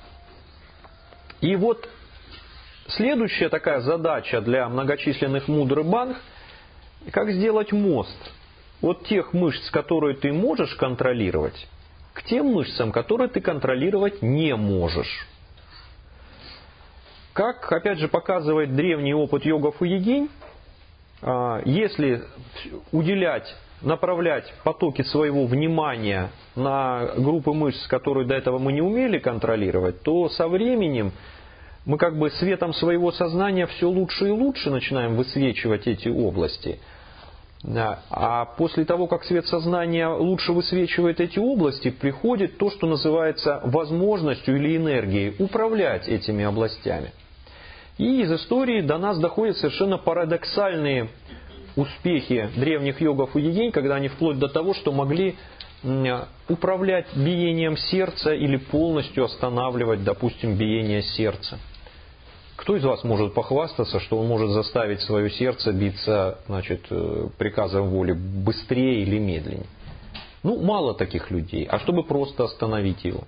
И вот следующая такая задача для многочисленных мудрых банх, как сделать мост от тех мышц, которые ты можешь контролировать, к тем мышцам, которые ты контролировать не можешь. Как, опять же, показывает древний опыт йогов и йогинь, если уделять, направлять потоки своего внимания на группы мышц, которые до этого мы не умели контролировать, то со временем мы как бы светом своего сознания все лучше и лучше начинаем высвечивать эти области. А после того, как свет сознания лучше высвечивает эти области, приходит то, что называется возможностью или энергией управлять этими областями. И из истории до нас доходят совершенно парадоксальные успехи древних йогов и йогинь, когда они вплоть до того, что могли управлять биением сердца или полностью останавливать, допустим, биение сердца. Кто из вас может похвастаться, что он может заставить свое сердце биться, значит, приказом воли быстрее или медленнее? Ну, мало таких людей. А чтобы просто остановить его?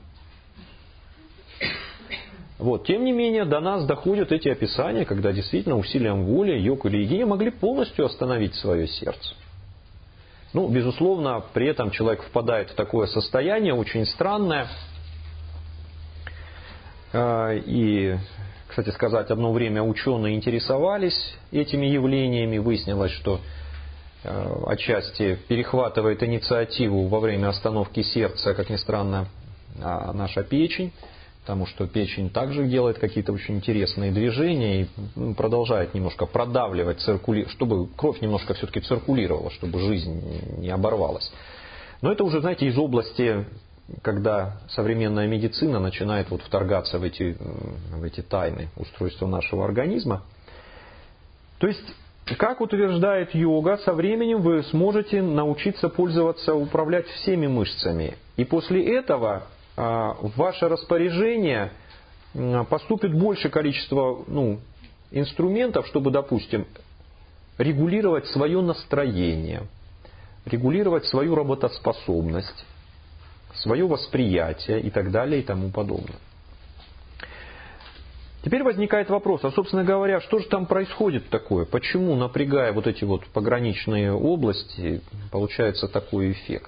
Вот. Тем не менее, до нас доходят эти описания, когда действительно усилием воли йог или йогиня могли полностью остановить свое сердце. Ну, безусловно, при этом человек впадает в такое состояние очень странное. И, кстати сказать, одно время ученые интересовались этими явлениями. Выяснилось, что отчасти перехватывает инициативу во время остановки сердца, как ни странно, наша печень. Потому что печень также делает какие-то очень интересные движения и продолжает немножко продавливать, циркули... чтобы кровь немножко все-таки циркулировала, чтобы жизнь не оборвалась. Но это уже, знаете, из области, когда современная медицина начинает вот вторгаться в эти, в эти тайны устройства нашего организма. То есть, как утверждает йога, со временем вы сможете научиться пользоваться, управлять всеми мышцами. И после этого в ваше распоряжение поступит большее количество, ну, инструментов, чтобы, допустим, регулировать свое настроение, регулировать свою работоспособность, свое восприятие и так далее и тому подобное. Теперь возникает вопрос, а, собственно говоря, что же там происходит такое? Почему, напрягая вот эти вот пограничные области, получается такой эффект?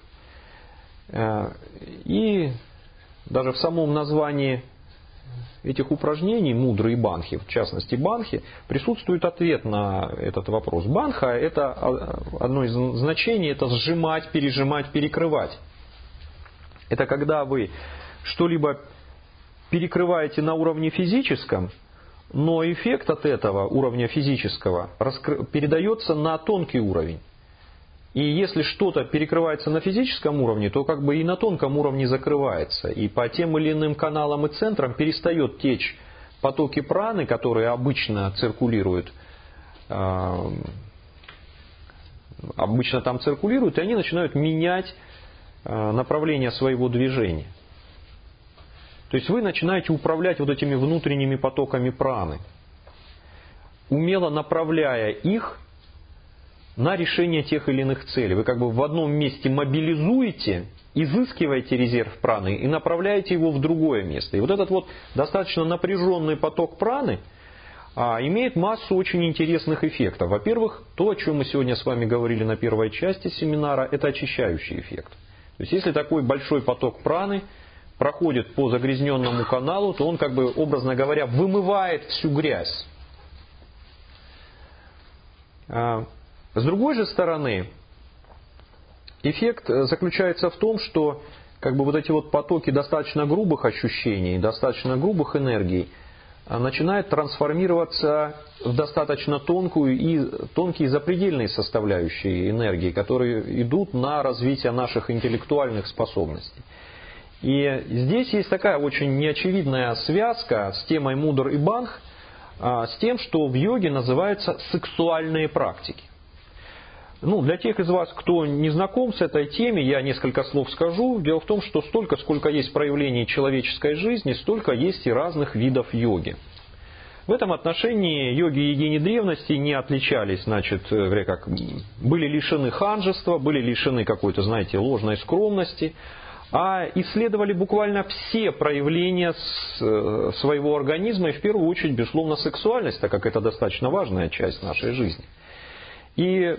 И даже в самом названии этих упражнений, мудрые банхи, в частности банхи, присутствует ответ на этот вопрос. Банха – это одно из значений, это сжимать, пережимать, перекрывать. Это когда вы что-либо перекрываете на уровне физическом, но эффект от этого уровня физического передается на тонкий уровень. И если что-то перекрывается на физическом уровне, то как бы и на тонком уровне закрывается. И по тем или иным каналам и центрам перестает течь потоки праны, которые обычно циркулируют, э, обычно там циркулируют, и они начинают менять э, направление своего движения. То есть вы начинаете управлять вот этими внутренними потоками праны, умело направляя их на решение тех или иных целей. Вы как бы в одном месте мобилизуете, изыскиваете резерв праны и направляете его в другое место. И вот этот вот достаточно напряженный поток праны а, имеет массу очень интересных эффектов. Во-первых, то, о чем мы сегодня с вами говорили на первой части семинара, это очищающий эффект. То есть если такой большой поток праны проходит по загрязненному каналу, то он, как бы, образно говоря, вымывает всю грязь. С другой же стороны, эффект заключается в том, что как бы вот эти вот потоки достаточно грубых ощущений, достаточно грубых энергий начинают трансформироваться в достаточно тонкую и тонкие запредельные составляющие энергии, которые идут на развитие наших интеллектуальных способностей. И здесь есть такая очень неочевидная связка с темой мудр и банх, с тем, что в йоге называется сексуальные практики. Ну, для тех из вас, кто не знаком с этой темой, я несколько слов скажу. Дело в том, что столько, сколько есть проявлений человеческой жизни, столько есть и разных видов йоги. В этом отношении йоги Егини древности не отличались, значит, говоря как, были лишены ханжества, были лишены какой-то, знаете, ложной скромности, а исследовали буквально все проявления своего организма, и в первую очередь, безусловно, сексуальность, так как это достаточно важная часть нашей жизни. И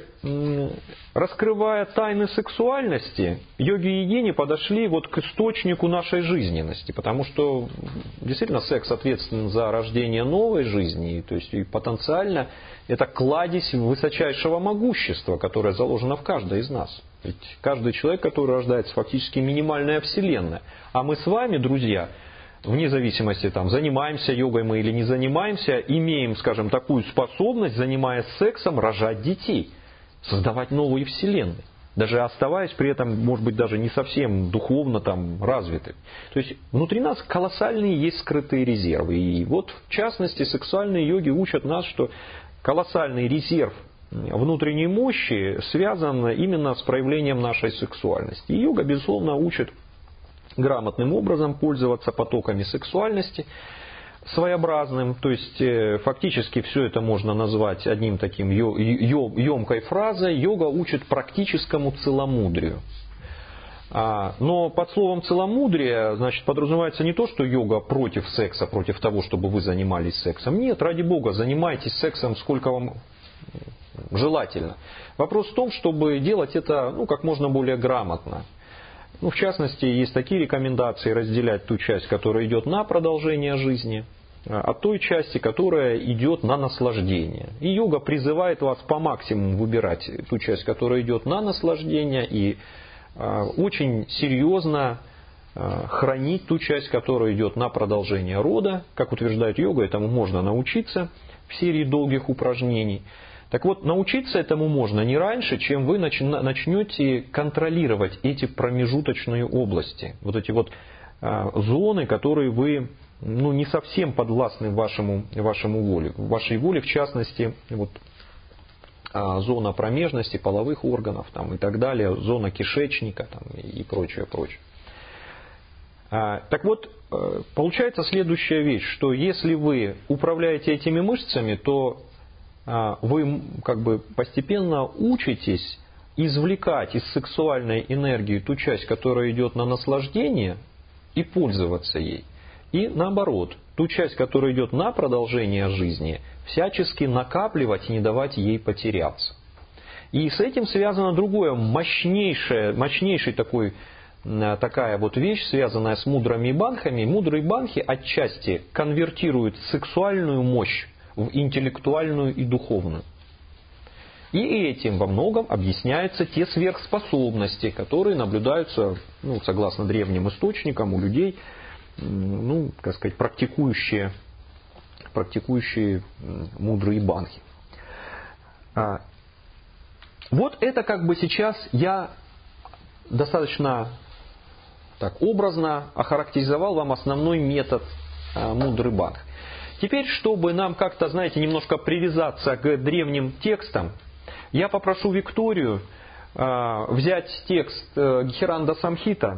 раскрывая тайны сексуальности, йоги Егини подошли вот к источнику нашей жизненности, потому что действительно секс ответственен за рождение новой жизни, то есть и потенциально это кладезь высочайшего могущества, которое заложено в каждой из нас. Ведь каждый человек, который рождается, фактически минимальная вселенная. А мы с вами, друзья, вне зависимости, там, занимаемся йогой мы или не занимаемся, имеем, скажем, такую способность, занимаясь сексом, рожать детей, создавать новые вселенные, даже оставаясь при этом, может быть, даже не совсем духовно там развиты. То есть внутри нас колоссальные есть скрытые резервы. И вот, в частности, сексуальные йоги учат нас, что колоссальный резерв внутренней мощи связан именно с проявлением нашей сексуальности. И йога, безусловно, учит грамотным образом пользоваться потоками сексуальности, своеобразным, то есть фактически все это можно назвать одним таким емкой фразой: йога учит практическому целомудрию. Но под словом целомудрие, значит, подразумевается не то, что йога против секса, против того, чтобы вы занимались сексом. Нет, ради Бога, занимайтесь сексом сколько вам желательно. Вопрос в том, чтобы делать это, ну, как можно более грамотно. Ну, в частности, есть такие рекомендации: разделять ту часть, которая идет на продолжение жизни, от той части, которая идет на наслаждение. И йога призывает вас по максимуму выбирать ту часть, которая идет на наслаждение, и э, очень серьезно э, хранить ту часть, которая идет на продолжение рода. Как утверждает йога, этому можно научиться в серии долгих упражнений. Так вот, научиться этому можно не раньше, чем вы начнете контролировать эти промежуточные области, вот эти вот а, зоны, которые вы, ну, не совсем подвластны вашему, вашему воле, вашей воле, в частности, вот, а, зона промежности, половых органов там, и так далее, зона кишечника там, и прочее, прочее. А, так вот, получается следующая вещь, что если вы управляете этими мышцами, то вы как бы постепенно учитесь извлекать из сексуальной энергии ту часть, которая идет на наслаждение, и пользоваться ей. И наоборот, ту часть, которая идет на продолжение жизни, всячески накапливать и не давать ей потеряться. И с этим связано другое, мощнейшее, мощнейший такой, такая вот вещь, связанная с мудрами и банхами. Мудрые банхи отчасти конвертируют сексуальную мощь в интеллектуальную и духовную. И этим во многом объясняются те сверхспособности, которые наблюдаются, ну, согласно древним источникам, у людей, ну, так сказать, практикующие, практикующие мудрые банхи. А, вот это как бы сейчас я достаточно так образно охарактеризовал вам основной метод а, мудрый банх. Теперь, чтобы нам как-то, знаете, немножко привязаться к древним текстам, я попрошу Викторию э, взять текст э, Гхиранда Самхита.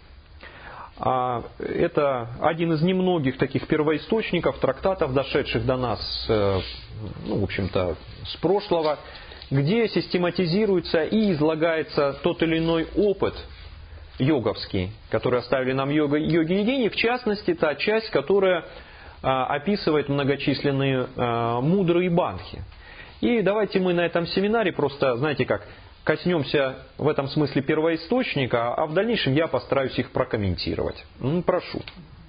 Э, это один из немногих таких первоисточников, трактатов, дошедших до нас, э, ну, в общем-то, с прошлого, где систематизируется и излагается тот или иной опыт йоговский, который оставили нам йога, йоги Егини, в частности, та часть, которая описывает многочисленные э, мудрые банхи. И давайте мы на этом семинаре просто, знаете как, коснемся в этом смысле первоисточника, а в дальнейшем я постараюсь их прокомментировать. Ну, прошу.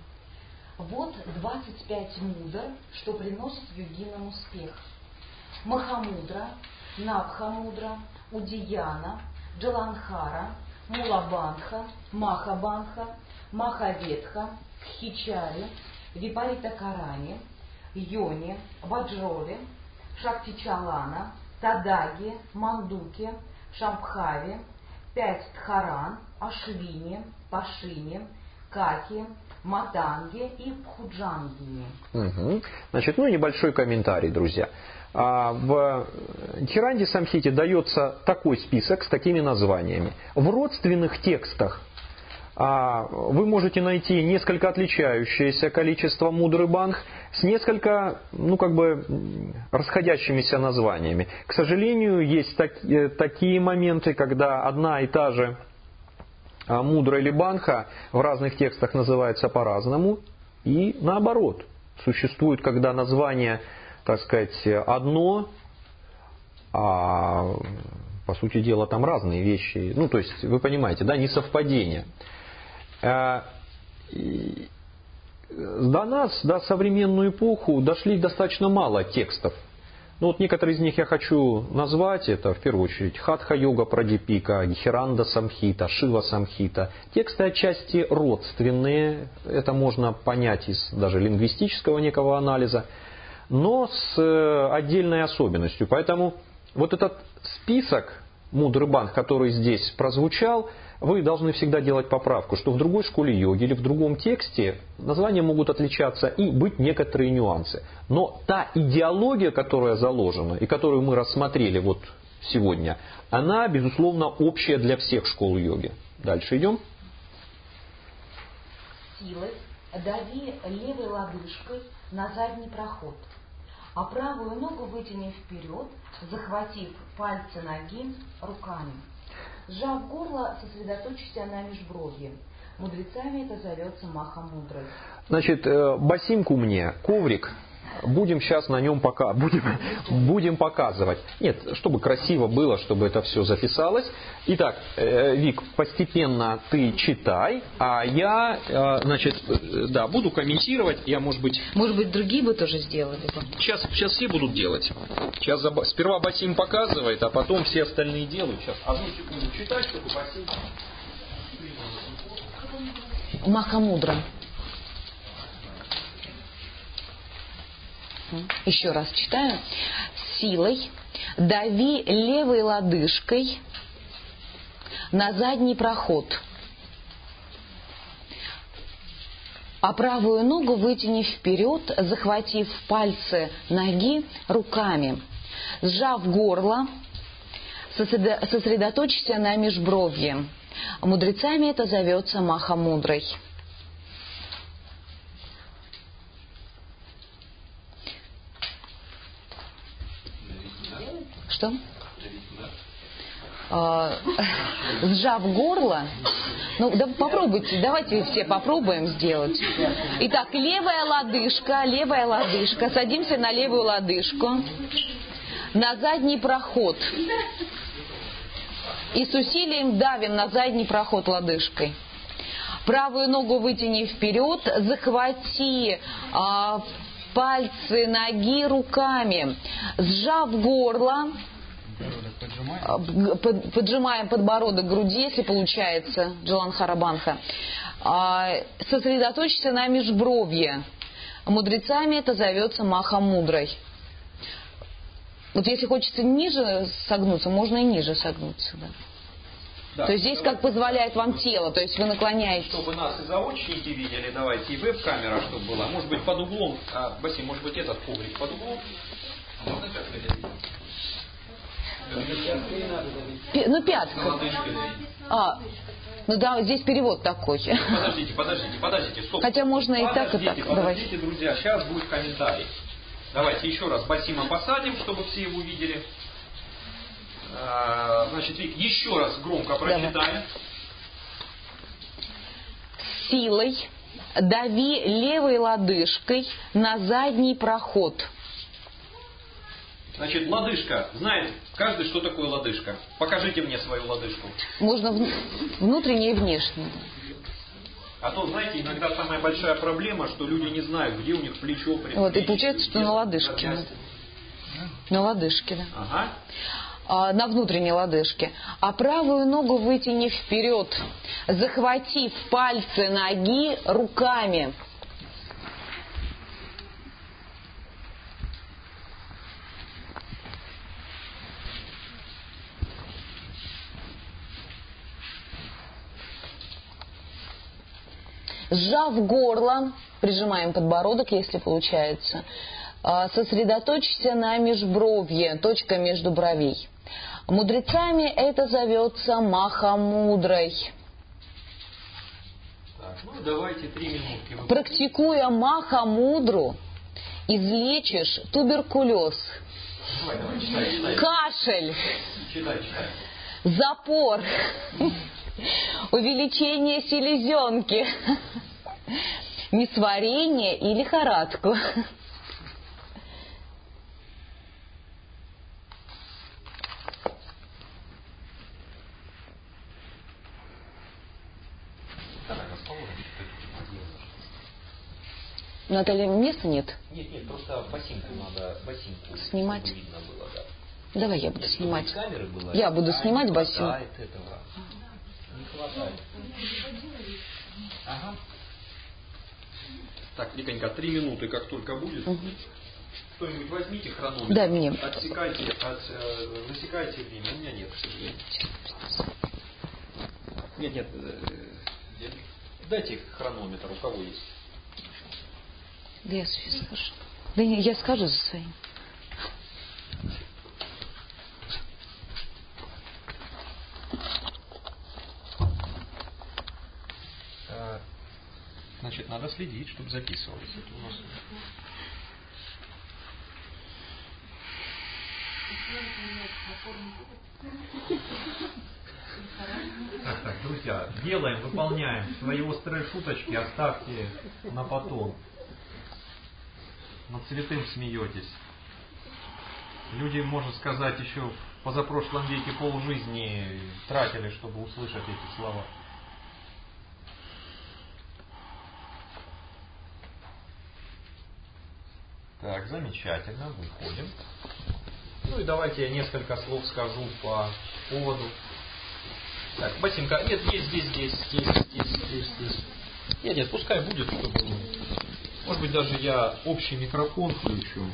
Вот двадцать пять мудр, что приносит йогинам успех. Махамудра, Набхамудра, Удияна, Джаланхара, Мулабандха, Махабандха, Махаветха, Кхичари, Випарита Карани, Йони, Ваджрови, Шактичалана, Тадаги, Мандуки, Шамбхави, пять Дхаран, Ашвини, Пашини, Каки, Матанги и Пхуджанги. Угу. Значит, ну небольшой комментарий, друзья. А в Дхиранди Самхите дается такой список с такими названиями. В родственных текстах а, вы можете найти несколько отличающееся количество мудры бандх с несколько, ну как бы, расходящимися названиями. К сожалению, есть так, такие моменты, когда одна и та же мудра или бандха в разных текстах называется по-разному, и наоборот. Существует, когда название, так сказать, одно, а по сути дела там разные вещи. Ну, то есть, вы понимаете, да, несовпадение. До нас, до современную эпоху, дошли достаточно мало текстов. Ну, вот некоторые из них я хочу назвать. Это, в первую очередь, Хатха-йога Прадипика, Дхиранда Самхита, Шива Самхита. Тексты отчасти родственные. Это можно понять из даже лингвистического некого анализа. Но с отдельной особенностью. Поэтому вот этот список мудры бандх, который здесь прозвучал, вы должны всегда делать поправку, что в другой школе йоги или в другом тексте названия могут отличаться и быть некоторые нюансы. Но та идеология, которая заложена и которую мы рассмотрели вот сегодня, она, безусловно, общая для всех школ йоги. Дальше идем. Силой дави левой лодыжкой на задний проход, а правую ногу вытяни вперед, захватив пальцы ноги руками. Сжав горло, сосредоточься на межбровье. Мудрецами это зовется Маха-мудрой. Значит, басимку мне, коврик. Будем сейчас на нем пока, будем, будем показывать. Нет, чтобы красиво было, чтобы это все записалось. Итак, Вик, постепенно ты читай, а я, значит, да, буду комментировать. Я, может быть... Может быть, другие бы тоже сделали бы? Сейчас, сейчас все будут делать. Сейчас сперва Басим показывает, а потом все остальные делают. Сейчас одну секунду читать, чтобы Басим... Маха-мудра. Еще раз читаю. Силой дави левой лодыжкой на задний проход, а правую ногу вытяни вперед, захватив пальцы ноги руками. Сжав горло, сосредоточься на межбровье. Мудрецами это зовется Маха-мудрой. Что? А, сжав горло, ну да, попробуйте, давайте все попробуем сделать. Итак, левая лодыжка, левая лодыжка, садимся на левую лодыжку, на задний проход и с усилием давим на задний проход лодыжкой. Правую ногу вытяни вперед, захвати а, пальцы ноги руками, сжав горло, поджимаем подбородок к груди, если получается, Джаланхара Бандха. Сосредоточься на межбровье. Мудрецами это зовется Маха-мудрой. Вот если хочется ниже согнуться, можно и ниже согнуться. Да. Да, то есть здесь как позволяет вам тело, то есть вы наклоняетесь. Чтобы нас и заочники видели, давайте и веб-камера, чтобы была. Может быть под углом, а, Басим, может быть этот коврик под углом. Можно Пи, ну пятка. А, ну да, здесь перевод такой. Подождите, подождите, подождите, стоп. Хотя можно и подождите, так, и так. Подождите, Давайте. друзья, сейчас будет комментарий. Давайте еще раз Басима посадим, чтобы все его видели. А, значит, Вик, еще раз громко прочитаем. Силой дави левой лодыжкой на задний проход. Значит, лодыжка. Знает каждый, что такое лодыжка. Покажите мне свою лодыжку. Можно внутреннее и внешнее. А то, знаете, иногда самая большая проблема, что люди не знают, где у них плечо. Вот, и получается, что на лодыжке. На лодыжке, да. Ага. а, на внутренней лодыжке, а правую ногу вытянив вперед, захватив пальцы ноги руками. Сжав горло, прижимаем подбородок, если получается, сосредоточься на межбровье, точка между бровей. Мудрецами это зовется Махамудрой. Так, ну давайте три минутки. Практикуя Махамудру, излечишь туберкулез, Давай, давай, читай, читай. кашель, Читай, читай. запор, увеличение селезенки, несварение и лихорадку. Наталья, места нет? Нет, нет, просто ботинку надо, ботинку. Снимать? Чтобы видно было, да. Давай я буду Нет, снимать. чтобы камеры было. Я буду А, снимать не ботинку. хватает этого. Не хватает. Ага. Так, Виконька, три минуты, как только будет. Угу. Кто-нибудь возьмите хронометр. Да, мне. Отсекайте, от, э, засекайте время. У меня нет, к сожалению. Нет, нет. Э, дайте хронометр, у кого есть. Да я Софье скажу. Да не, я скажу за своим. Значит, надо следить, чтобы записывалось. Это у нас... Так, так, друзья, делаем, выполняем. Свои острые шуточки оставьте на потом. Над святым смеетесь. Люди, можно сказать, еще в позапрошлом веке полжизни тратили, чтобы услышать эти слова. Так, замечательно, выходим. Ну и давайте я несколько слов скажу по поводу. Так, ботинка, нет, есть здесь, здесь, здесь, здесь, здесь, здесь. Нет, нет, пускай будет, чтобы... Может быть, даже я общий микрофон включу.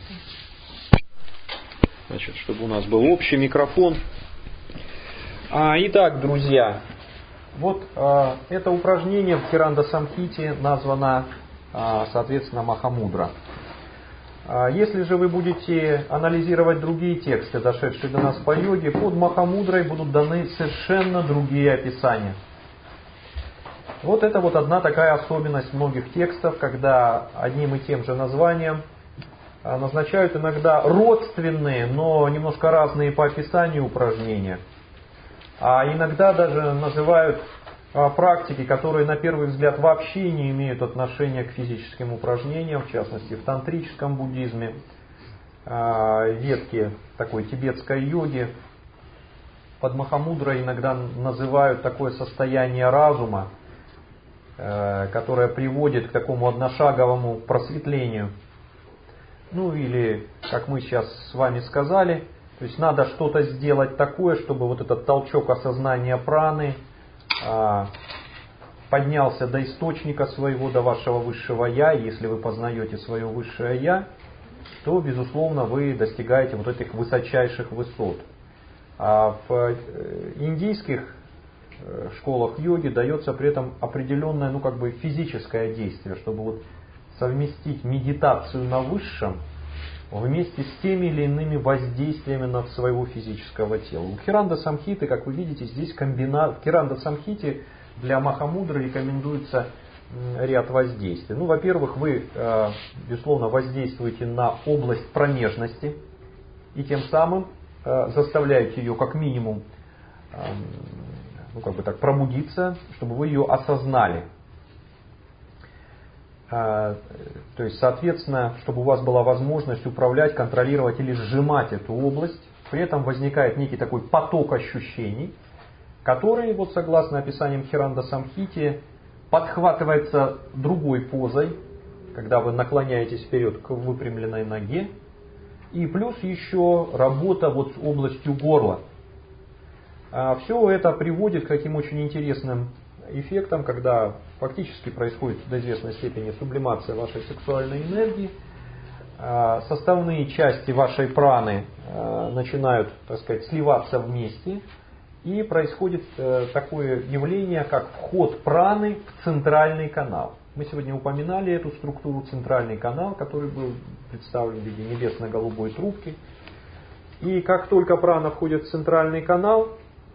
Значит, чтобы у нас был общий микрофон. А, итак, друзья, вот а, это упражнение в Хиранда Самхите названо, а, соответственно, Махамудра. А, если же вы будете анализировать другие тексты, дошедшие до нас по йоге, под Махамудрой будут даны совершенно другие описания. Вот это вот одна такая особенность многих текстов, когда одним и тем же названием назначают иногда родственные, но немножко разные по описанию упражнения. А иногда даже называют практики, которые на первый взгляд вообще не имеют отношения к физическим упражнениям, в частности в тантрическом буддизме, ветке такой тибетской йоги. Под Махамудрой иногда называют такое состояние разума, которое приводит к такому одношаговому просветлению. Ну или, как мы сейчас с вами сказали, то есть надо что-то сделать такое, чтобы вот этот толчок осознания праны а, поднялся до источника своего, до вашего высшего я. И если вы познаете свое высшее я, то, безусловно, вы достигаете вот этих высочайших высот. А в индийских школах йоги дается при этом определенное, ну как бы физическое действие, чтобы вот совместить медитацию на высшем вместе с теми или иными воздействиями на своего физического тела. У Хиранда Самхиты, как вы видите, здесь комбина... в Хиранда Самхите для Махамудры рекомендуется ряд воздействий. Ну, во-первых, вы, безусловно, воздействуете на область промежности и тем самым заставляете ее как минимум, ну, как бы так, пробудиться, чтобы вы ее осознали. То есть, соответственно, чтобы у вас была возможность управлять, контролировать или сжимать эту область. При этом возникает некий такой поток ощущений, который, вот согласно описаниям Хиранда Самхити, подхватывается другой позой, когда вы наклоняетесь вперед к выпрямленной ноге. И плюс еще работа вот с областью горла. Все это приводит к таким очень интересным эффектам, когда фактически происходит до известной степени сублимация вашей сексуальной энергии. Составные части вашей праны начинают, так сказать, сливаться вместе. И происходит такое явление, как вход праны в центральный канал. Мы сегодня упоминали эту структуру, центральный канал, который был представлен в виде небесно-голубой трубки. И как только прана входит в центральный канал,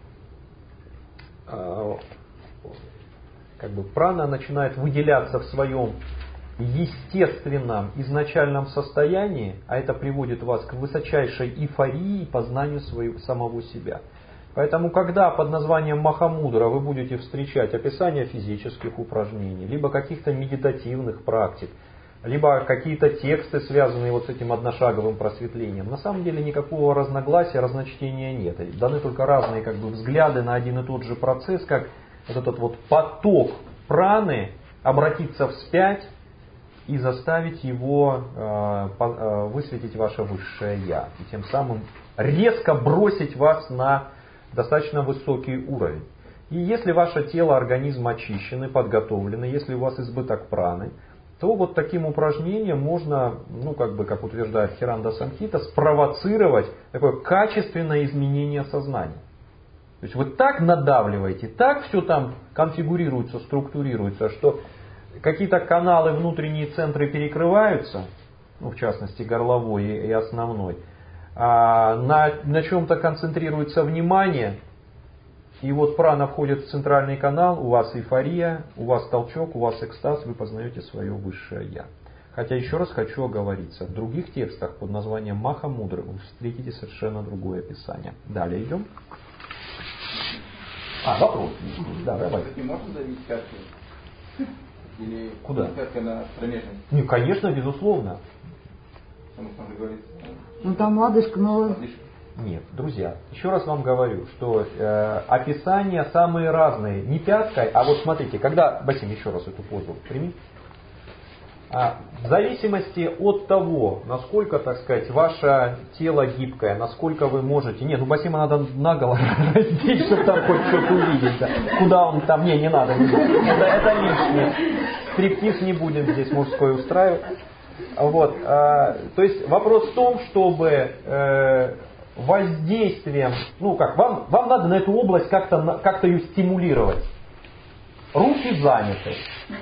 как бы прана начинает выделяться в своем естественном изначальном состоянии, а это приводит вас к высочайшей эйфории и познанию своего, самого себя. Поэтому, когда под названием Махамудра вы будете встречать описание физических упражнений, либо каких-то медитативных практик, либо какие-то тексты, связанные вот с этим одношаговым просветлением, на самом деле никакого разногласия, разночтения нет. Даны только разные как бы, взгляды на один и тот же процесс, как вот этот вот поток праны обратиться вспять и заставить его э, по, э, высветить ваше высшее Я. И тем самым резко бросить вас на достаточно высокий уровень. И если ваше тело, организм очищены, подготовлены, если у вас избыток праны, то вот таким упражнением можно, ну как бы, как утверждает Хиранда Самхита, спровоцировать такое качественное изменение сознания. То есть вы так надавливаете, так все там конфигурируется, структурируется, что какие-то каналы, внутренние центры перекрываются, ну, в частности горловой и основной, а на, на чем-то концентрируется внимание, и вот прана входит в центральный канал, у вас эйфория, у вас толчок, у вас экстаз, вы познаете свое высшее Я. Хотя еще раз хочу оговориться, в других текстах под названием Махамудры вы встретите совершенно другое описание. Далее идем. А, вопрос. Да, давай. Можно давить как-то? Или куда? Как на промежность? Ну, конечно, безусловно. Потому что он говорит. Ну там лодыжка, но... Нет, друзья, еще раз вам говорю, что э, описания самые разные. Не пяткой, а вот смотрите, когда, Басим, еще раз эту позу прими. А, в зависимости от того, насколько, так сказать, ваше тело гибкое, насколько вы можете... Нет, ну Басима надо наголо раздеть, чтобы там хоть что-то увидеть. Да. Куда он там... Не, не надо. Не надо. Это, это лишнее. Стриптиз не будем здесь мужской устраивать. Вот, а, то есть вопрос в том, чтобы э, воздействием... Ну как, вам, вам надо на эту область как-то, как-то ее стимулировать. Руки заняты.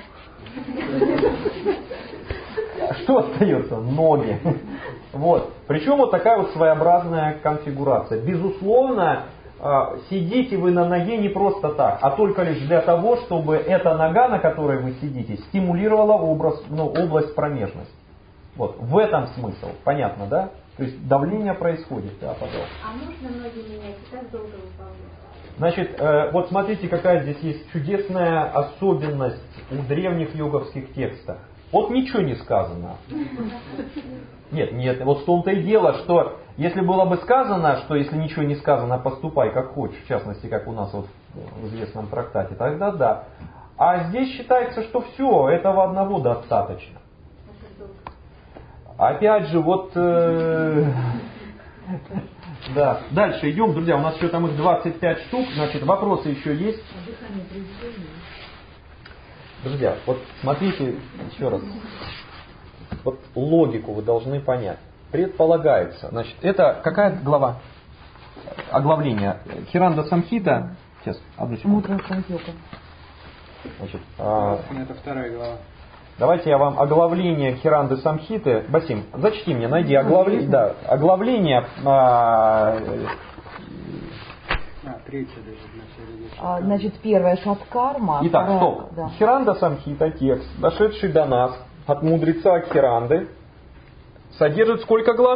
Что остается? Ноги. Вот. Причем вот такая вот своеобразная конфигурация. Безусловно, сидите вы на ноге не просто так, а только лишь для того, чтобы эта нога, на которой вы сидите, стимулировала образ, ну, область промежности. Вот. В этом смысл. Понятно, да? То есть давление происходит. Да, пожалуйста. А нужно ноги менять? И как долго выполнять? Значит, э, вот смотрите, какая здесь есть чудесная особенность у древних йоговских текстов. Вот ничего не сказано. Нет, нет, вот в том-то и дело, что если было бы сказано, что если ничего не сказано, поступай как хочешь, в частности, как у нас вот в известном трактате, тогда да. А здесь считается, что все, этого одного достаточно. Опять же, вот... Э, да. Дальше идем, друзья, у нас еще там их двадцать пять штук, значит, вопросы еще есть. Друзья, вот смотрите еще раз. Вот логику вы должны понять. Предполагается, значит, это какая глава? Оглавление. Хиранда Самхита. Сейчас, одну секунду. Значит, а, это вторая глава. Давайте я вам оглавление Хиранды Самхиты. Басим, зачти мне, найди оглавление. Да, оглавление. А, а третья даже вначале. А, значит, первая Шаткарма. Итак, вторая, стоп. Да. Хиранда Самхита, текст, дошедший до нас от мудреца Хиранды, содержит сколько глав?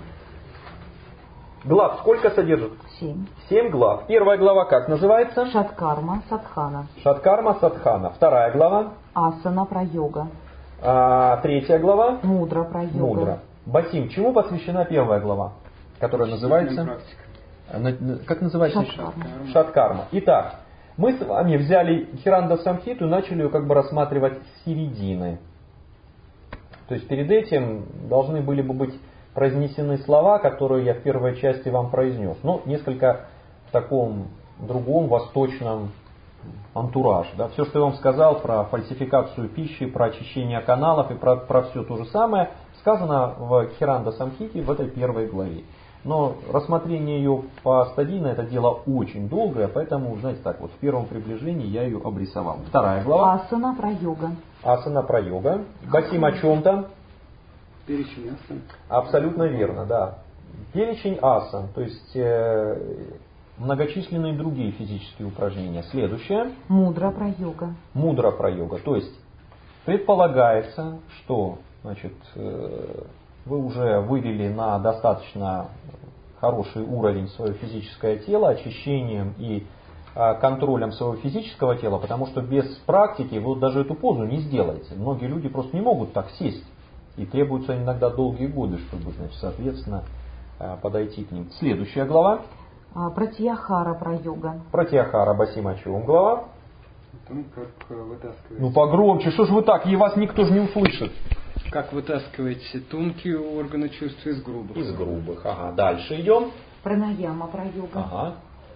Глав сколько содержит? Семь. Семь глав. Первая глава как называется? Шаткарма, Садхана. Шаткарма, Садхана. Вторая глава? Асана про йога. А, третья глава? Мудра про йога. Мудра. Басим, чему посвящена первая глава? Которая называется? Как называется? Шаткарма. Шаткарма. Итак, мы с вами взяли Хиранда Самхиту и начали ее как бы рассматривать с середины. То есть перед этим должны были бы быть произнесены слова, которые я в первой части вам произнес. Но несколько в таком другом восточном антураже. Да? Все, что я вам сказал про фальсификацию пищи, про очищение каналов и про, про все то же самое, сказано в Хиранда Самхите в этой первой главе. Но рассмотрение ее постадийно это дело очень долгое, поэтому, знаете, так вот, в первом приближении я ее обрисовал. Вторая глава. Асана про йога. Асана про йога. Басим о чем-то? Перечень асан. Абсолютно верно, да. Перечень асан, то есть э, многочисленные другие физические упражнения. Следующее. Мудра про йога. Мудра про йога. То есть предполагается, что значит, э, вы уже вывели на достаточно хороший уровень свое физическое тело очищением и э, контролем своего физического тела, потому что без практики вы даже эту позу не сделаете. Многие люди просто не могут так сесть. И требуются иногда долгие годы, чтобы, значит, соответственно, подойти к ним. Следующая глава. Пратьяхара про йога. Пратьяхара Басим о чем глава? Там как вытаскивать. Ну погромче, что ж вы так, и вас никто же не услышит. Как вытаскивать тонкие органы чувств из грубых. Из грубых, ага. Дальше идем. Пранаяма про йога. Ага.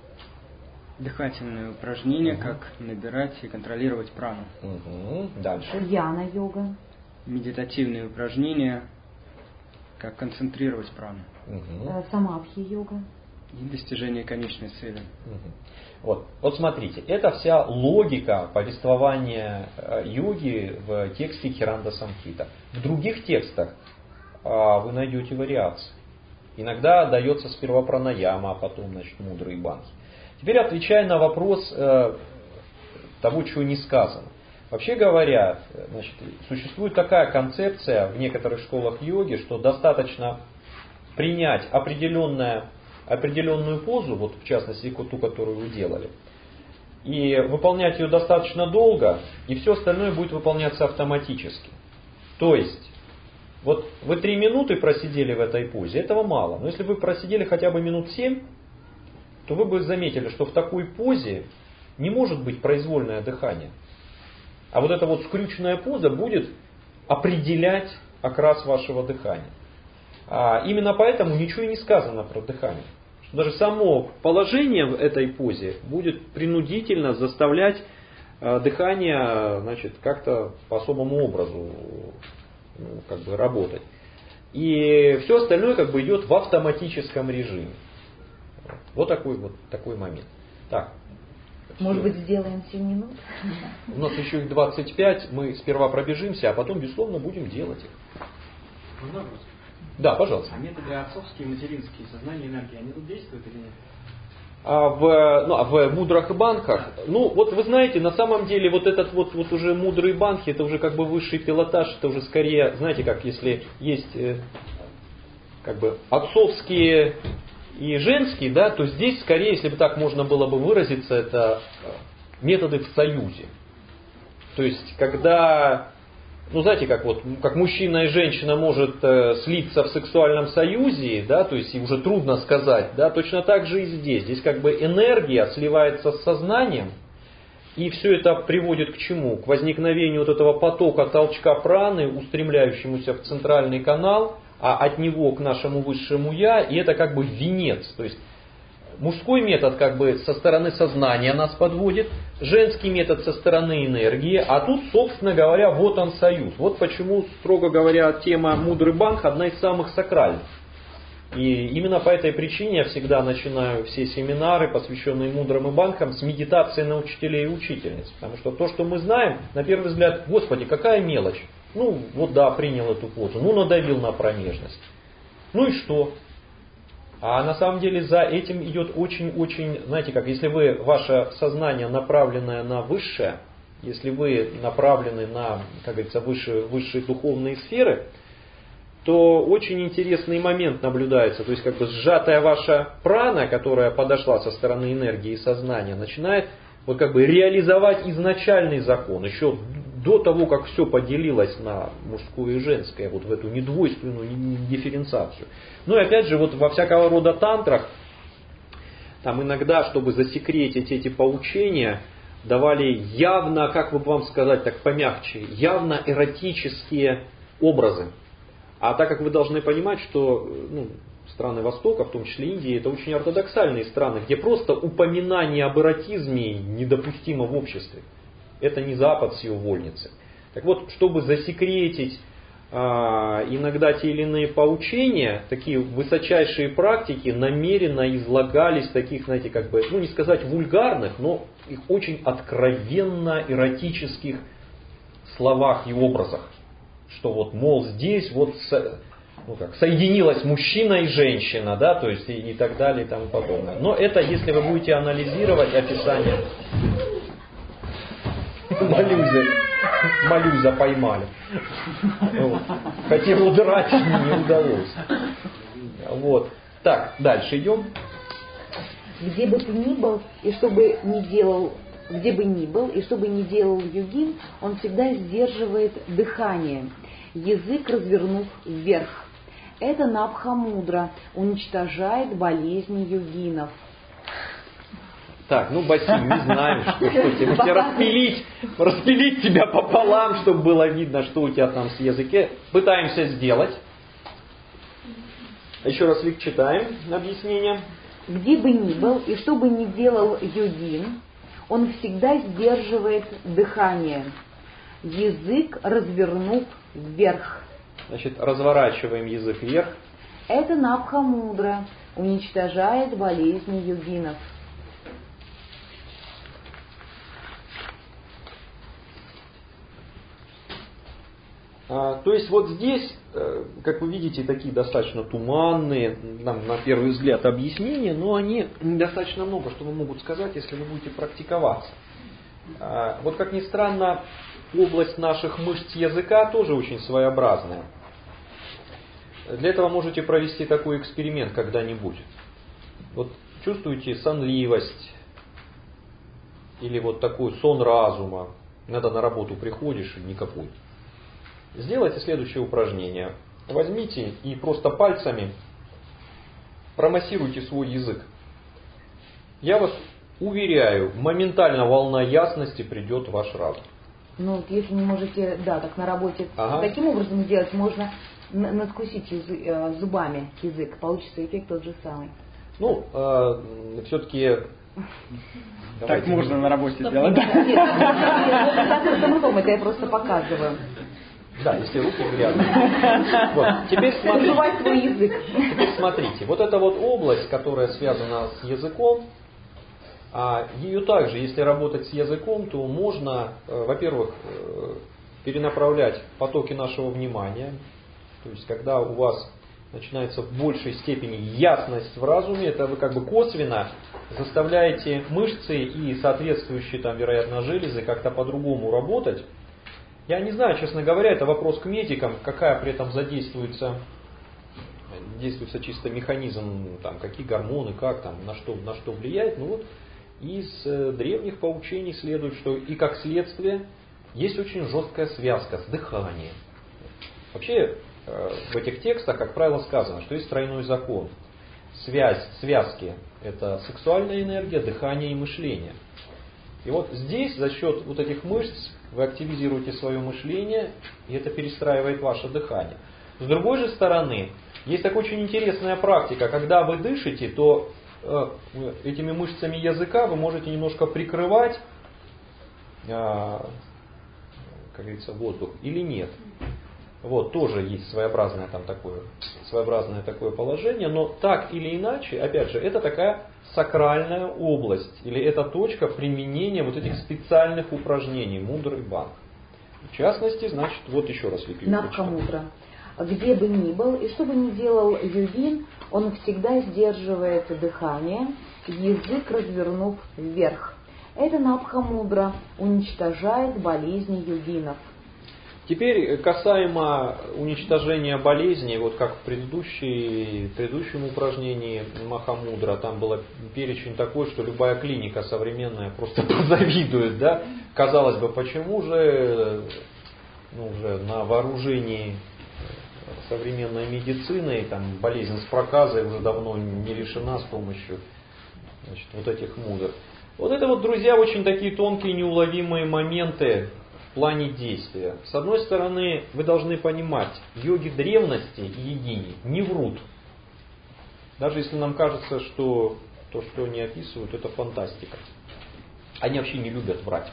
Дыхательные упражнения, угу. Как набирать и контролировать прану. Угу. Дальше. Дьяна йога. Медитативные упражнения, как концентрировать прану. Угу. Самадхи йога. И достижение конечной цели. Угу. Вот. Вот смотрите, это вся логика повествования йоги в тексте Хиранда Самхита. В других текстах а, вы найдете вариации. Иногда дается сперва пранаяма, а потом, значит, мудрые банхи. Теперь отвечая на вопрос э, того, чего не сказано. Вообще говоря, значит, существует такая концепция в некоторых школах йоги, что достаточно принять определенное, определенную позу, вот в частности ту, которую вы делали, и выполнять ее достаточно долго, и все остальное будет выполняться автоматически. То есть, вот вы три минуты просидели в этой позе, этого мало. Но если вы просидели хотя бы минут семь, то вы бы заметили, что в такой позе не может быть произвольное дыхание. А вот эта вот скрюченная поза будет определять окрас вашего дыхания. А именно поэтому ничего и не сказано про дыхание. Что даже само положение в этой позе будет принудительно заставлять дыхание, значит, как-то по особому образу, ну, как бы работать. И все остальное как бы идет в автоматическом режиме. Вот такой вот такой момент. Так. Может быть, сделаем семь минут? У нас еще их двадцать пять, мы сперва пробежимся, а потом, безусловно, будем делать их. Можно вопрос? Да, пожалуйста. А методы отцовские, материнские, сознание, энергии, они тут действуют или нет? А в, ну, а в мудрах и банках, да. Ну вот вы знаете, на самом деле вот этот вот, вот уже мудрые банки, это уже как бы высший пилотаж, это уже скорее, знаете, как если есть э, как бы отцовские и женские, да, то здесь скорее, если бы так можно было бы выразиться, это методы в союзе. То есть, когда, ну знаете, как вот, как мужчина и женщина может э, слиться в сексуальном союзе, да, то есть уже трудно сказать, да, точно так же и здесь. Здесь как бы энергия сливается с сознанием, и все это приводит к чему? К возникновению вот этого потока толчка праны, устремляющемуся в центральный канал, а от него к нашему высшему я, и это как бы венец. То есть мужской метод как бы со стороны сознания нас подводит, женский метод со стороны энергии, а тут, собственно говоря, вот он союз. Вот почему, строго говоря, тема мудрый банк одна из самых сакральных. И именно по этой причине я всегда начинаю все семинары, посвященные мудрым и банкам, с медитации на учителей и учительниц. Потому что то, что мы знаем, на первый взгляд, Господи, какая мелочь. Ну, вот да, принял эту позу, ну, надавил на промежность. Ну и что? А на самом деле за этим идет очень-очень, знаете как, если вы, ваше сознание направленное на высшее, если вы направлены на, как говорится, высшие, высшие духовные сферы, то очень интересный момент наблюдается. То есть как бы сжатая ваша прана, которая подошла со стороны энергии и сознания, начинает вот как бы реализовать изначальный закон, еще до того, как все поделилось на мужское и женское, вот в эту недвойственную дифференциацию. Ну и опять же, вот во всякого рода тантрах, там иногда, чтобы засекретить эти поучения, давали явно, как бы вам сказать так помягче, явно эротические образы. А так как вы должны понимать, что ну, страны Востока, в том числе Индия, это очень ортодоксальные страны, где просто упоминание об эротизме недопустимо в обществе. Это не Запад с его вольницей. Так вот, чтобы засекретить а, иногда те или иные поучения, такие высочайшие практики намеренно излагались в таких, знаете, как бы, ну не сказать вульгарных, но их очень откровенно эротических словах и образах. Что вот, мол, здесь вот ну как, соединилась мужчина и женщина, да, то есть и, и так далее и тому подобное. Но это, если вы будете анализировать описание, Малюза, Малюза поймали. Вот. Хотел удрать, не удалось. Вот. Так, дальше идем. Где бы ты ни был, и что бы ни делал, где бы ни был, и что бы ни делал йогин, он всегда сдерживает дыхание, язык развернув вверх. Это Набха-мудра уничтожает болезни йогинов. Так, ну, Басим, не знаем, что, что тебе. Если распилить, распилить тебя пополам, чтобы было видно, что у тебя там с языке. Пытаемся сделать. Еще раз Вик, читаем объяснение. Где бы ни был и что бы ни делал йогин, он всегда сдерживает дыхание, язык развернув вверх. Значит, разворачиваем язык вверх. Это Набха-мудра уничтожает болезни йогинов. А, то есть вот здесь, как вы видите, такие достаточно туманные, нам, на первый взгляд, объяснения, но они достаточно много, что вы могут сказать, если вы будете практиковаться. А, вот как ни странно, область наших мышц языка тоже очень своеобразная. Для этого можете провести такой эксперимент когда-нибудь. Вот чувствуете сонливость или вот такой сон разума. Иногда на работу приходишь и никакой. Сделайте следующее упражнение. Возьмите и просто пальцами промассируйте свой язык. Я вас уверяю, моментально волна ясности придет в ваш разум. Ну, если не можете, да, так на работе ага. таким образом сделать, можно надкусить язы, зубами язык, получится эффект тот же самый. Ну, э, все-таки... Так можно на работе делать. Нет, это я просто показываю. Да, если руки грязные. Вот. Теперь смотрите. Свой язык. Теперь смотрите. Вот эта вот область, которая связана с языком, а ее также, если работать с языком, то можно, во-первых, перенаправлять потоки нашего внимания. То есть, когда у вас начинается в большей степени ясность в разуме, это вы как бы косвенно заставляете мышцы и соответствующие там, вероятно, железы как-то по-другому работать. Я не знаю, честно говоря, это вопрос к медикам, какая при этом задействуется, действуется чисто механизм, там, какие гормоны, как там, на что, на что влияет. Ну вот из древних поучений следует, что и как следствие есть очень жесткая связка с дыханием. Вообще в этих текстах, как правило, сказано, что есть тройной закон. Связь, связки – это сексуальная энергия, дыхание и мышление. И вот здесь за счет вот этих мышц вы активизируете свое мышление, и это перестраивает ваше дыхание. С другой же стороны, есть такая очень интересная практика, когда вы дышите, то э, этими мышцами языка вы можете немножко прикрывать, э, как говорится, воздух или нет. Вот, тоже есть своеобразное, там такое, своеобразное такое положение, но так или иначе, опять же, это такая сакральная область, или это точка применения вот этих специальных упражнений, мудрый банк. В частности, значит, вот еще раз Виктория. Набха-мудра. Где бы ни был и что бы ни делал йогин, он всегда сдерживает дыхание, язык развернув вверх. Это Набха-мудра уничтожает болезни йогинов. Теперь касаемо уничтожения болезней, вот как в предыдущей, предыдущем упражнении Махамудра, там был перечень такой, что любая клиника современная просто позавидует, да? Казалось бы, почему же, ну, уже на вооружении современной медицины, там, болезнь с проказой уже давно не решена с помощью, значит, вот этих мудр. Вот это вот, друзья, очень такие тонкие, неуловимые моменты плане действия. С одной стороны, вы должны понимать, йоги древности и йогини не врут. Даже если нам кажется, что то, что они описывают, это фантастика. Они вообще не любят врать.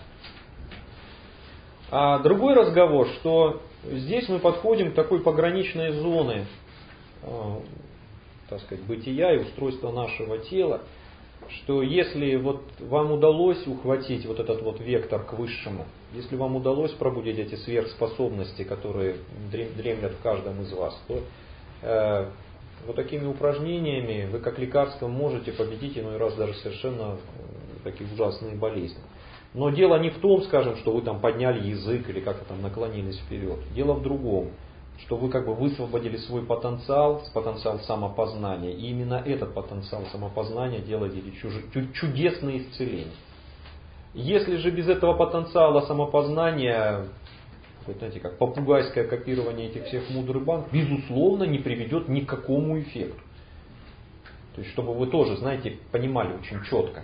А другой разговор, что здесь мы подходим к такой пограничной зоне, э, так сказать, бытия и устройства нашего тела, что если вот вам удалось ухватить вот этот вот вектор к высшему, если вам удалось пробудить эти сверхспособности, которые дремлят в каждом из вас, то э, вот такими упражнениями вы как лекарством можете победить иной раз даже совершенно такие ужасные болезни. Но дело не в том, скажем, что вы там подняли язык или как-то там наклонились вперед. Дело в другом, что вы как бы высвободили свой потенциал, потенциал самопознания. И именно этот потенциал самопознания делает эти чудесные исцеления. Если же без этого потенциала самопознания, вот знаете, как попугайское копирование этих всех мудрых банк, безусловно, не приведет ни к какому эффекту. То есть, чтобы вы тоже, знаете, понимали очень четко.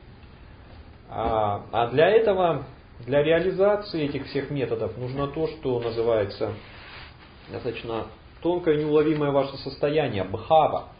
А, а для этого, для реализации этих всех методов нужно то, что называется достаточно тонкое и неуловимое ваше состояние, бхава.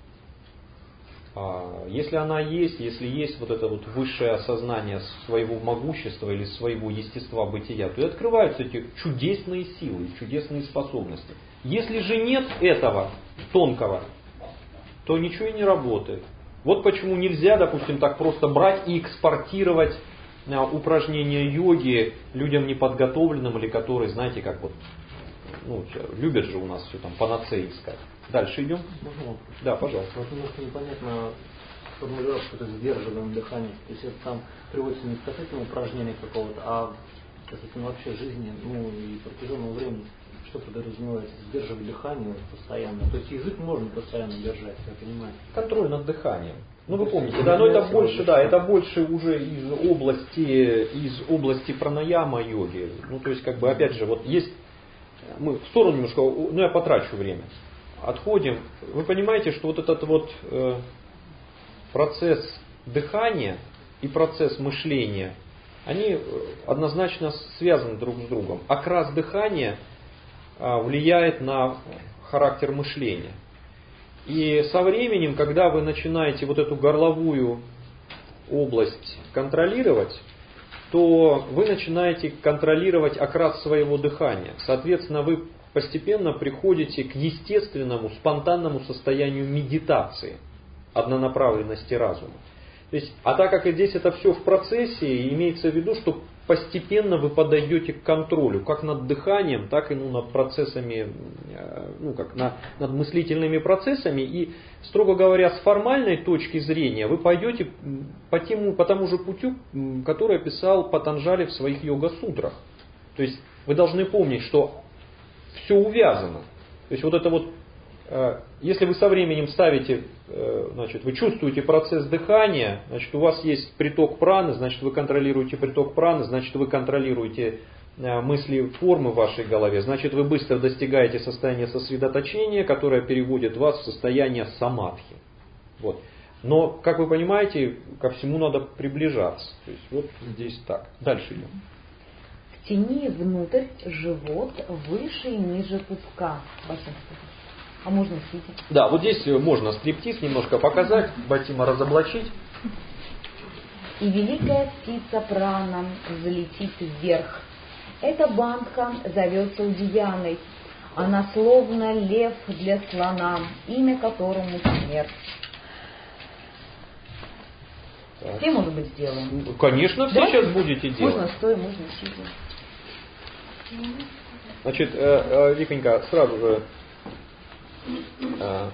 А, если она есть, если есть вот это вот высшее осознание своего могущества или своего естества бытия, то и открываются эти чудесные силы, чудесные способности. Если же нет этого тонкого, то ничего и не работает. Вот почему нельзя, допустим, так просто брать и экспортировать упражнения йоги людям неподготовленным или которые, знаете, как вот, ну, любят же у нас все там панацеи искать. Дальше идем. Можно? Да, пожалуйста. Вот немножко непонятно формулировка, это сдерживаем дыхание. То есть это там приводится не касательно упражнения какого-то, а касательно вообще жизни, ну и протяженного времени. Что подразумевается? Сдерживать дыхание постоянно. То есть язык можно постоянно держать, я понимаю. Контроль над дыханием. Ну вы помните, да, но это больше, да, это больше уже из области, из области пранаяма йоги. Ну то есть как бы опять же вот есть, мы в сторону немножко, ну я потрачу время. Отходим. Вы понимаете, что вот этот вот э, процесс дыхания и процесс мышления, они однозначно связаны друг с другом. Окрас дыхания влияет на характер мышления. И со временем, когда вы начинаете вот эту горловую область контролировать, то вы начинаете контролировать окрас своего дыхания. Соответственно, вы постепенно приходите к естественному, спонтанному состоянию медитации, однонаправленности разума. То есть, а так как здесь это все в процессе, имеется в виду, что постепенно вы подойдете к контролю, как над дыханием, так и ну, над процессами, ну, как на, над мыслительными процессами. И, строго говоря, с формальной точки зрения вы пойдете по, тему, по тому же путю, который описал Патанджали в своих йога-сутрах. То есть вы должны помнить, что все увязано. То есть вот это вот, если вы со временем ставите, значит, вы чувствуете процесс дыхания, значит, у вас есть приток праны, значит, вы контролируете приток праны, значит, вы контролируете мысли, формы в вашей голове, значит, вы быстро достигаете состояния сосредоточения, которое переводит вас в состояние самадхи. Вот. Но, как вы понимаете, ко всему надо приближаться. То есть вот здесь так. Дальше идем. Втяни внутрь живот выше и ниже пупка. А можно сидеть? Да, вот здесь можно стриптиз немножко показать, Батима разоблачить. И великая птица прана взлетит вверх. Эта бандха зовется Удияной. Она словно лев для слона, имя которому смерть. Так. Все, может быть, сделаем? Конечно, все Давайте. Сейчас будете делать. Можно стоя, можно сидя. Значит, э, э, Виконька, сразу же э,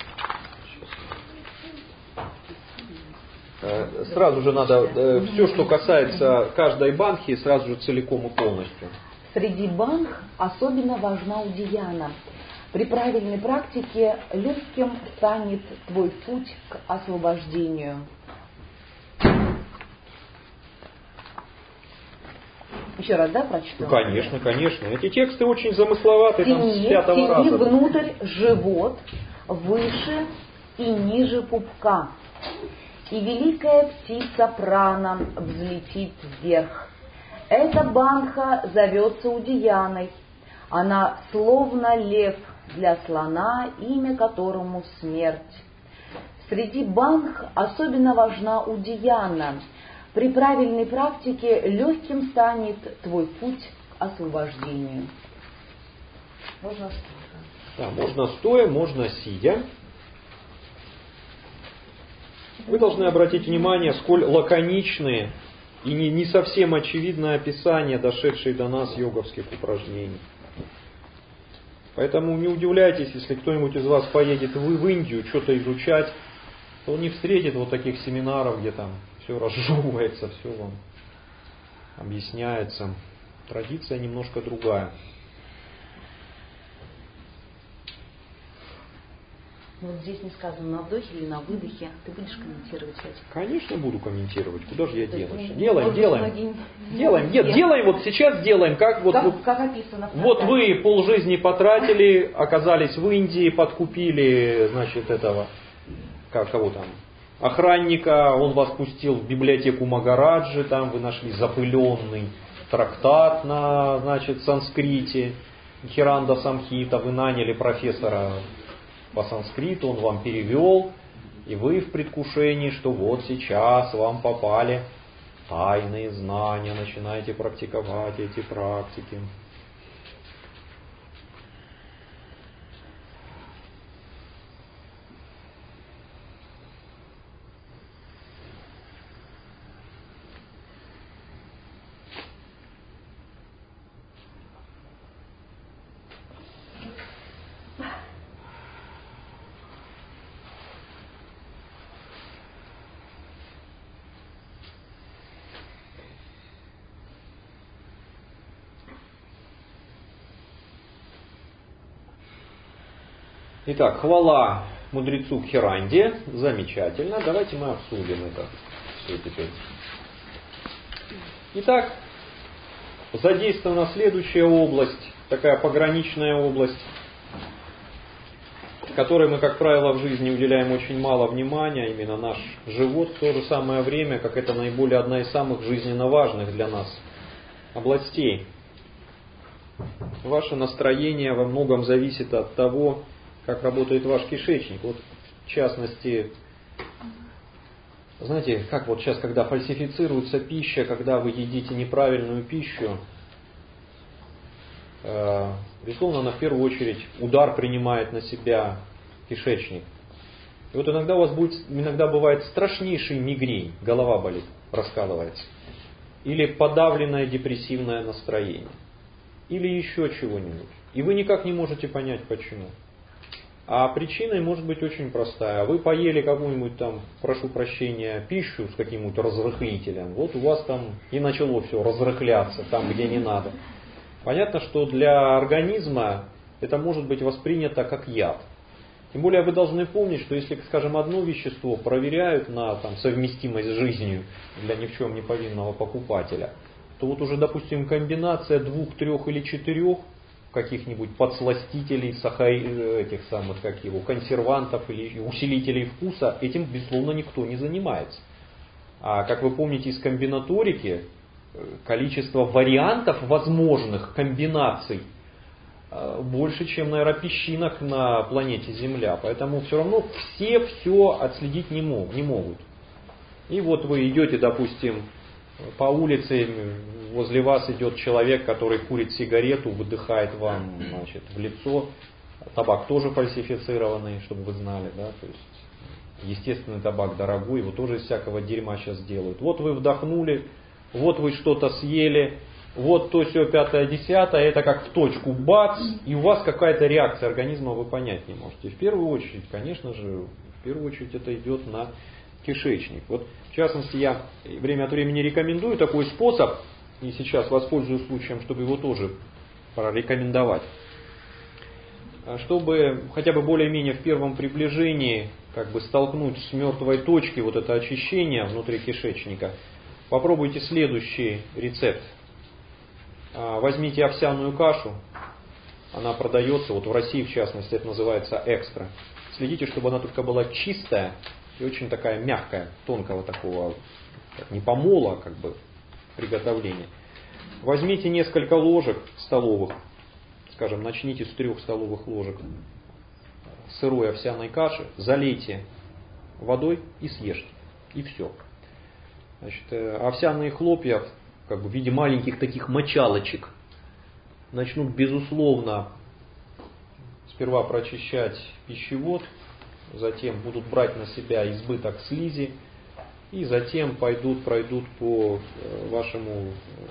э, сразу же надо э, все, что касается каждой бандхи, сразу же целиком и полностью. Среди бандх особенно важна удияна. При правильной практике легким станет твой путь к освобождению. Еще раз, да, прочту? Ну, конечно, конечно. Эти тексты очень замысловатые, там с пятого раза. Тяни внутрь живот, выше и ниже пупка. И великая птица прана взлетит вверх. Эта банха зовется Удияной. Она словно лев для слона, имя которому смерть. Среди банх особенно важна Удияна. При правильной практике легким станет твой путь к освобождению. Можно стоя. Да, можно стоя, можно сидя. Вы должны обратить внимание, сколь лаконичные и не, не совсем очевидное описание, дошедшие до нас йоговских упражнений. Поэтому не удивляйтесь, если кто-нибудь из вас поедет в, в Индию что-то изучать, то он не встретит вот таких семинаров, где там все разжевывается, все вам объясняется. Традиция немножко другая. Вот здесь не сказано на вдохе или на выдохе. Ты будешь комментировать это? Конечно, буду комментировать. Куда же я То делаю? есть, Делаем, может, делаем. многие... Делаем, нет, делаем, вот сейчас делаем, как вот, как, вот, как описано в вот вы полжизни потратили, оказались в Индии, подкупили, значит, этого, как, кого там, охранника, он вас пустил в библиотеку Магараджи, там вы нашли запыленный трактат на, значит, санскрите, Хиранда Самхита, вы наняли профессора по санскриту, он вам перевел, и вы в предвкушении, что вот сейчас вам попали тайные знания, начинаете практиковать эти практики. Итак, хвала мудрецу Кхиранде. Замечательно. Давайте мы обсудим это все теперь. Итак, задействована следующая область, такая пограничная область, которой мы, как правило, в жизни уделяем очень мало внимания, именно наш живот, в то же самое время, как это наиболее одна из самых жизненно важных для нас областей. Ваше настроение во многом зависит от того, как работает ваш кишечник. Вот, в частности, знаете, как вот сейчас, когда фальсифицируется пища, когда вы едите неправильную пищу, э, безусловно, она в первую очередь удар принимает на себя кишечник. И вот иногда у вас будет, иногда бывает страшнейший мигрень, голова болит, раскалывается. Или подавленное депрессивное настроение. Или еще чего-нибудь. И вы никак не можете понять, почему. А причиной может быть очень простая. Вы поели какую-нибудь там, прошу прощения, пищу с каким-нибудь разрыхлителем. Вот у вас там и начало все разрыхляться там, где не надо. Понятно, что для организма это может быть воспринято как яд. Тем более вы должны помнить, что если, скажем, одно вещество проверяют на там, совместимость с жизнью для ни в чем не повинного покупателя, то вот уже, допустим, комбинация двух, трех или четырех каких-нибудь подсластителей, сахар... этих самых, как его, консервантов или усилителей вкуса, этим, безусловно, никто не занимается. А как вы помните из комбинаторики, количество вариантов возможных комбинаций больше, чем, наверное, песчинок на планете Земля. Поэтому все равно все все отследить не могут. Не могут. И вот вы идете, допустим, по улице, возле вас идет человек, который курит сигарету, выдыхает вам, значит, в лицо. Табак тоже фальсифицированный, чтобы вы знали, да, то есть естественный табак дорогой, его тоже из всякого дерьма сейчас делают. Вот вы вдохнули, вот вы что-то съели, вот то, все, пятое, десятое, это как в точку бац, и у вас какая-то реакция организма, вы понять не можете. В первую очередь, конечно же, в первую очередь это идет на кишечник. Вот, в частности, я время от времени рекомендую такой способ, и сейчас воспользуюсь случаем, чтобы его тоже порекомендовать. Чтобы хотя бы более-менее в первом приближении как бы столкнуть с мертвой точки вот это очищение внутри кишечника, попробуйте следующий рецепт. Возьмите овсяную кашу, она продается, вот в России в частности это называется экстра. Следите, чтобы она только была чистая и очень такая мягкая, тонкого такого, как не помола, как бы, приготовления. возьмите несколько ложек столовых, скажем, начните с трех столовых ложек сырой овсяной каши, залейте водой и съешьте. И все. Значит, овсяные хлопья как бы в виде маленьких таких мочалочек начнут, безусловно, сперва прочищать пищевод, затем будут брать на себя избыток слизи, и затем пойдут, пройдут по вашему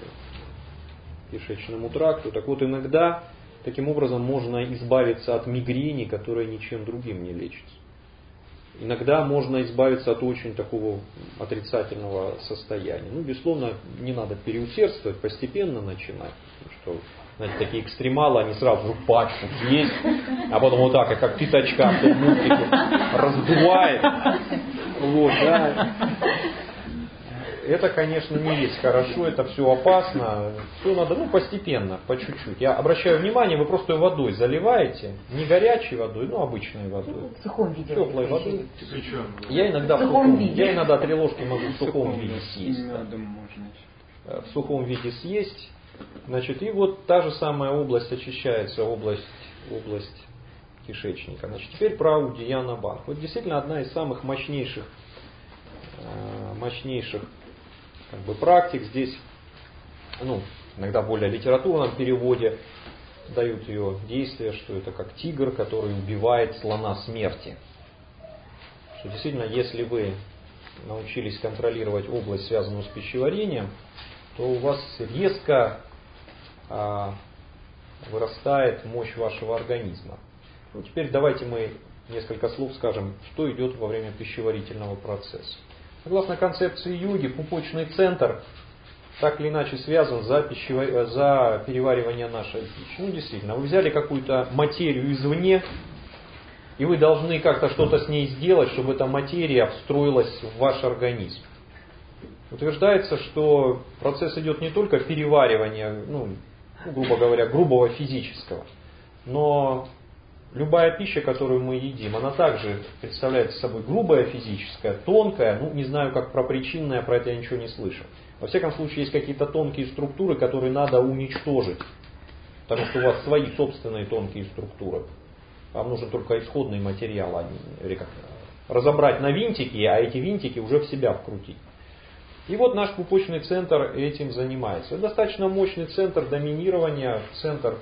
кишечному тракту. Так вот, иногда таким образом можно избавиться от мигрени, которая ничем другим не лечится. Иногда можно избавиться от очень такого отрицательного состояния. Ну, безусловно, не надо переусердствовать, постепенно начинать. Потому что, знаете, такие экстремалы, они сразу же пачку съесть, а потом вот так, как пятачка в мультике, раздувает. Вот, да. Это, конечно, не есть хорошо, это все опасно. Все надо, ну, постепенно, по чуть-чуть. Я обращаю внимание, вы просто водой заливаете, не горячей водой, но обычной водой. В сухом виде. Теплой водой. Я иногда в сухом виде. Я иногда три ложки могу в сухом виде съесть. В сухом виде съесть. Значит, и вот та же самая область очищается, область, область кишечника. Значит, теперь про Удияна Бандха. Вот действительно одна из самых мощнейших, мощнейших как бы практик. Здесь, ну, иногда в более литературном переводе дают ее действие, что это как тигр, который убивает слона смерти. Что действительно, если вы научились контролировать область, связанную с пищеварением, то у вас резко а, вырастает мощь вашего организма. Ну, теперь давайте мы несколько слов скажем, что идет во время пищеварительного процесса. Согласно концепции йоги, пупочный центр так или иначе связан за, пищева... за переваривание нашей пищи. Ну, действительно, вы взяли какую-то материю извне, и вы должны как-то что-то с ней сделать, чтобы эта материя встроилась в ваш организм. Утверждается, что процесс идет не только переваривания, ну, грубо говоря, грубого физического, но любая пища, которую мы едим, она также представляет собой грубое физическое, тонкое, ну, не знаю, как про причинное, про это я ничего не слышал. Во всяком случае, есть какие-то тонкие структуры, которые надо уничтожить, потому что у вас свои собственные тонкие структуры. Вам нужен только исходный материал, а не как, разобрать на винтики, а эти винтики уже в себя вкрутить. И вот наш пупочный центр этим занимается. Это достаточно мощный центр доминирования, центр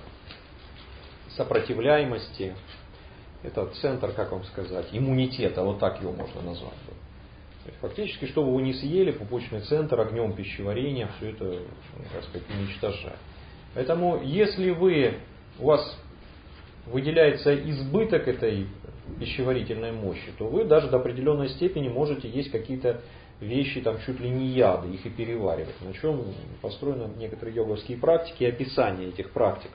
сопротивляемости. Это центр, как вам сказать, иммунитета, вот так его можно назвать. То есть, фактически, что бы вы ни съели, пупочный центр огнем пищеварения все это, так сказать, уничтожает. Поэтому, если вы, у вас выделяется избыток этой пищеварительной мощи, то вы даже до определенной степени можете есть какие-то вещи, там чуть ли не яды, их и переваривать. На чем построены некоторые йоговские практики и описание этих практик.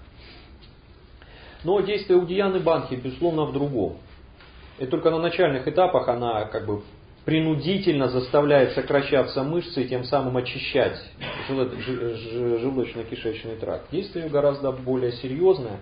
Но действие Удияны Бандхи, безусловно, в другом. И только на начальных этапах она как бы принудительно заставляет сокращаться мышцы и тем самым очищать желудочно-кишечный тракт. Действие гораздо более серьезное.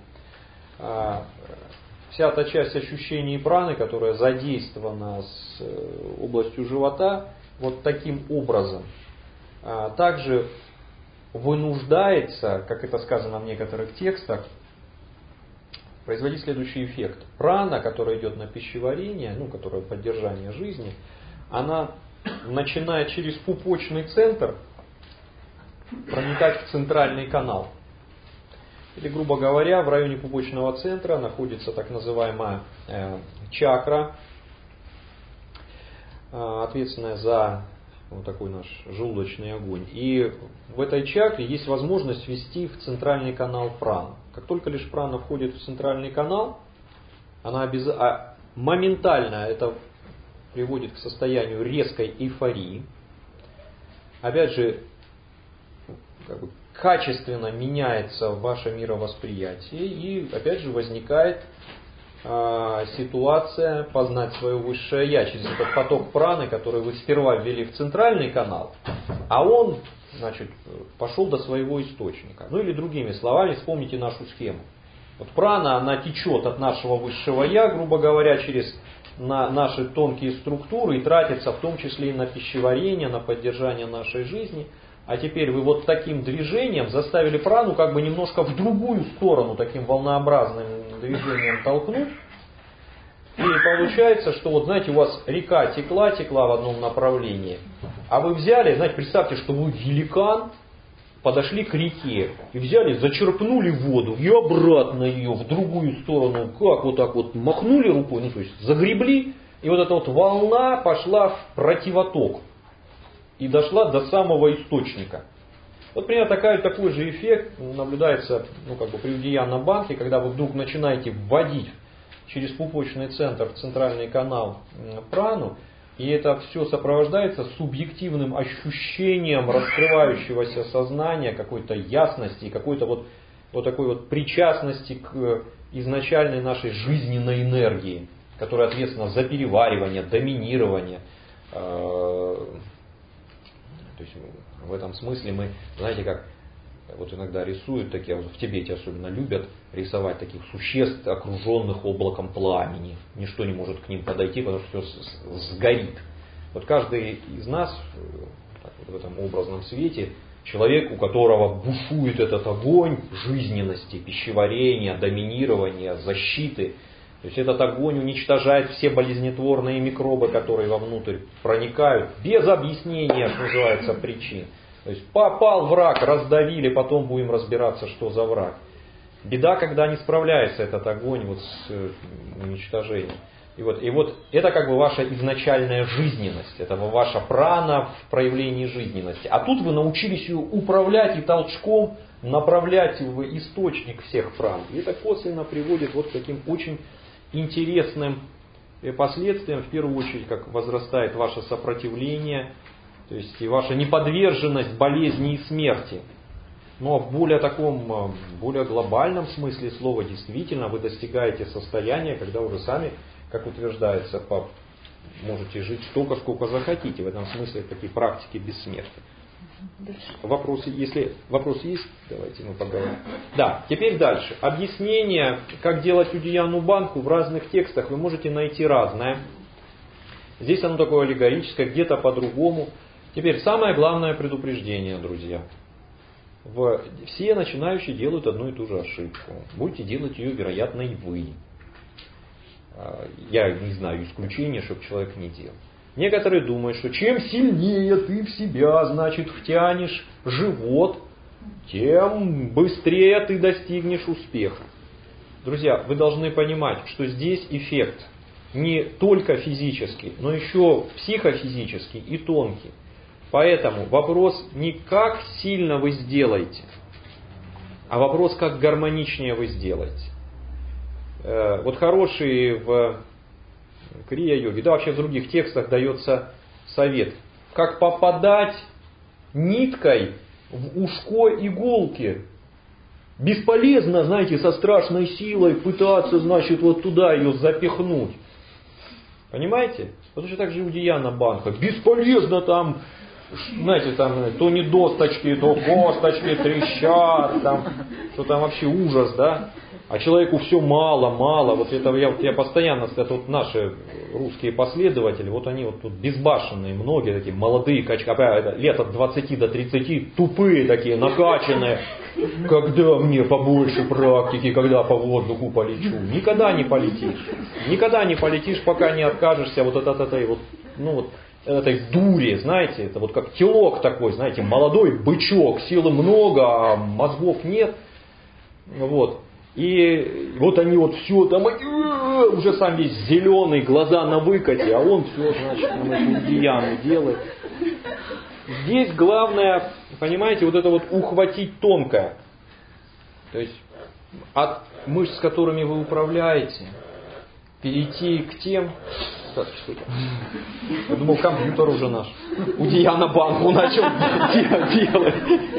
Вся та часть ощущений праны, которая задействована с областью живота, вот таким образом, также вынуждается, как это сказано в некоторых текстах, производить следующий эффект. Прана, которая идет на пищеварение, ну, которая поддержание жизни, она начинает через пупочный центр проникать в центральный канал. Или, грубо говоря, в районе пупочного центра находится так называемая э, чакра, э, ответственная за вот такой наш желудочный огонь. И в этой чакре есть возможность ввести в центральный канал прану. Как только лишь прана входит в центральный канал, она обяз... а моментально это приводит к состоянию резкой эйфории. Опять же, как бы качественно меняется ваше мировосприятие, и опять же возникает э, ситуация познать свое высшее я через этот поток праны, который вы сперва ввели в центральный канал, а он, значит, пошел до своего источника. Ну или другими словами, вспомните нашу схему. Вот прана, она течет от нашего высшего я, грубо говоря, через на наши тонкие структуры и тратится в том числе и на пищеварение, на поддержание нашей жизни. а теперь вы вот таким движением заставили прану как бы немножко в другую сторону, таким волнообразным движением толкнуть. И получается, что вот знаете, у вас река текла, текла в одном направлении, а вы взяли, знаете, представьте, что вы великан, подошли к реке и взяли, зачерпнули воду и обратно ее в другую сторону, как вот так вот махнули рукой, ну то есть загребли, и вот эта вот волна пошла в противоток и дошла до самого источника. Вот примерно такая, такой же эффект наблюдается ну, как бы при Удияна банке, когда вы вдруг начинаете вводить через пупочный центр в центральный канал прану, и это все сопровождается субъективным ощущением раскрывающегося сознания, какой-то ясности, какой-то вот, вот такой вот причастности к изначальной нашей жизненной энергии, которая ответственна за переваривание, доминирование. То есть в этом смысле мы, знаете, как вот иногда рисуют такие, вот в Тибете особенно любят рисовать таких существ, окруженных облаком пламени. Ничто не может к ним подойти, потому что все сгорит. Вот каждый из нас так вот, в этом образном свете человек, у которого бушует этот огонь жизненности, пищеварения, доминирования, защиты. То есть этот огонь уничтожает все болезнетворные микробы, которые вовнутрь проникают, без объяснения, что называется, причин. То есть попал враг, раздавили, потом будем разбираться, что за враг. Беда, когда не справляется этот огонь вот с уничтожением. И вот, и вот это как бы ваша изначальная жизненность, это ваша прана в проявлении жизненности. А тут вы научились ее управлять и толчком направлять в источник всех пран. И это косвенно приводит вот к таким очень интересным последствиям. В первую очередь, как возрастает ваше сопротивление, то есть и ваша неподверженность болезни и смерти. Но в более таком, более глобальном смысле слова действительно вы достигаете состояния, когда уже сами, как утверждается, можете жить столько, сколько захотите. В этом смысле такие практики бессмертия. Вопросы, если вопросы есть, давайте мы поговорим. Да, теперь дальше. Объяснение, как делать Удияну банку в разных текстах вы можете найти разное. Здесь оно такое аллегорическое, где-то по-другому. Теперь самое главное предупреждение, друзья. В, все начинающие делают одну и ту же ошибку. Будете делать ее, вероятно, и вы. Я не знаю исключения, чтобы человек не делал. Некоторые думают, что чем сильнее ты в себя, значит, втянешь живот, тем быстрее ты достигнешь успеха. Друзья, вы должны понимать, что здесь эффект не только физический, но еще психофизический и тонкий. Поэтому вопрос не как сильно вы сделаете, а вопрос, как гармоничнее вы сделаете. Вот хороший в крия-йоге, да вообще в других текстах дается совет, как попадать ниткой в ушко иголки. Бесполезно, знаете, со страшной силой пытаться, значит, вот туда ее запихнуть. Понимаете? Вот точно так же и Удияна банка. Бесполезно там, знаете, там то не досточки, то косточки трещат, там, что там вообще ужас, да? А человеку все мало, мало. Вот это я, вот я постоянно, это вот наши русские последователи, вот они вот тут безбашенные, многие такие молодые качка, лет от двадцати до тридцати, тупые такие, накачанные. Когда мне побольше практики, когда по воздуху полечу? Никогда не полетишь. Никогда не полетишь, пока не откажешься вот от, от этой вот, ну вот, этой дури, знаете, это вот как телок такой, знаете, молодой бычок, силы много, а мозгов нет. Вот. И вот они вот все там, уже сам весь зеленый, глаза на выкате, а он все, значит, там эти удияны делает. Здесь главное, понимаете, вот это вот ухватить тонкое. То есть от мышц, с которыми вы управляете, перейти к тем... Так, что это? Я думал, компьютер уже наш. Удияна банку начал делать.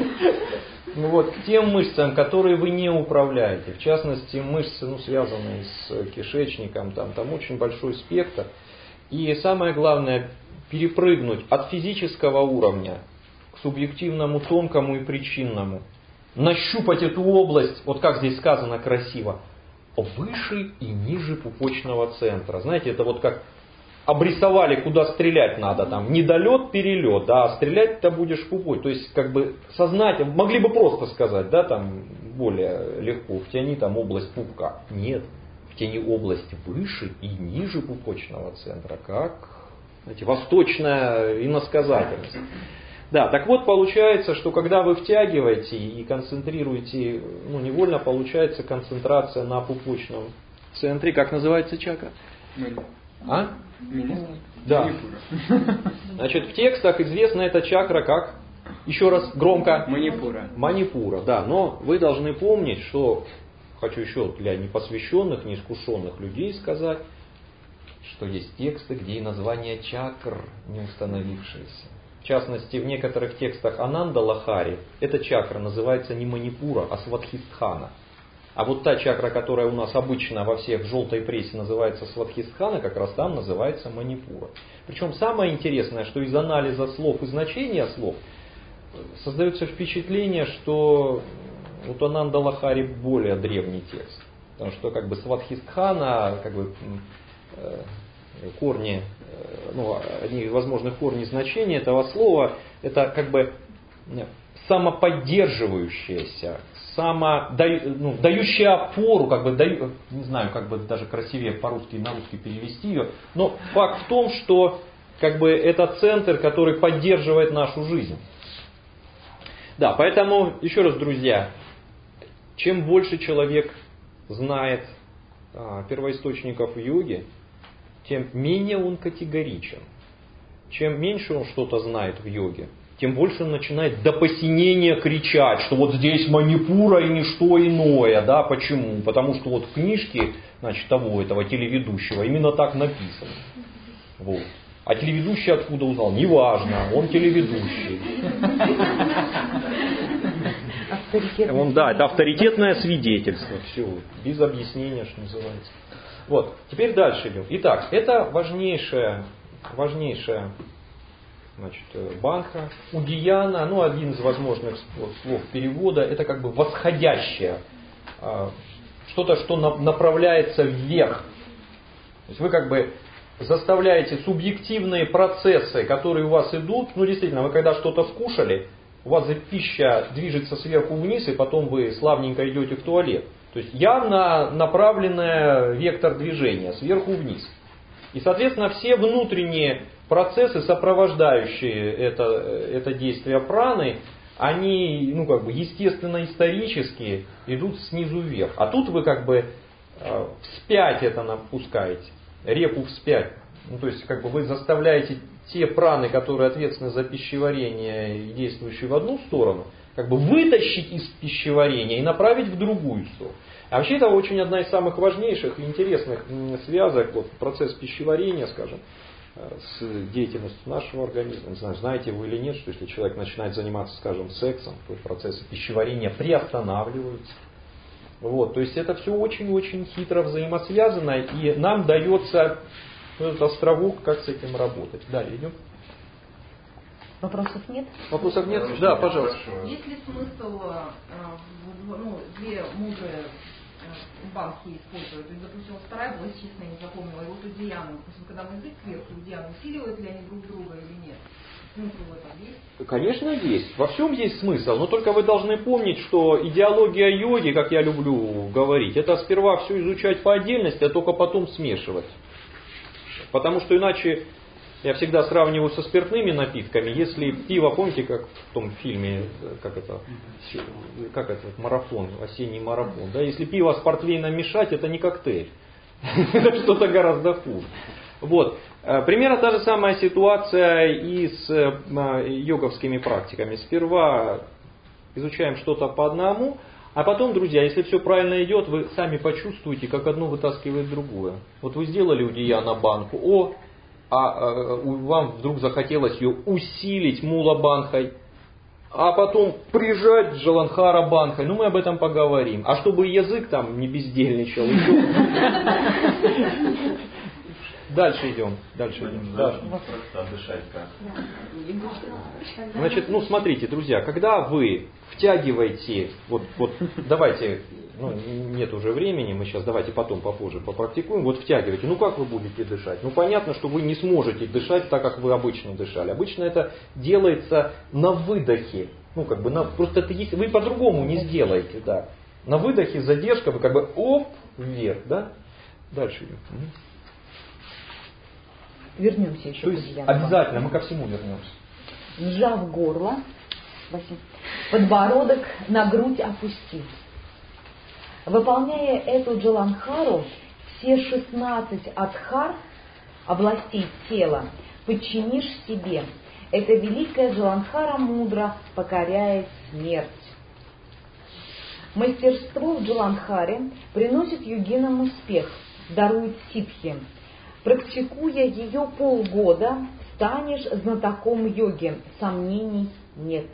Ну вот, к тем мышцам, которые вы не управляете. В частности, мышцы, ну, связанные с кишечником, там, там очень большой спектр. И самое главное, перепрыгнуть от физического уровня к субъективному, тонкому и причинному. Нащупать эту область, вот как здесь сказано красиво, выше и ниже пупочного центра. Знаете, это вот как обрисовали, куда стрелять надо, там, недолет, перелет, да, а стрелять-то будешь в пупой. То есть, как бы, сознательно, могли бы просто сказать, да, там, более легко, втяни там область пупка. Нет, втяни область выше и ниже пупочного центра, как, знаете, восточная иносказательность. Да, так вот, получается, что когда вы втягиваете и концентрируете, ну, невольно получается концентрация на пупочном центре. Как называется чакра? А? Да. Значит, в текстах известна эта чакра как? Еще раз, громко. Манипура. Манипура, да. Но вы должны помнить, что, хочу еще для непосвященных, неискушенных людей сказать, что есть тексты, где и название чакр не установившиеся. В частности, в некоторых текстах Ананда Лахари эта чакра называется не Манипура, а Свадхистхана. А вот та чакра, которая у нас обычно во всех желтой прессе называется Свадхистхана, как раз там называется Манипура. Причем самое интересное, что из анализа слов и значения слов создается впечатление, что вот у Ананда Лахари более древний текст. Потому что как бы Свадхистхана, как бы корни, ну, одни из возможных корней значения этого слова, это как бы самоподдерживающаяся, само, ну, дающая опору, как бы, даю, не знаю, как бы даже красивее по-русски на русский перевести ее, но факт в том, что как бы это центр, который поддерживает нашу жизнь. Да, поэтому, еще раз, друзья, чем больше человек знает а, первоисточников йоги, тем менее он категоричен. Чем меньше он что-то знает в йоге, тем больше он начинает до посинения кричать, что вот здесь манипура и ничто иное. Да, почему? Потому что вот в книжке, значит, того, этого телеведущего именно так написано. Вот. А телеведущий откуда узнал? Неважно, он телеведущий. Он, да, это авторитетное свидетельство. Все, без объяснения, что называется. Вот, теперь дальше идем. Итак, это важнейшая, важнейшая значит, банха. Удияна, ну, один из возможных слов перевода, это как бы восходящее. Что-то, что направляется вверх. То есть вы как бы заставляете субъективные процессы, которые у вас идут, ну, действительно, вы когда что-то скушали, у вас пища движется сверху вниз, и потом вы славненько идете в туалет. То есть явно направленный вектор движения сверху вниз. И, соответственно, все внутренние процессы, сопровождающие это, это действие праны, они, ну, как бы, естественно, исторически идут снизу вверх. А тут вы как бы вспять это напускаете, реку вспять. Ну, то есть, как бы, вы заставляете те праны, которые ответственны за пищеварение и действующие в одну сторону, как бы вытащить из пищеварения и направить в другую сторону. А вообще это очень одна из самых важнейших и интересных связок, вот, процесс пищеварения, скажем, с деятельностью нашего организма. Не знаю, знаете вы или нет, что если человек начинает заниматься, скажем, сексом, то процессы пищеварения приостанавливаются. Вот, то есть это все очень-очень хитро взаимосвязано, и нам дается этот островок, как с этим работать. Далее идем. Вопросов нет? Вопросов нет? Да, пожалуйста. Есть ли смысл ну, две мудрые банки использовать? То есть, допустим, вторая была, честно, я не запомнила, и вот Удияну. Допустим, когда мы язык сверху, Удияну, усиливают ли они друг друга или нет? Смысл в этом есть? Конечно, есть. Во всем есть смысл. Но только вы должны помнить, что идеология йоги, как я люблю говорить, это сперва все изучать по отдельности, а только потом смешивать. Потому что иначе, я всегда сравниваю со спиртными напитками. Если пиво, помните, как в том фильме, как это, как это, марафон, осенний марафон. Да? Если пиво с портвейном мешать, это не коктейль. Это что-то гораздо хуже. Вот. Примерно та же самая ситуация и с йоговскими практиками. Сперва изучаем что-то по одному, а потом, друзья, если все правильно идет, вы сами почувствуете, как одно вытаскивает другое. Вот вы сделали удияна банку, о, а, а вам вдруг захотелось ее усилить мула банхой, а потом прижать джаланхара банхой. Ну, мы об этом поговорим. А чтобы язык там не бездельничал, еще... Дальше идем. Дальше идем. Да. Просто дышать как. Значит, ну смотрите, друзья, когда вы втягиваете, вот, вот давайте, ну нет уже времени, мы сейчас давайте потом попозже попрактикуем, вот втягивайте, ну как вы будете дышать? Ну понятно, что вы не сможете дышать так, как вы обычно дышали. Обычно это делается на выдохе, ну как бы на, просто это есть, вы по-другому не сделаете, да. На выдохе задержка, вы как бы оп, вверх, да? Дальше идем. Вернемся еще. То есть обязательно, мы ко всему вернемся. Сжав горло, подбородок на грудь опусти. Выполняя эту джаландхару, все шестнадцать адхар, областей тела, подчинишь себе. Эта великая джаландхара мудро покоряет смерть. Мастерство в джаландхаре приносит йогинам успех, дарует ситхи. Практикуя ее полгода, станешь знатоком йоги. Сомнений нет.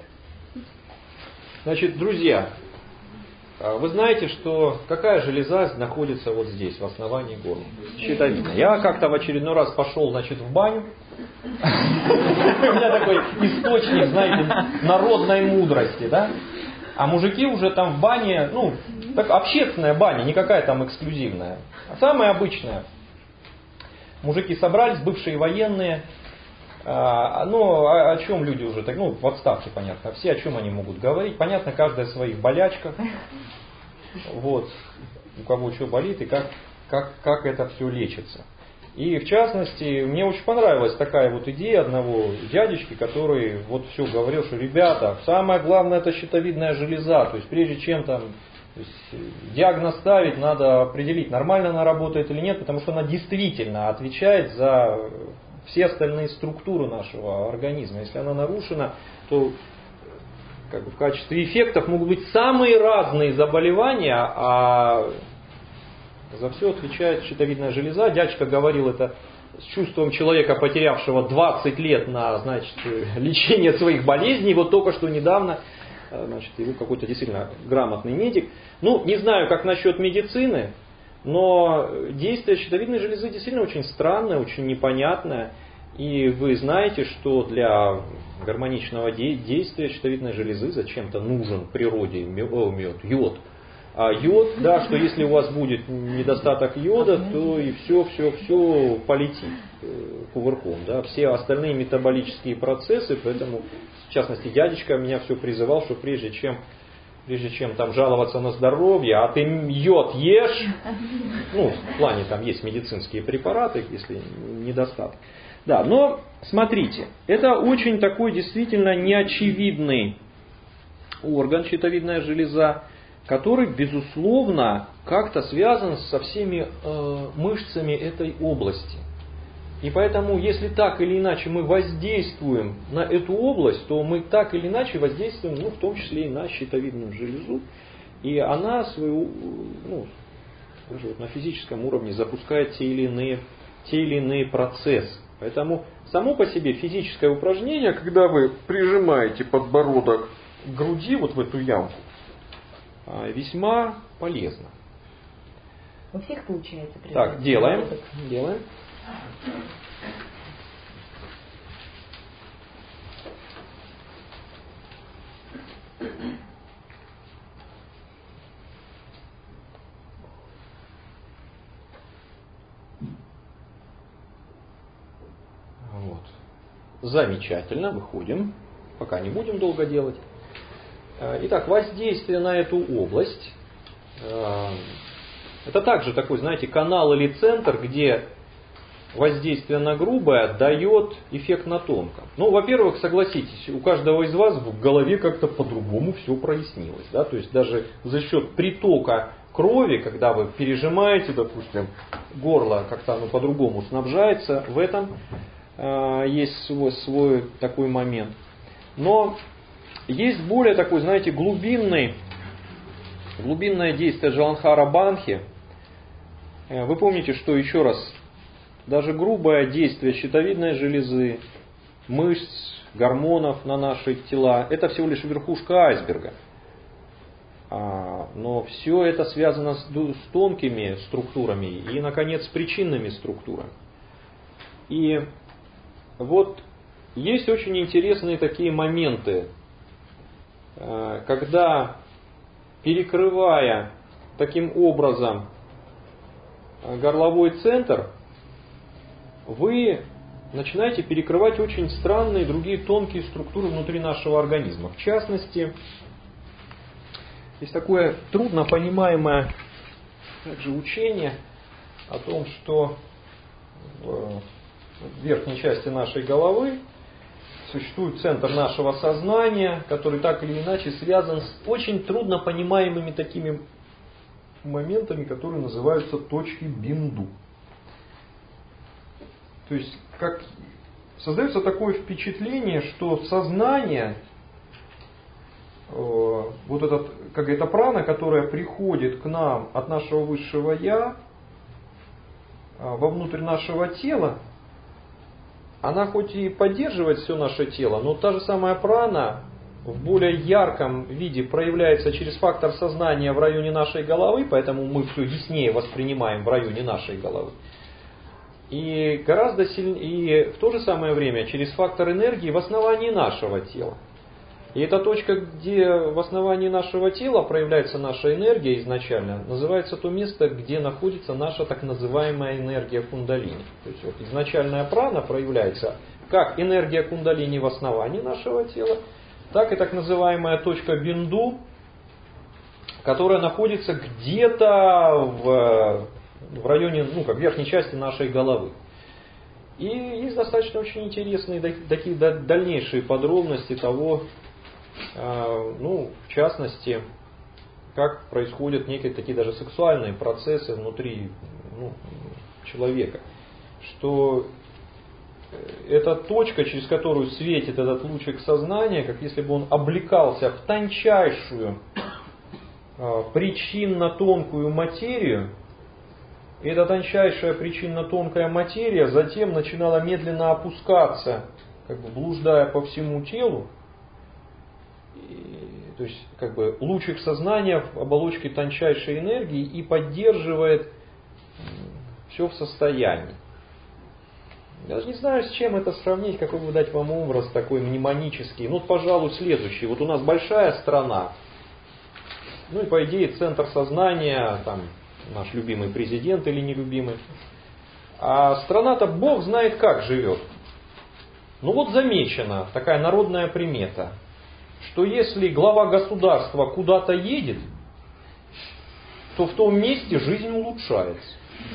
Значит, друзья, вы знаете, что какая железа находится вот здесь, в основании горла? Щитовидная. Я как-то в очередной раз пошел, значит, в баню. У меня такой источник, знаете, народной мудрости, да? А мужики уже там в бане, ну, так общественная баня, не какая там эксклюзивная, а самая обычная. Мужики собрались, бывшие военные. А, ну, о, о чем люди уже, так, ну, в отставке, понятно. Все, о чем они могут говорить. Понятно, каждая о своих болячках. Вот. У кого что болит и как, как, как это все лечится. И в частности, мне очень понравилась такая вот идея одного дядечки, который вот все говорил, что ребята, самое главное это щитовидная железа. То есть прежде чем там то есть, диагноз ставить, надо определить, нормально она работает или нет, потому что она действительно отвечает за все остальные структуры нашего организма. Если она нарушена, то как бы, в качестве эффектов могут быть самые разные заболевания, а за все отвечает щитовидная железа. Дядька говорил это с чувством человека, потерявшего двадцать лет на, значит, лечение своих болезней. Вот только что недавно, значит, его какой-то действительно грамотный медик. Ну, не знаю, как насчет медицины, но действие щитовидной железы действительно очень странное, очень непонятное. И вы знаете, что для гармоничного действия щитовидной железы зачем-то нужен в природе мед, йод. А йод, да, что если у вас будет недостаток йода, то и все, все, все полетит кувырком, да, все остальные метаболические процессы, поэтому, в частности, дядечка меня все призывал, что прежде чем, прежде чем там жаловаться на здоровье, а ты йод ешь, ну, в плане там есть медицинские препараты, если недостаток. Да, но смотрите, это очень такой действительно неочевидный орган, щитовидная железа, который, безусловно, как-то связан со всеми э, мышцами этой области. И поэтому, если так или иначе мы воздействуем на эту область, то мы так или иначе воздействуем, ну, в том числе и на щитовидную железу. И она свою, ну, даже вот на физическом уровне запускает те или иные, те или иные процессы. Поэтому само по себе физическое упражнение, когда вы прижимаете подбородок к груди, вот в эту ямку, весьма полезно. У всех получается. Так, делаем. Делаем. Вот. Замечательно, выходим. Пока не будем долго делать. Итак, воздействие на эту область. Это также такой, знаете, канал или центр, где воздействие на грубое дает эффект на тонком. Ну, во-первых, согласитесь, у каждого из вас в голове как-то по-другому все прояснилось. Да? То есть даже за счет притока крови, когда вы пережимаете, допустим, горло как-то оно по-другому снабжается, в этом э, есть свой, свой такой момент. Но есть более такой, знаете, глубинный, глубинное действие Джаландхара Банхи. Вы помните, что еще раз, даже грубое действие щитовидной железы, мышц, гормонов на наши тела, это всего лишь верхушка айсберга. Но все это связано с тонкими структурами и, наконец, с причинными структурами. И вот есть очень интересные такие моменты, когда, перекрывая таким образом горловой центр, вы начинаете перекрывать очень странные другие тонкие структуры внутри нашего организма. В частности, есть такое трудно понимаемое также учение о том, что в верхней части нашей головы существует центр нашего сознания, который так или иначе связан с очень трудно понимаемыми такими моментами, которые называются точки бинду. То есть, как создается такое впечатление, что сознание, э, вот этот, как эта прана, которая приходит к нам от нашего высшего я, э, вовнутрь нашего тела, она хоть и поддерживает все наше тело, но та же самая прана в более ярком виде проявляется через фактор сознания в районе нашей головы, поэтому мы все яснее воспринимаем в районе нашей головы. И гораздо сильнее, и в то же самое время через фактор энергии в основании нашего тела. И эта точка, где в основании нашего тела проявляется наша энергия изначально, называется то место, где находится наша так называемая энергия кундалини. То есть вот изначальная прана проявляется как энергия кундалини в основании нашего тела, так и так называемая точка бинду, которая находится где-то в, в районе, ну, как верхней части нашей головы. И есть достаточно очень интересные такие дальнейшие подробности того, ну, в частности, как происходят некие такие даже сексуальные процессы внутри, ну, человека. Что эта точка, через которую светит этот лучик сознания, как если бы он облекался в тончайшую, причинно-тонкую материю, и эта тончайшая причинно-тонкая материя затем начинала медленно опускаться, как бы блуждая по всему телу. И, то есть, как бы лучик сознания в оболочке тончайшей энергии и поддерживает все в состоянии. Я даже не знаю, с чем это сравнить, какой бы дать вам образ такой мнемонический. Ну, пожалуй, следующий. Вот у нас большая страна, ну и по идее центр сознания, там наш любимый президент или нелюбимый. А страна-то Бог знает как живет. Ну вот замечена такая народная примета, что если глава государства куда-то едет, то в том месте жизнь улучшается.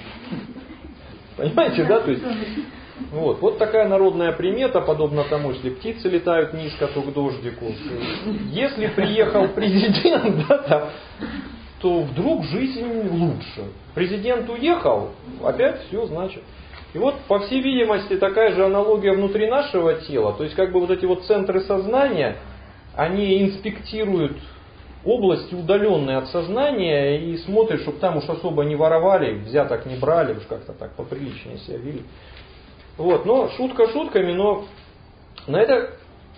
Понимаете, да? То есть, вот, вот такая народная примета, подобно тому, если птицы летают низко, то к дождику. Если приехал президент, да, там, то вдруг жизнь лучше. Президент уехал, опять все значит. И вот, по всей видимости, такая же аналогия внутри нашего тела. То есть, как бы вот эти вот центры сознания, они инспектируют области, удаленные от сознания, и смотрят, чтобы там уж особо не воровали, взяток не брали, уж как-то так поприличнее себя вели. Вот, но шутка шутками, но на это,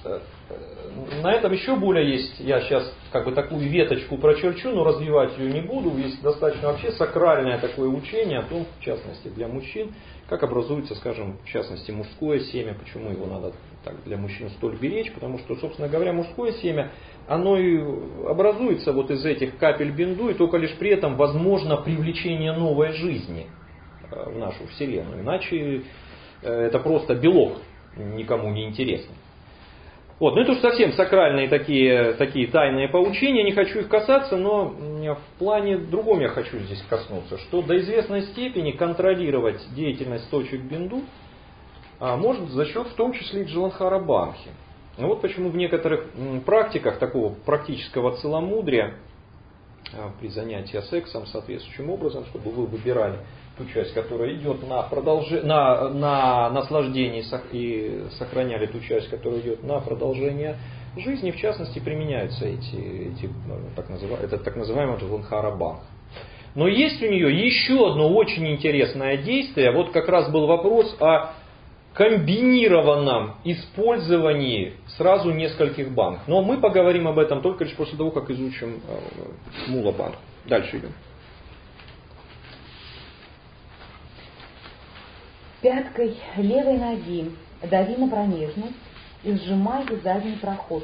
на этом еще более есть, я сейчас как бы такую веточку прочерчу, но развивать ее не буду. Есть достаточно вообще сакральное такое учение о том, в частности для мужчин, как образуется, скажем, в частности мужское семя, почему его надо так для мужчин столь беречь, потому что, собственно говоря, мужское семя, оно и образуется вот из этих капель бинду, и только лишь при этом возможно привлечение новой жизни в нашу Вселенную. Иначе это просто белок, никому не интересно. Вот, ну это уж совсем сакральные такие, такие тайные поучения, не хочу их касаться, но в плане другом я хочу здесь коснуться, что до известной степени контролировать деятельность точек бинду может за счет в том числе и Джаландхара Банхи. Ну вот почему в некоторых практиках такого практического целомудрия при занятии сексом соответствующим образом, чтобы вы выбирали ту часть, которая идет на, продолж... на, на наслаждение и сохраняли ту часть, которая идет на продолжение жизни, в частности применяются эти, эти так называемые, это так называемый Джаландхара Банх. Но есть у нее еще одно очень интересное действие. Вот как раз был вопрос о комбинированном использовании сразу нескольких банк. Но мы поговорим об этом только лишь после того, как изучим Мула Банх. Дальше идем. Пяткой левой ноги дави на промежность и сжимай задний проход.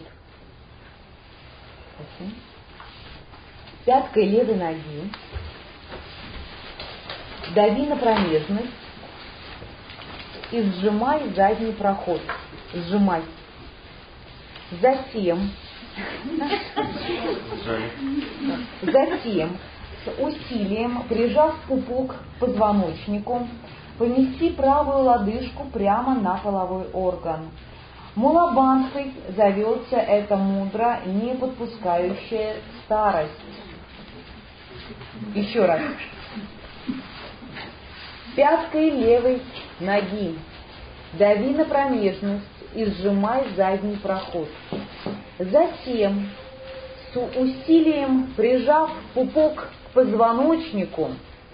Пяткой левой ноги дави на промежность и сжимай задний проход. Сжимай. Затем, затем с усилием, прижав пупок к позвоночнику, помести правую лодыжку прямо на половой орган. Мулабандхой зовется эта мудра, не подпускающая старость. Еще раз. Пяткой левой ноги дави на промежность и сжимай задний проход. Затем, с усилием прижав пупок к позвоночнику,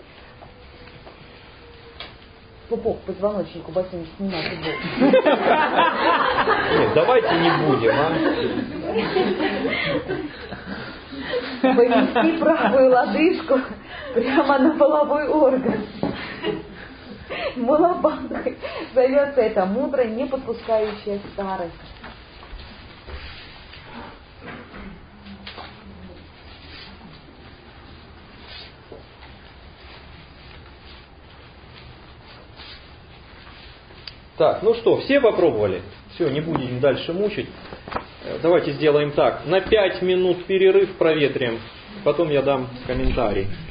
пупок к позвоночнику, бассейн, снимай футбол. Нет, давайте не будем, а? Помести правую лодыжку прямо на половой орган. Мулабандхой зовется эта мудра, не подпускающая старость. Так, ну что, все попробовали? Все, не будем дальше мучить. Давайте сделаем так. На пять минут перерыв проветрим, потом я дам комментарий.